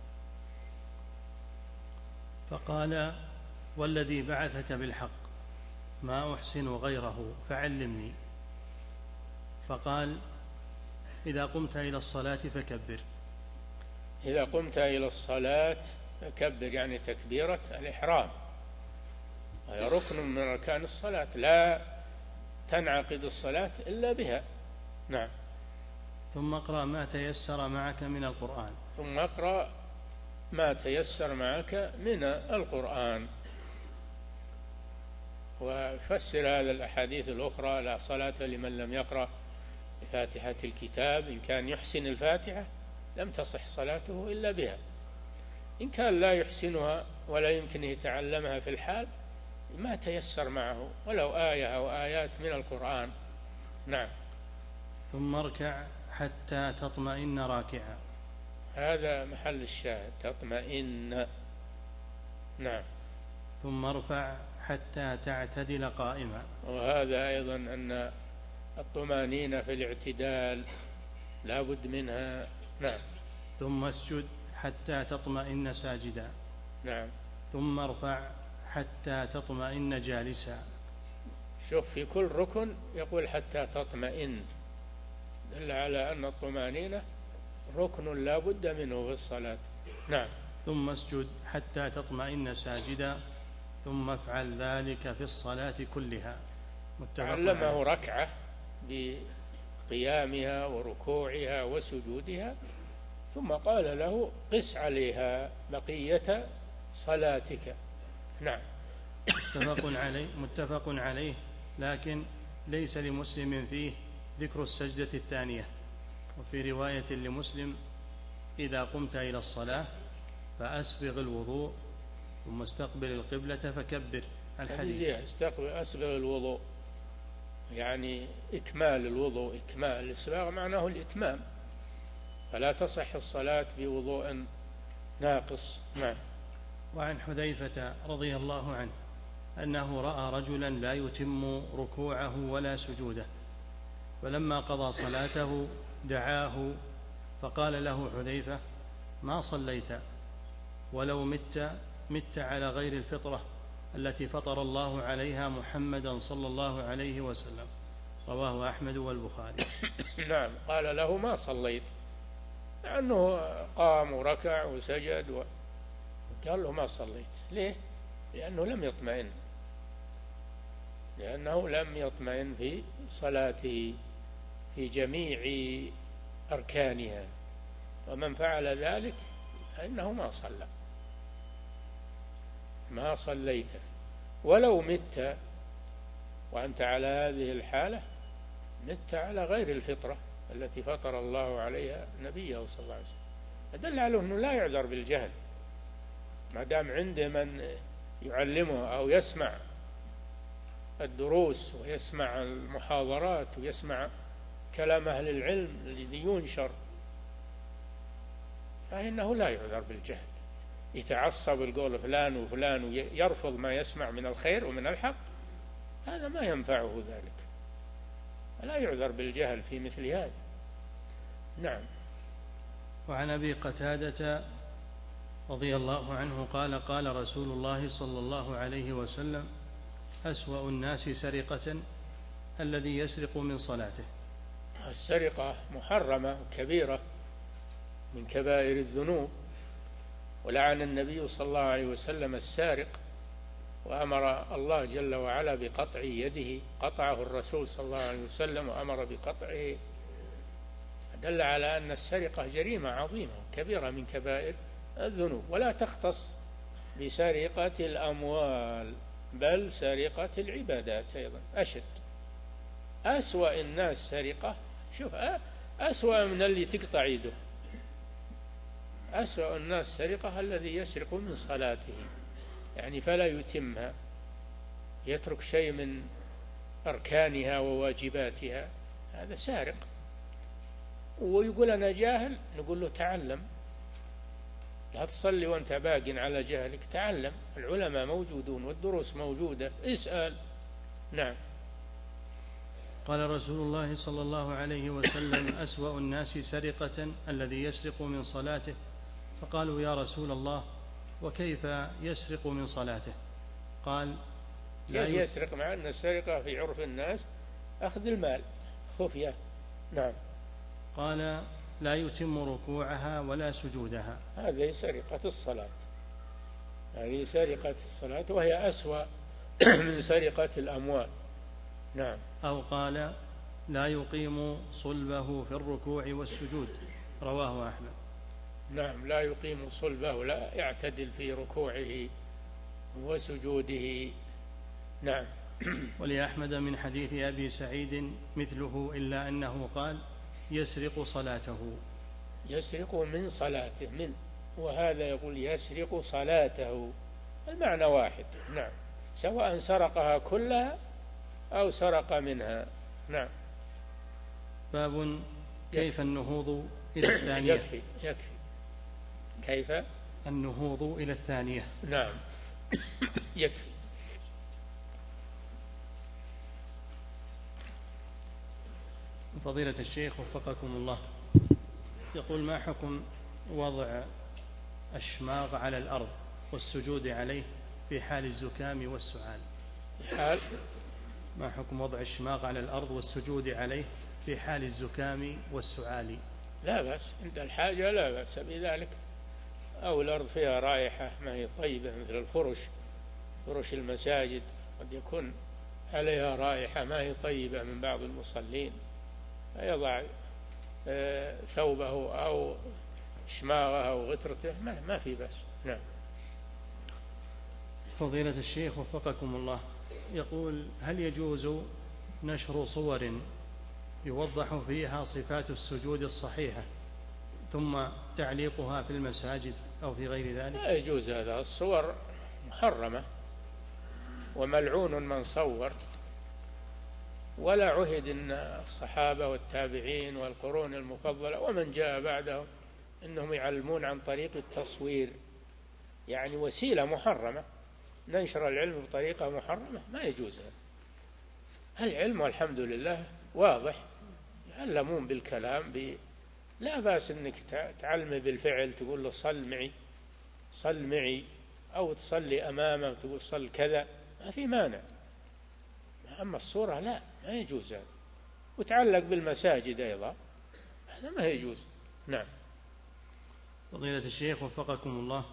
فقال والذي بعثك بالحق ما أحسن غيره فعلمني. فقال إذا قمت إلى الصلاة فكبر. إذا قمت إلى الصلاة فكبر، يعني تكبيرة الإحرام، وهي ركن من أركان الصلاة، لا تنعقد الصلاة إلا بها. نعم. ثم اقرأ ما تيسر معك من القرآن. ثم اقرأ ما تيسر معك من القرآن. وفسر هذا الأحاديث الأخرى لا صلاة لمن لم يقرأ بفاتحة الكتاب، إن كان يحسن الفاتحة لم تصح صلاته إلا بها، إن كان لا يحسنها ولا يمكن يتعلمها في الحال ما تيسر معه ولو آية أو آيات من القرآن. نعم. ثم اركع حتى تطمئن راكعا. هذا محل الشاهد، تطمئن. نعم. ثم ارفع حتى تعتدل قائما. وهذا أيضا أن الطمأنينة في الاعتدال لا بد منها. نعم. ثم اسجد حتى تطمئن ساجدا. نعم. ثم ارفع حتى تطمئن جالسا. شوف في كل ركن يقول حتى تطمئن، دل على أن الطمأنينة ركن لا بد منه في الصلاة. نعم. ثم اسجد حتى تطمئن ساجدا، ثم افعل ذلك في الصلاة كلها. علمه ركعة بقيامها وركوعها وسجودها، ثم قال له قس عليها بقية صلاتك. نعم. متفق عليه متفق عليه لكن ليس لمسلم فيه ذكر السجدة الثانية. وفي رواية لمسلم: إذا قمت إلى الصلاة فأسبغ الوضوء ثم استقبل القبلة فكبر. الحديث استقبل أسبغ الوضوء يعني إكمال الوضوء، إكمال الإسباغ معناه الإتمام، فلا تصح الصلاة بوضوء ناقص. نعم. وعن حذيفة رضي الله عنه أنه رأى رجلا لا يتم ركوعه ولا سجوده، فلما قضى صلاته دعاه فقال له حذيفة: ما صليت، ولو مت مت على غير الفطرة التي فطر الله عليها محمدا صلى الله عليه وسلم. رواه أحمد والبخاري. نعم. قال له: ما صليت، لأنه قام وركع وسجد و... قال له: ما صليت. ليه؟ لأنه لم يطمئن، لأنه لم يطمئن في صلاته في جميع أركانها، ومن فعل ذلك فإنه ما صلى. ما صليت ولو مت وأنت على هذه الحالة، مت على غير الفطرة التي فطر الله عليها نبيه صلى الله عليه وسلم. أدل على أنه لا يعذر بالجهل ما دام عنده من يعلمه أو يسمع الدروس ويسمع المحاضرات ويسمع كلام أهل العلم الذي ينشر، فإنه لا يعذر بالجهل. يتعصب القول فلان وفلان ويرفض ما يسمع من الخير ومن الحق، هذا ما ينفعه ذلك، لا يعذر بالجهل في مثل هذا. نعم. وعن أبي قتادة رضي الله عنه قال: قال رسول الله صلى الله عليه وسلم: أسوأ الناس سرقة الذي يسرق من صلاته. السرقة محرمة كبيرة من كبائر الذنوب، ولعن النبي صلى الله عليه وسلم السارق، وأمر الله جل وعلا بقطع يده، قطعه الرسول صلى الله عليه وسلم وأمر بقطعه، دل على أن السرقة جريمة عظيمة كبيرة من كبائر الذنوب، ولا تختص بسرقة الأموال بل سرقة العبادات أيضا أشد. أسوأ الناس سرقة، شوف، أسوأ من اللي تقطع يده. أسوأ الناس سرقة الذي يسرق من صلاته، يعني فلا يتمها، يترك شيء من أركانها وواجباتها، هذا سارق. ويقول أنا جاهل، نقول له تعلم، لا تصلي وأنت باق على جهلك، تعلم، العلماء موجودون والدروس موجودة، اسأل. نعم. قال رسول الله صلى الله عليه وسلم: أسوأ الناس سرقة الذي يسرق من صلاته. فقالوا: يا رسول الله، وكيف يسرق من صلاته؟ قال: لا يسرق، مع أن السرقة في عرف الناس أخذ المال خفية. نعم. قال: لا يتم ركوعها ولا سجودها. هذه سرقة الصلاة، هذه سرقة الصلاة، وهي أسوأ من سرقة الأموال. نعم. أو قال: لا يقيم صلبه في الركوع والسجود. رواه أحمد. نعم. لا يقيم صلبه، لا يعتدل في ركوعه وسجوده. نعم. ولأحمد من حديث أبي سعيد مثله، إلا أنه قال: يسرق صلاته. يسرق من صلاته، من، وهذا يقول يسرق صلاته، المعنى واحد. نعم. سواء سرقها كلها أو سرق منها. نعم. باب كيف النهوض إلى الثانية. يكفي يكفي كيف النهوض إلى الثانية. نعم. يكفي. فضيلة الشيخ وفقكم الله، يقول: ما حكم وضع الشماغ على الأرض والسجود عليه في حال الزكام والسعال. حال ما حكم وضع الشماغ على الأرض والسجود عليه في حال الزكام والسعال؟ لا بأس عند الحاجة، لا بأس بذلك. أو الأرض فيها رائحة ما هي طيبة مثل الفرش، فرش المساجد قد يكون عليها رائحة ما هي طيبة من بعض المصلين، فيضع ثوبه أو شماغه أو غترته ما في بأس. نعم. فضيلة الشيخ وفقكم الله، يقول: هل يجوز نشر صور يوضح فيها صفات السجود الصحيحة ثم تعليقها في المساجد أو في غير ذلك؟ لا يجوز هذا، الصور محرمة وملعون من صور، ولا عهد أن الصحابة والتابعين والقرون المفضلة ومن جاء بعدهم إنهم يعلمون عن طريق التصوير، يعني وسيلة محرمة، ننشر العلم بطريقة محرمة ما يجوز. العلم والحمد لله واضح، يعلمون بالكلام ب... لا بأس أنك تعلم بالفعل، تقول له صل معي صل معي، أو تصلي أمامه تقول صل كذا، ما في مانع. أما الصورة لا، ما يجوز هذا. وتعلق بالمساجد أيضا، هذا ما يجوز. نعم. فضيلة الشيخ وفقكم الله،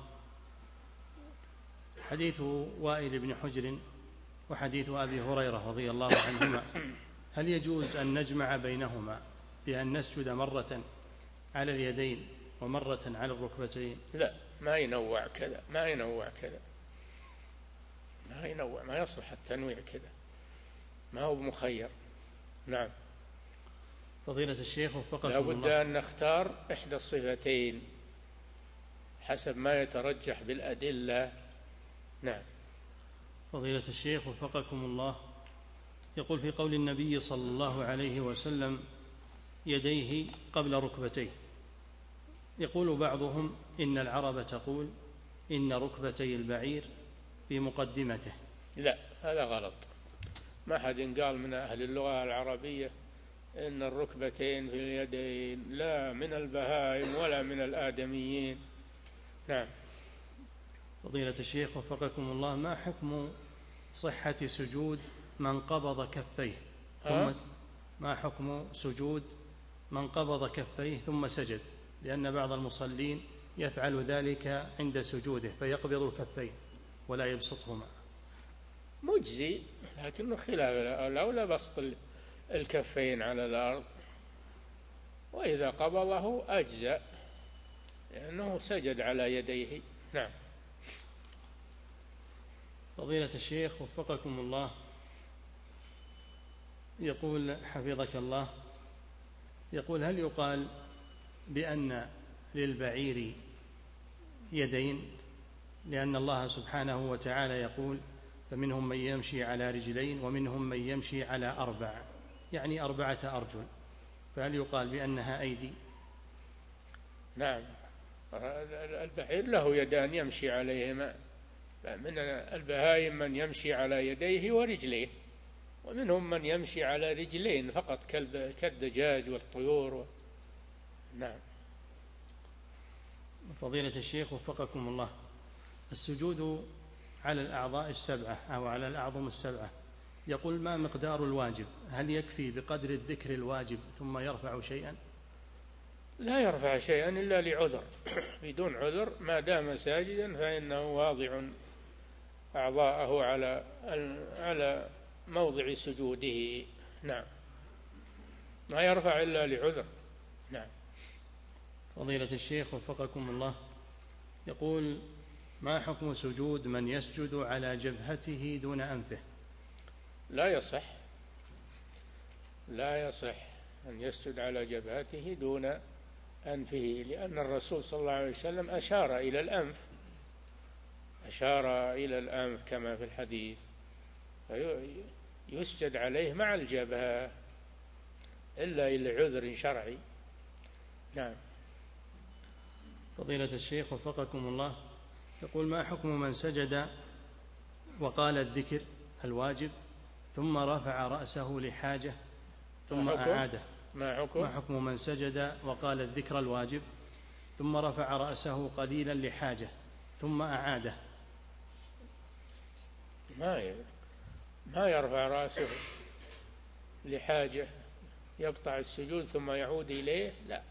حديث وائل بن حجر وحديث أبي هريرة رضي الله عنهما، هل يجوز أن نجمع بينهما بأن نسجد مرة على اليدين ومرة على الركبتين؟ لا، ما ينوع كذا، ما ينوع كذا، ما ينوع، ما يصلح التنويع كذا، ما هو بمخير. نعم. فضيلة الشيخ وفقكم لا الله، بد أن نختار إحدى الصفتين حسب ما يترجح بالأدلة. نعم. فضيلة الشيخ وفقكم الله، يقول: في قول النبي صلى الله عليه وسلم يديه قبل ركبتيه، يقول بعضهم إن العرب تقول إن ركبتي البعير في مقدمته. لا، هذا غلط. ما حد قال من أهل اللغة العربية إن الركبتين في اليدين، لا من البهائم ولا من الآدميين. نعم. فضيلة الشيخ وفقكم الله، ما حكم صحة سجود من قبض كفيه ثم ما حكم سجود من قبض كفيه ثم سجد؟ لأن بعض المصلين يفعل ذلك عند سجوده فيقبض الكفين ولا يبسطهما. مجزي، لكنه خلاف الأولى بسط الكفين على الأرض، وإذا قبضه أجزأ لأنه سجد على يديه. نعم. فضيلة الشيخ وفقكم الله، يقول حفظك الله، يقول: هل يقال بأن للبعير يدين؟ لأن الله سبحانه وتعالى يقول: فمنهم من يمشي على رجلين ومنهم من يمشي على أربع، يعني أربعة أرجل، فهل يقال بأنها أيدي؟ نعم، البعير له يدان يمشي عليهما، من البهائم من يمشي على يديه ورجليه، ومنهم من يمشي على رجلين فقط كالدجاج والطيور و... نعم. فضيلة الشيخ وفقكم الله، السجود على الأعضاء السبعة أو على الأعظم السبعة، يقول: ما مقدار الواجب؟ هل يكفي بقدر الذكر الواجب ثم يرفع شيئا؟ لا يرفع شيئا إلا لعذر، بدون عذر ما دام ساجدا فإنه واضع أعضاءه على على موضع سجوده. نعم، ما يرفع إلا لعذر. نعم. فضيلة الشيخ وفقكم الله، يقول: ما حكم سجود من يسجد على جبهته دون أنفه؟ لا يصح، لا يصح أن يسجد على جبهته دون أنفه، لأن الرسول صلى الله عليه وسلم أشار إلى الأنف، أشار إلى الأنف كما في الحديث، يسجد عليه مع الجبهة إلا إلى عذر شرعي. نعم. فضيلة الشيخ وفقكم الله، يقول: ما حكم من سجد وقال الذكر الواجب ثم رفع رأسه لحاجة ثم أعاده؟ ما حكم؟ ما حكم من سجد وقال الذكر الواجب ثم رفع رأسه قليلا لحاجة ثم أعاده؟ ما ما يرفع رأسه لحاجة يقطع السجود ثم يعود إليه، لا،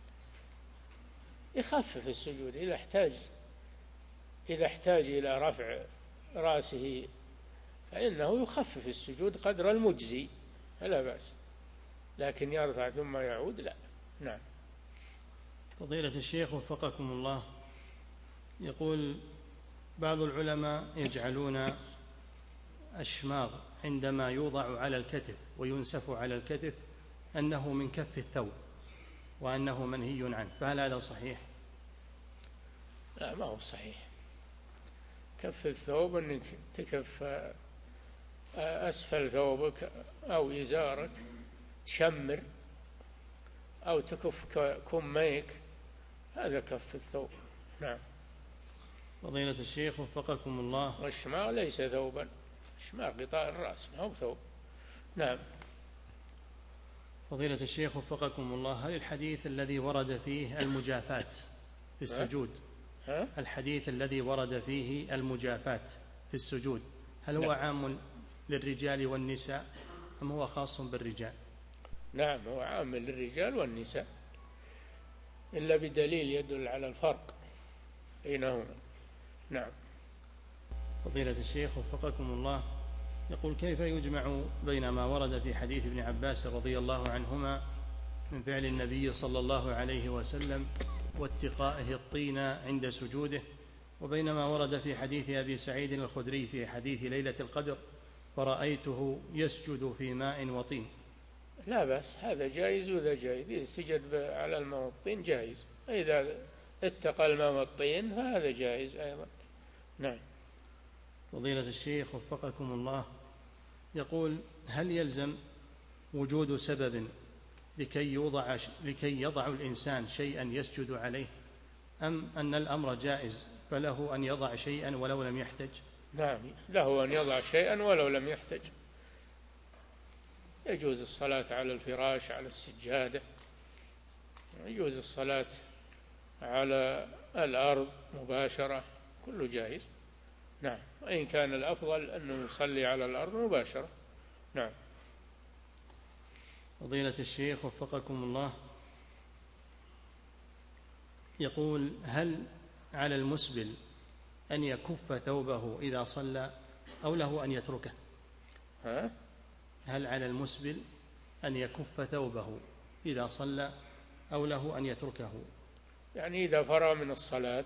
يخفف السجود إذا احتاج إذا احتاج إلى رفع رأسه فإنه يخفف السجود قدر المجزي فلا بأس، لكن يرفع ثم يعود لا. نعم. فضيلة الشيخ وفقكم الله، يقول بعض العلماء يجعلون الشماغ عندما يوضع على الكتف وينسف على الكتف أنه من كف الثوب وأنه منهي عنه، فهل هذا صحيح؟ لا، ما هو صحيح. كف الثوب أنك تكف أسفل ثوبك أو إزارك تشمر أو تكف كميك، هذا كف الثوب. نعم. فضيلة الشيخ وفقكم الله، والشماغ ليس ثوبا، الشماغ غطاء الرأس ما هو ثوب. نعم. فضيلة الشيخ وفقكم الله، هل الحديث الذي ورد فيه المجافاة في السجود ها؟ الحديث الذي ورد فيه المجافاة في السجود هل هو نعم. عام للرجال والنساء أم هو خاص بالرجال؟ نعم، هو عام للرجال والنساء، إلا بدليل يدل على الفرق بينهما. نعم. فضيلة الشيخ وفقكم الله، يقول كيف يجمع بين ما ورد في حديث ابن عباس رضي الله عنهما من فعل النبي صلى الله عليه وسلم واتقائه الطين عند سجوده، وبين ما ورد في حديث أبي سعيد الخدري في حديث ليلة القدر فرأيته يسجد في ماء وطين؟ لا بأس، هذا جائز وذا جائز، إذا سجد على الماء والطين جائز، إذا اتقى الماء والطين فهذا جائز أيضا. نعم. فضيلة الشيخ وفقكم الله، يقول هل يلزم وجود سبب لكي يوضع لكي يضع الإنسان شيئا يسجد عليه، أم أن الأمر جائز فله أن يضع شيئا ولو لم يحتج؟ نعم، له أن يضع شيئا ولو لم يحتج، يجوز الصلاة على الفراش، على السجادة، يجوز الصلاة على الأرض مباشرة، كله جائز. نعم، وإن كان الأفضل أنه يصلي على الأرض مباشرة. نعم. فضيلة الشيخ وفقكم الله، يقول هل على المسبل أن يكف ثوبه إذا صلى أو له أن يتركه؟ ها؟ هل على المسبل أن يكف ثوبه إذا صلى أو له أن يتركه؟ يعني إذا فرغ من الصلاة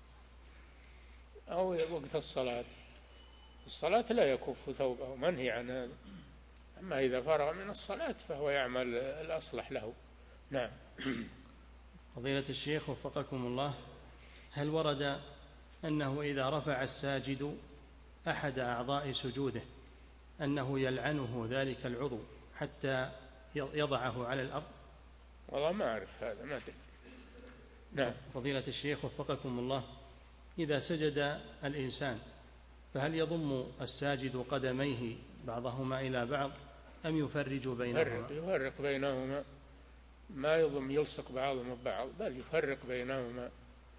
أو وقت الصلاة، الصلاة لا يكف ثوبه، منهي عن هذا، أما إذا فرغ من الصلاة فهو يعمل الأصلح له. نعم. فضيلة الشيخ وفقكم الله، هل ورد أنه إذا رفع الساجد أحد أعضاء سجوده أنه يلعنه ذلك العضو حتى يضعه على الأرض؟ والله ما أعرف هذا، ما أدري. نعم. فضيلة الشيخ وفقكم الله، إذا سجد الإنسان فهل يضم الساجد قدميه بعضهما إلى بعض أم يفرج بينهما؟ يفرق, يفرق بينهما، ما يضم يلصق بعضهم ببعض، بل يفرق بينهما،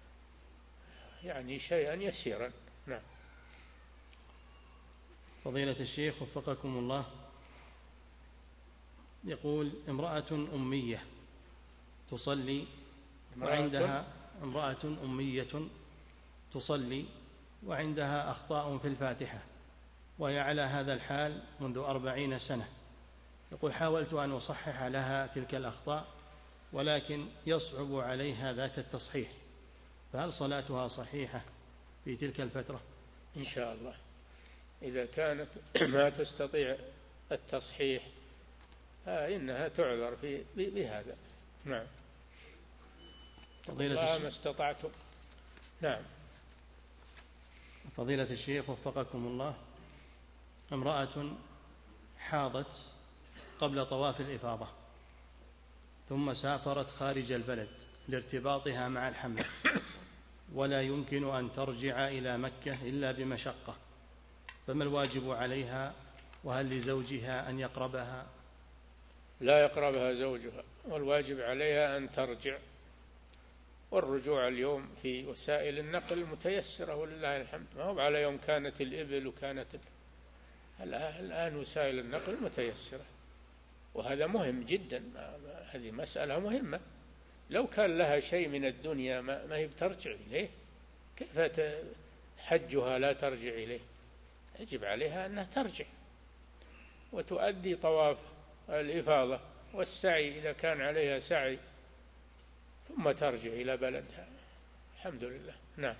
يعني شيئا يسيرا. نعم. فضيلة الشيخ وفقكم الله، يقول امرأة أمية تصلي وعندها امرأة أمية تصلي وعندها أخطاء في الفاتحة وهي على هذا الحال منذ أربعين سنة، يقول حاولت أن أصحح لها تلك الأخطاء ولكن يصعب عليها ذاك التصحيح، فهل صلاتها صحيحة في تلك الفترة؟ إن شاء الله، إذا كانت ما تستطيع التصحيح فإنها تعذر في بهذا. نعم. الله ما استطعتم. نعم. فضيلة الشيخ وفقكم الله، امرأة حاضت قبل طواف الإفاضة ثم سافرت خارج البلد لارتباطها مع الحمل ولا يمكن أن ترجع إلى مكة إلا بمشقة، فما الواجب عليها وهل لزوجها أن يقربها؟ لا يقربها زوجها، والواجب عليها أن ترجع، والرجوع اليوم في وسائل النقل متيسرة ولله الحمد، ما هو على يوم كانت الإبل وكانت الآن وسائل النقل متيسرة، وهذا مهم جدا، هذه مسألة مهمة. لو كان لها شيء من الدنيا ما هي بترجع إليه، كيف حجها لا ترجع إليه؟ يجب عليها أنها ترجع وتؤدي طواف الإفاضة والسعي إذا كان عليها سعي، ثم ترجع إلى بلدها. الحمد لله. نعم.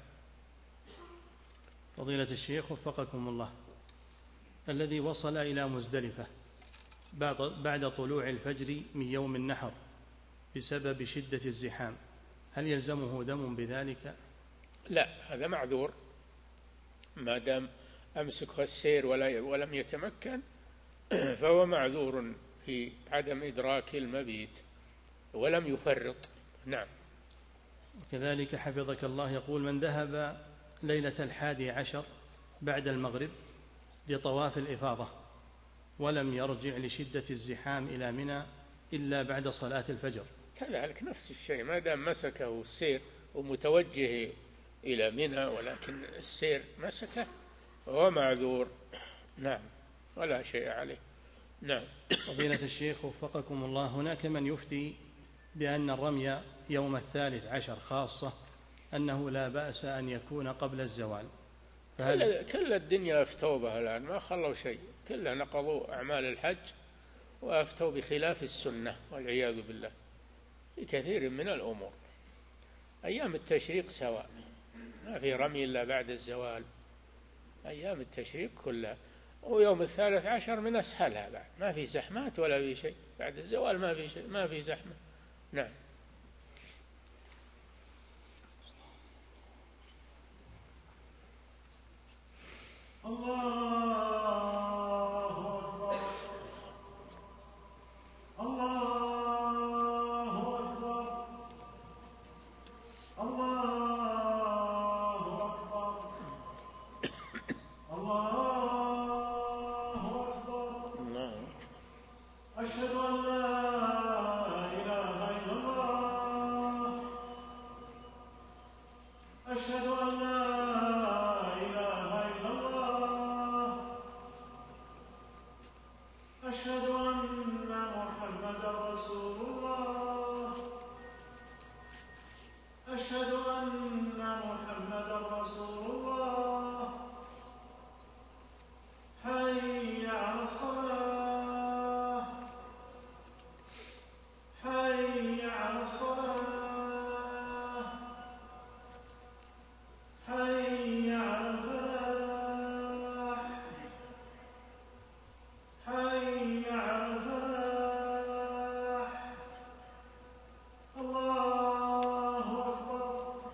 فضيلة الشيخ وفقكم الله، الذي وصل إلى مزدلفة بعد طلوع الفجر من يوم النحر بسبب شدة الزحام، هل يلزمه دم بذلك؟ لا، هذا معذور ما دام أمسك السير ولم يتمكن فهو معذور في عدم إدراك المبيت ولم يفرط. نعم. كذلك حفظك الله يقول: من ذهب ليلة الحادي عشر بعد المغرب لطواف الإفاضة ولم يرجع لشدة الزحام إلى منى إلا بعد صلاة الفجر، كذلك نفس الشيء، ما دام مسكه السير ومتوجه إلى منى ولكن السير مسكه فهو معذور. نعم، ولا شيء عليه. نعم. فضيلة الشيخ وفقكم الله، هناك من يفتي بأن الرمي يوم الثالث عشر خاصة أنه لا بأس أن يكون قبل الزوال، فهل... كل الدنيا أفتوا بها الآن، ما خلوا شيء، كلها نقضوا أعمال الحج وأفتوا بخلاف السنة والعياذ بالله في كثير من الأمور. أيام التشريق سواء، ما في رمي إلا بعد الزوال، أيام التشريق كلها، ويوم الثالث عشر من أسهلها بعد، ما في زحمات ولا في شيء، بعد الزوال ما في شيء، ما في زحمة. نعم. الله أكبر، الله أكبر، الله أكبر، الله أكبر. أشهد أن لا إله إلا الله، أشهد أن لا إله إلا الله، أشهد أن محمدا رسول الله، أشهد أن محمدا رسول الله. حي على الصلاة، حي على الصلاة، حي على الفلاح، حي على الفلاح. الله أكبر،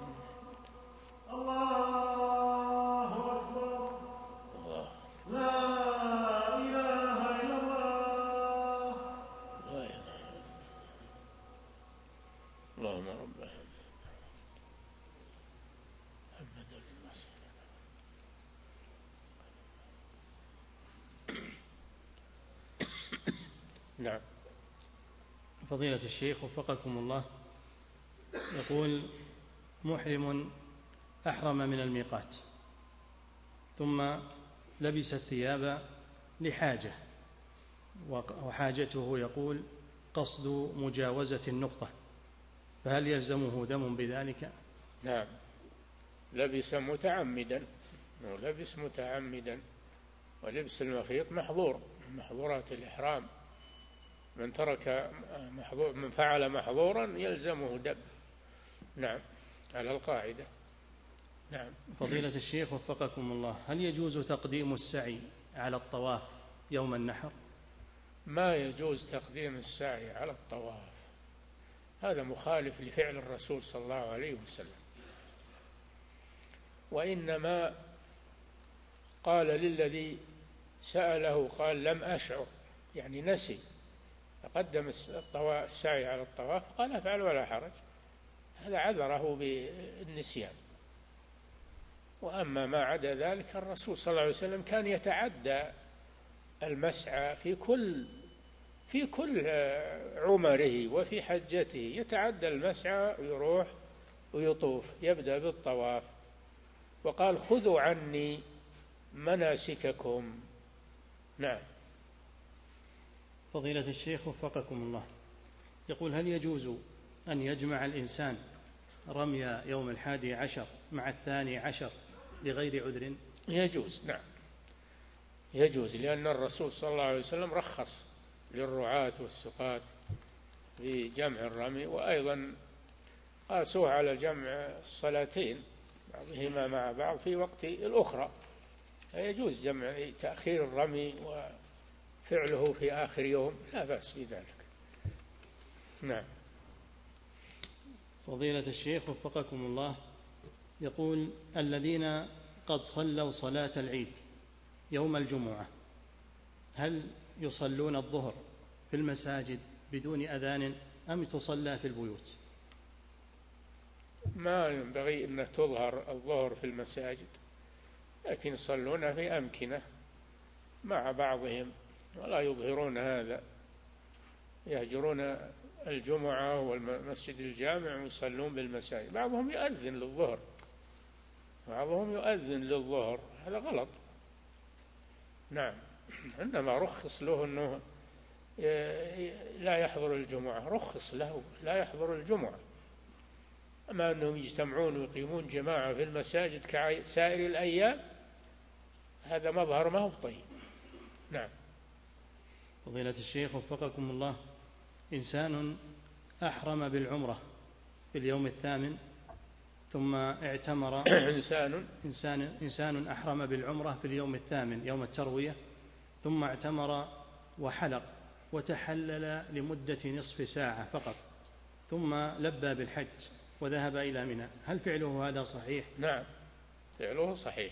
الله أكبر، لا إله إلا الله. اللهم رب محمد المسيح. نعم. فضيلة الشيخ وفقكم الله، يقول: محرم أحرم من الميقات ثم لبس الثياب لحاجة، وحاجته يقول قصد مجاوزة النقطة، فهل يلزمه دم بذلك؟ نعم، لبس متعمدا، لبس متعمدا، ولبس المخيط محظور من محظورات الإحرام، من ترك محظور، من فعل محظورا يلزمه دم. نعم، على القاعدة. نعم. فضيلة الشيخ وفقكم الله، هل يجوز تقديم السعي على الطواف يوم النحر؟ ما يجوز تقديم السعي على الطواف، هذا مخالف لفعل الرسول صلى الله عليه وسلم، وإنما قال للذي سأله، قال: لم أشعر، يعني نسي، فقدم السعي على الطواف، قال: افعل ولا حرج، هذا عذره بالنسيان. وأما ما عدا ذلك الرسول صلى الله عليه وسلم كان يتعدى المسعى في كل في كل عمره وفي حجته، يتعدى المسعى ويروح ويطوف، يبدأ بالطواف، وقال: خذوا عني مناسككم، نعم. فضيلة الشيخ وفقكم الله، يقول: هل يجوز أن يجمع الإنسان رمي يوم الحادي عشر مع الثاني عشر بغير عذر؟ يجوز، نعم يجوز، لأن الرسول صلى الله عليه وسلم رخص للرعاة والسقاة في جمع الرمي، وأيضا قاسوه على جمع الصلاتين بعضهما مع بعض في وقت الأخرى، فيجوز جمع تأخير الرمي وفعله في آخر يوم، لا بأس بذلك. نعم. فضيلة الشيخ وفقكم الله، يقول: الذين قد صلوا صلاة العيد يوم الجمعة هل يصلون الظهر في المساجد بدون أذان أم تصلى في البيوت؟ ما ينبغي أن تظهر الظهر في المساجد، لكن يصلون في أمكنة مع بعضهم ولا يظهرون هذا، يهجرون الجمعة والمسجد الجامع ويصلون بالمساجد. بعضهم يؤذن للظهر بعضهم يؤذن للظهر هذا غلط. نعم. إنما رخص له أنه لا يحضر الجمعة، رخص له لا يحضر الجمعة. أما أنهم يجتمعون ويقيمون جماعة في المساجد كسائر الأيام هذا مظهر ما هو طيب. نعم. فضيلة الشيخ وفقكم الله، إنسان أحرم بالعمرة في اليوم الثامن ثم اعتمر إنسان إنسان إنسان أحرم بالعمرة في اليوم الثامن يوم التروية، ثم اعتمر وحلق وتحلل لمدة نصف ساعة فقط، ثم لبى بالحج وذهب إلى منى، هل فعله هذا صحيح؟ نعم فعله صحيح،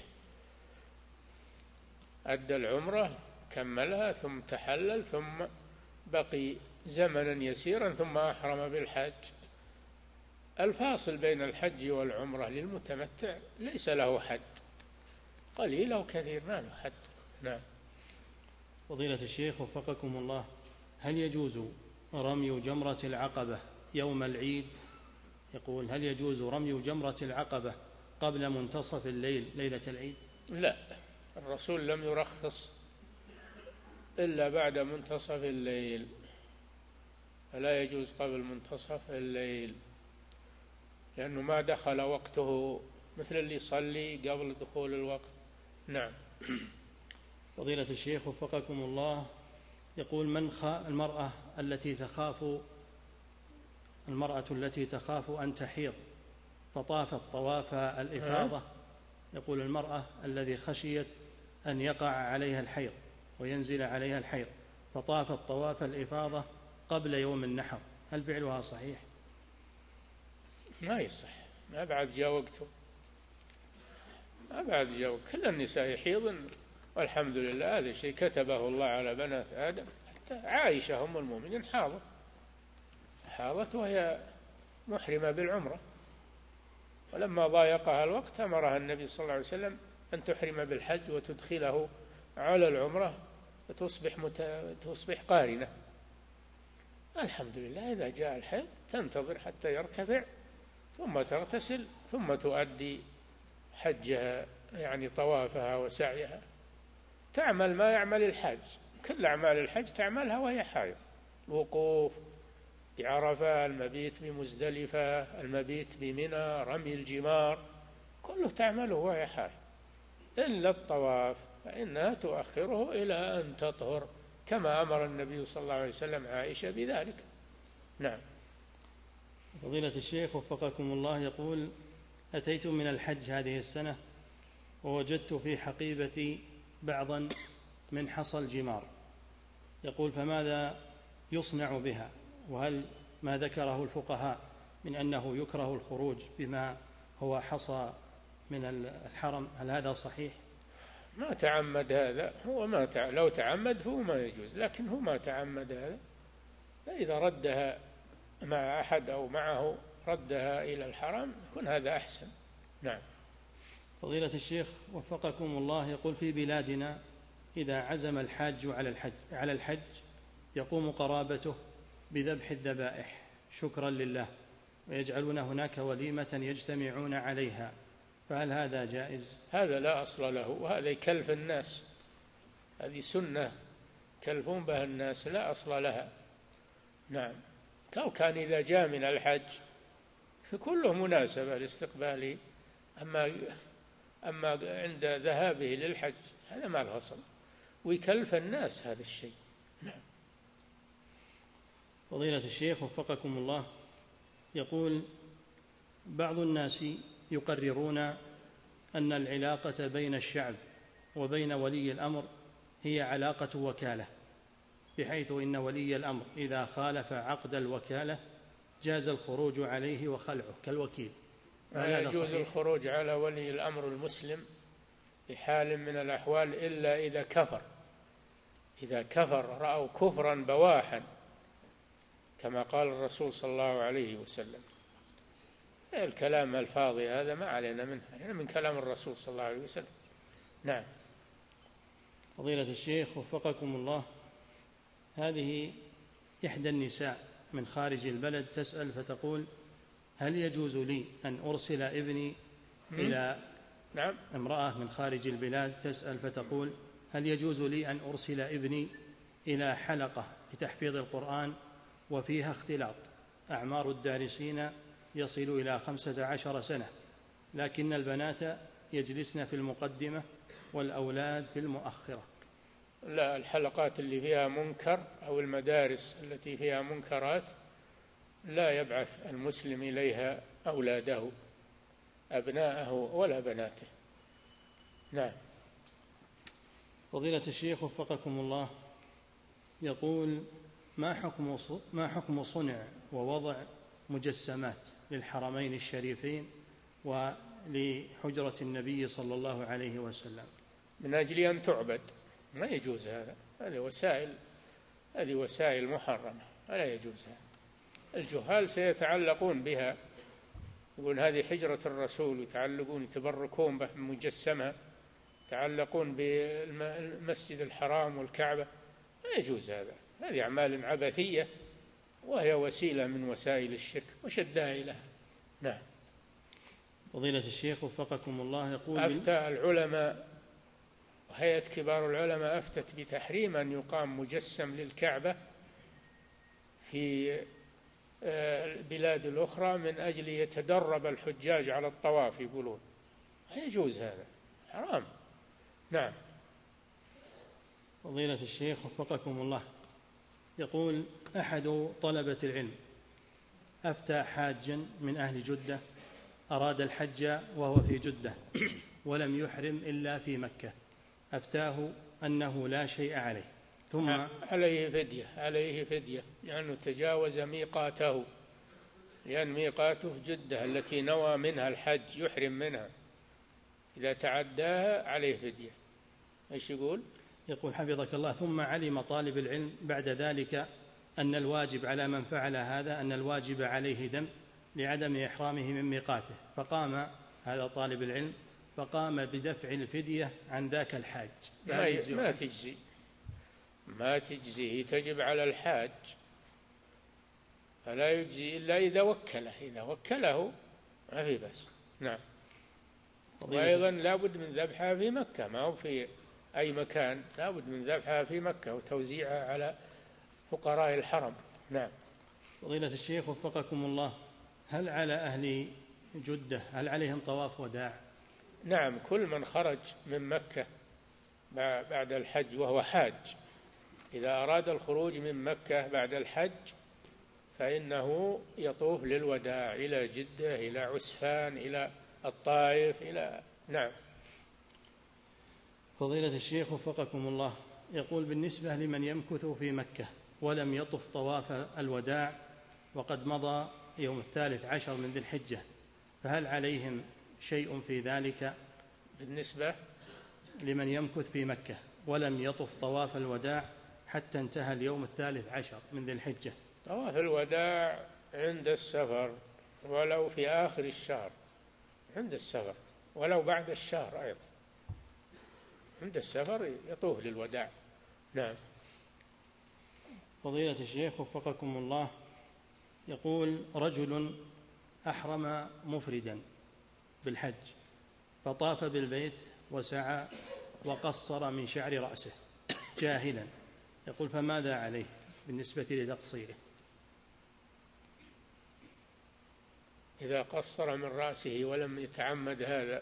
أدى العمرة كملها ثم تحلل ثم بقي زمنا يسيرا ثم أحرم بالحج. الفاصل بين الحج والعمرة للمتمتع ليس له حد، قليل أو كثير ما له حد. نعم. فضيلة الشيخ وفقكم الله، هل يجوز رمي جمرة العقبة يوم العيد؟ يقول: هل يجوز رمي جمرة العقبة قبل منتصف الليل ليلة العيد؟ لا، الرسول لم يرخص إلا بعد منتصف الليل، فلا يجوز قبل منتصف الليل، لأنه ما دخل وقته مثل اللي يصلي قبل دخول الوقت. نعم. فضيلة الشيخ وفقكم الله، يقول: من خا المرأة التي تخاف المرأة التي تخاف أن تحيض فطافت طواف الإفاضة، يقول: المرأة الذي خشيت أن يقع عليها الحيض وينزل عليها الحيض فطافت طواف الإفاضة قبل يوم النحر، هل فعلها صحيح؟ ما يصح، ما بعد جاء وقته، ما بعد جاء وقت. كل النساء يحيضن والحمد لله، هذا شيء كتبه الله على بنات آدم. حتى عائشة أم المؤمنين حاضت حاضت وهي محرمة بالعمرة، ولما ضايقها الوقت أمرها النبي صلى الله عليه وسلم أن تحرم بالحج وتدخله على العمرة وتصبح مت... تصبح قارنة. الحمد لله، إذا جاء الحيض تنتظر حتى يرتفع ثم تغتسل ثم تؤدي حجها، يعني طوافها وسعيها، تعمل ما يعمل الحاج، كل أعمال الحج تعملها وهي حائض: الوقوف بعرفة، المبيت بمزدلفة، المبيت بمنى، رمي الجمار، كله تعمله وهي حائض، إلا الطواف فإنها تؤخره إلى أن تطهر، كما أمر النبي صلى الله عليه وسلم عائشة بذلك. نعم. فضيلة الشيخ وفقكم الله، يقول: أتيت من الحج هذه السنة ووجدت في حقيبتي بعضا من حصى الجمار، يقول: فماذا يصنع بها؟ وهل ما ذكره الفقهاء من أنه يكره الخروج بما هو حصى من الحرم هل هذا صحيح؟ ما تعمد هذا، هو ما تع... لو تعمد فهو ما يجوز، لكن هو ما تعمد هذا، فإذا ردها مع أحد أو معه ردها إلى الحرم يكون هذا أحسن. نعم. فضيلة الشيخ وفقكم الله، يقول: في بلادنا إذا عزم الحاج على الحج على الحج يقوم قرابته بذبح الذبائح شكرا لله، ويجعلون هناك وليمة يجتمعون عليها، فهل هذا جائز؟ هذا لا أصل له، وهذا يكلف الناس، هذه سنة يكلفون بها الناس لا أصل لها. نعم. لو كان إذا جاء من الحج كله مناسبة لاستقباله، أما أما عند ذهابه للحج هذا ما له أصل، ويكلف الناس هذا الشيء. نعم. فضيلة الشيخ وفقكم الله، يقول بعض الناس يقررون أن العلاقة بين الشعب وبين ولي الأمر هي علاقة وكالة، بحيث إن ولي الأمر إذا خالف عقد الوكالة جاز الخروج عليه وخلعه كالوكيل. لا يجوز الخروج على ولي الأمر المسلم بحال من الأحوال إلا إذا كفر، إذا كفر رأوا كفرا بواحا كما قال الرسول صلى الله عليه وسلم. الكلام الفاضي هذا ما علينا منه، يعني من كلام الرسول صلى الله عليه وسلم. نعم. فضيلة الشيخ وفقكم الله، هذه إحدى النساء من خارج البلد تسأل فتقول: هل يجوز لي أن أرسل ابني إلى نعم. امرأة من خارج البلاد تسأل فتقول: هل يجوز لي أن أرسل ابني إلى حلقة لتحفيظ القرآن وفيها اختلاط، أعمار الدارسين يصل إلى خمسة عشر سنة، لكن البنات يجلسن في المقدمة والأولاد في المؤخرة؟ لا، الحلقات اللي فيها منكر أو المدارس التي فيها منكرات لا يبعث المسلم إليها أولاده أبناءه ولا بناته. نعم. فضيلة الشيخ وفقكم الله، يقول: ما حكم ما حكم صنع ووضع مجسمات للحرمين الشريفين ولحجرة النبي صلى الله عليه وسلم من أجل أن تعبد؟ ما يجوز هذا، هذه وسائل هذه وسائل محرمة، ولا يجوز هذا. الجهال سيتعلقون بها، يقول هذه حجرة الرسول، يتعلقون يتبركون بمجسمة، يتعلقون بالمسجد الحرام والكعبة. لا يجوز هذا، هذه أعمال عبثية وهي وسيلة من وسائل الشرك، وش الداعي لها؟ نعم. فضيلة الشيخ وفقكم الله، يقول: أفتى العلماء وهيئة كبار العلماء أفتت بتحريم أن يقام مجسم للكعبة في البلاد الأخرى من أجل يتدرب الحجاج على الطواف، يقولون لا يجوز هذا، حرام. نعم. فضيلة الشيخ وفقكم الله، يقول: أحد طلبة العلم أفتى حاجا من أهل جدة أراد الحج وهو في جدة ولم يحرم إلا في مكة، أفتاه أنه لا شيء عليه، ثم عليه فدية عليه فدية لأنه تجاوز ميقاته، لأن ميقاته جدة التي نوى منها الحج يحرم منها، إذا تعداها عليه فدية. إيش يقول؟ يقول حفظك الله: ثم علم طالب العلم بعد ذلك أن الواجب على من فعل هذا أن الواجب عليه دم لعدم إحرامه من ميقاته، فقام هذا طالب العلم فقام بدفع الفدية عن ذاك الحاج. ما, ما تجزي ما تجزي تجب على الحاج، فلا يجزي إلا إذا وكله، إذا وكله ما في بأس. نعم. وأيضا لا بد من ذبحها في مكة، ما هو في أي مكان، لا بد من ذبحها في مكة وتوزيعها على فقراء الحرم. نعم. فضيلة الشيخ وفقكم الله، هل على أهل جدة هل عليهم طواف وداع؟ نعم، كل من خرج من مكة بعد الحج وهو حاج، إذا أراد الخروج من مكة بعد الحج فإنه يطوف للوداع إلى جدة، إلى عسفان، إلى الطائف، إلى نعم. فضيلة الشيخ وفقكم الله، يقول: بالنسبة لمن يمكث في مكة ولم يطف طواف الوداع وقد مضى يوم الثالث عشر من ذي الحجة، فهل عليهم شيء في ذلك؟ بالنسبة لمن يمكث في مكة ولم يطف طواف الوداع حتى انتهى اليوم الثالث عشر من ذي الحجة. طواف الوداع عند السفر، ولو في آخر الشهر عند السفر، ولو بعد الشهر أيضا عند السفر يطوف للوداع. نعم. فضيلة الشيخ وفقكم الله، يقول: رجل أحرم مفردا بالحج فطاف بالبيت وسعى وقصر من شعر رأسه، جاهلا، يقول فماذا عليه بالنسبة لتقصيره؟ إذا قصر من رأسه ولم يتعمد هذا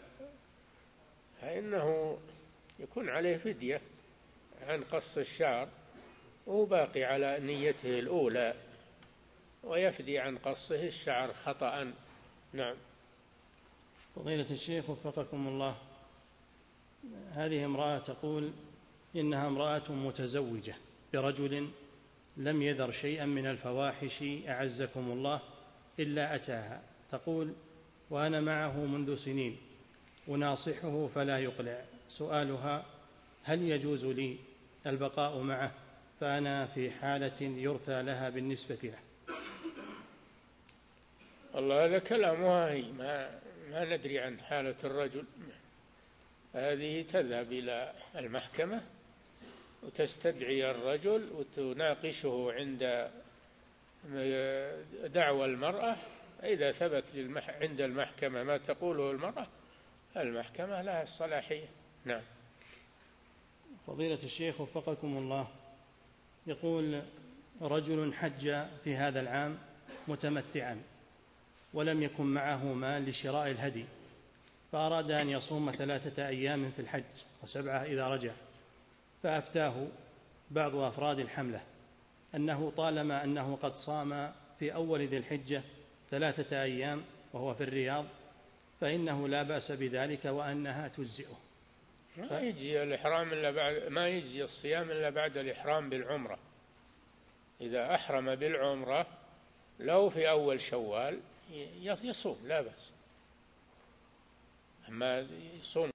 فإنه يكون عليه فدية عن قص الشعر، وهو باقي على نيته الأولى، ويفدي عن قصه الشعر خطأ. نعم. فضيلة الشيخ وفقكم الله، هذه امرأة تقول إنها امرأة متزوجة برجل لم يذر شيئا من الفواحش أعزكم الله إلا أتاها، تقول وأنا معه منذ سنين أناصحه فلا يقلع، سؤالها هل يجوز لي البقاء معه فأنا في حالة يرثى لها بالنسبة له؟ والله هذا كلام واهي، ما, ما ندري عن حالة الرجل. هذه تذهب إلى المحكمة وتستدعي الرجل وتناقشه عند دعوى المرأة، إذا ثبت للمح... عند المحكمة ما تقوله المرأة، المحكمة لها الصلاحية. نعم. فضيلة الشيخ وفقكم الله، يقول رجل حج في هذا العام متمتعا ولم يكن معه مال لشراء الهدي، فأراد أن يصوم ثلاثة أيام في الحج وسبعة إذا رجع، فأفتاه بعض أفراد الحملة أنه طالما أنه قد صام في أول ذي الحجة ثلاثة أيام وهو في الرياض فإنه لا بأس بذلك وأنها تجزئه. ما يجي الإحرام إلا بعد، ما يجي الصيام إلا بعد الإحرام بالعمرة. إذا أحرم بالعمرة لو في أول شوال يصوم لا بأس، أما يصوم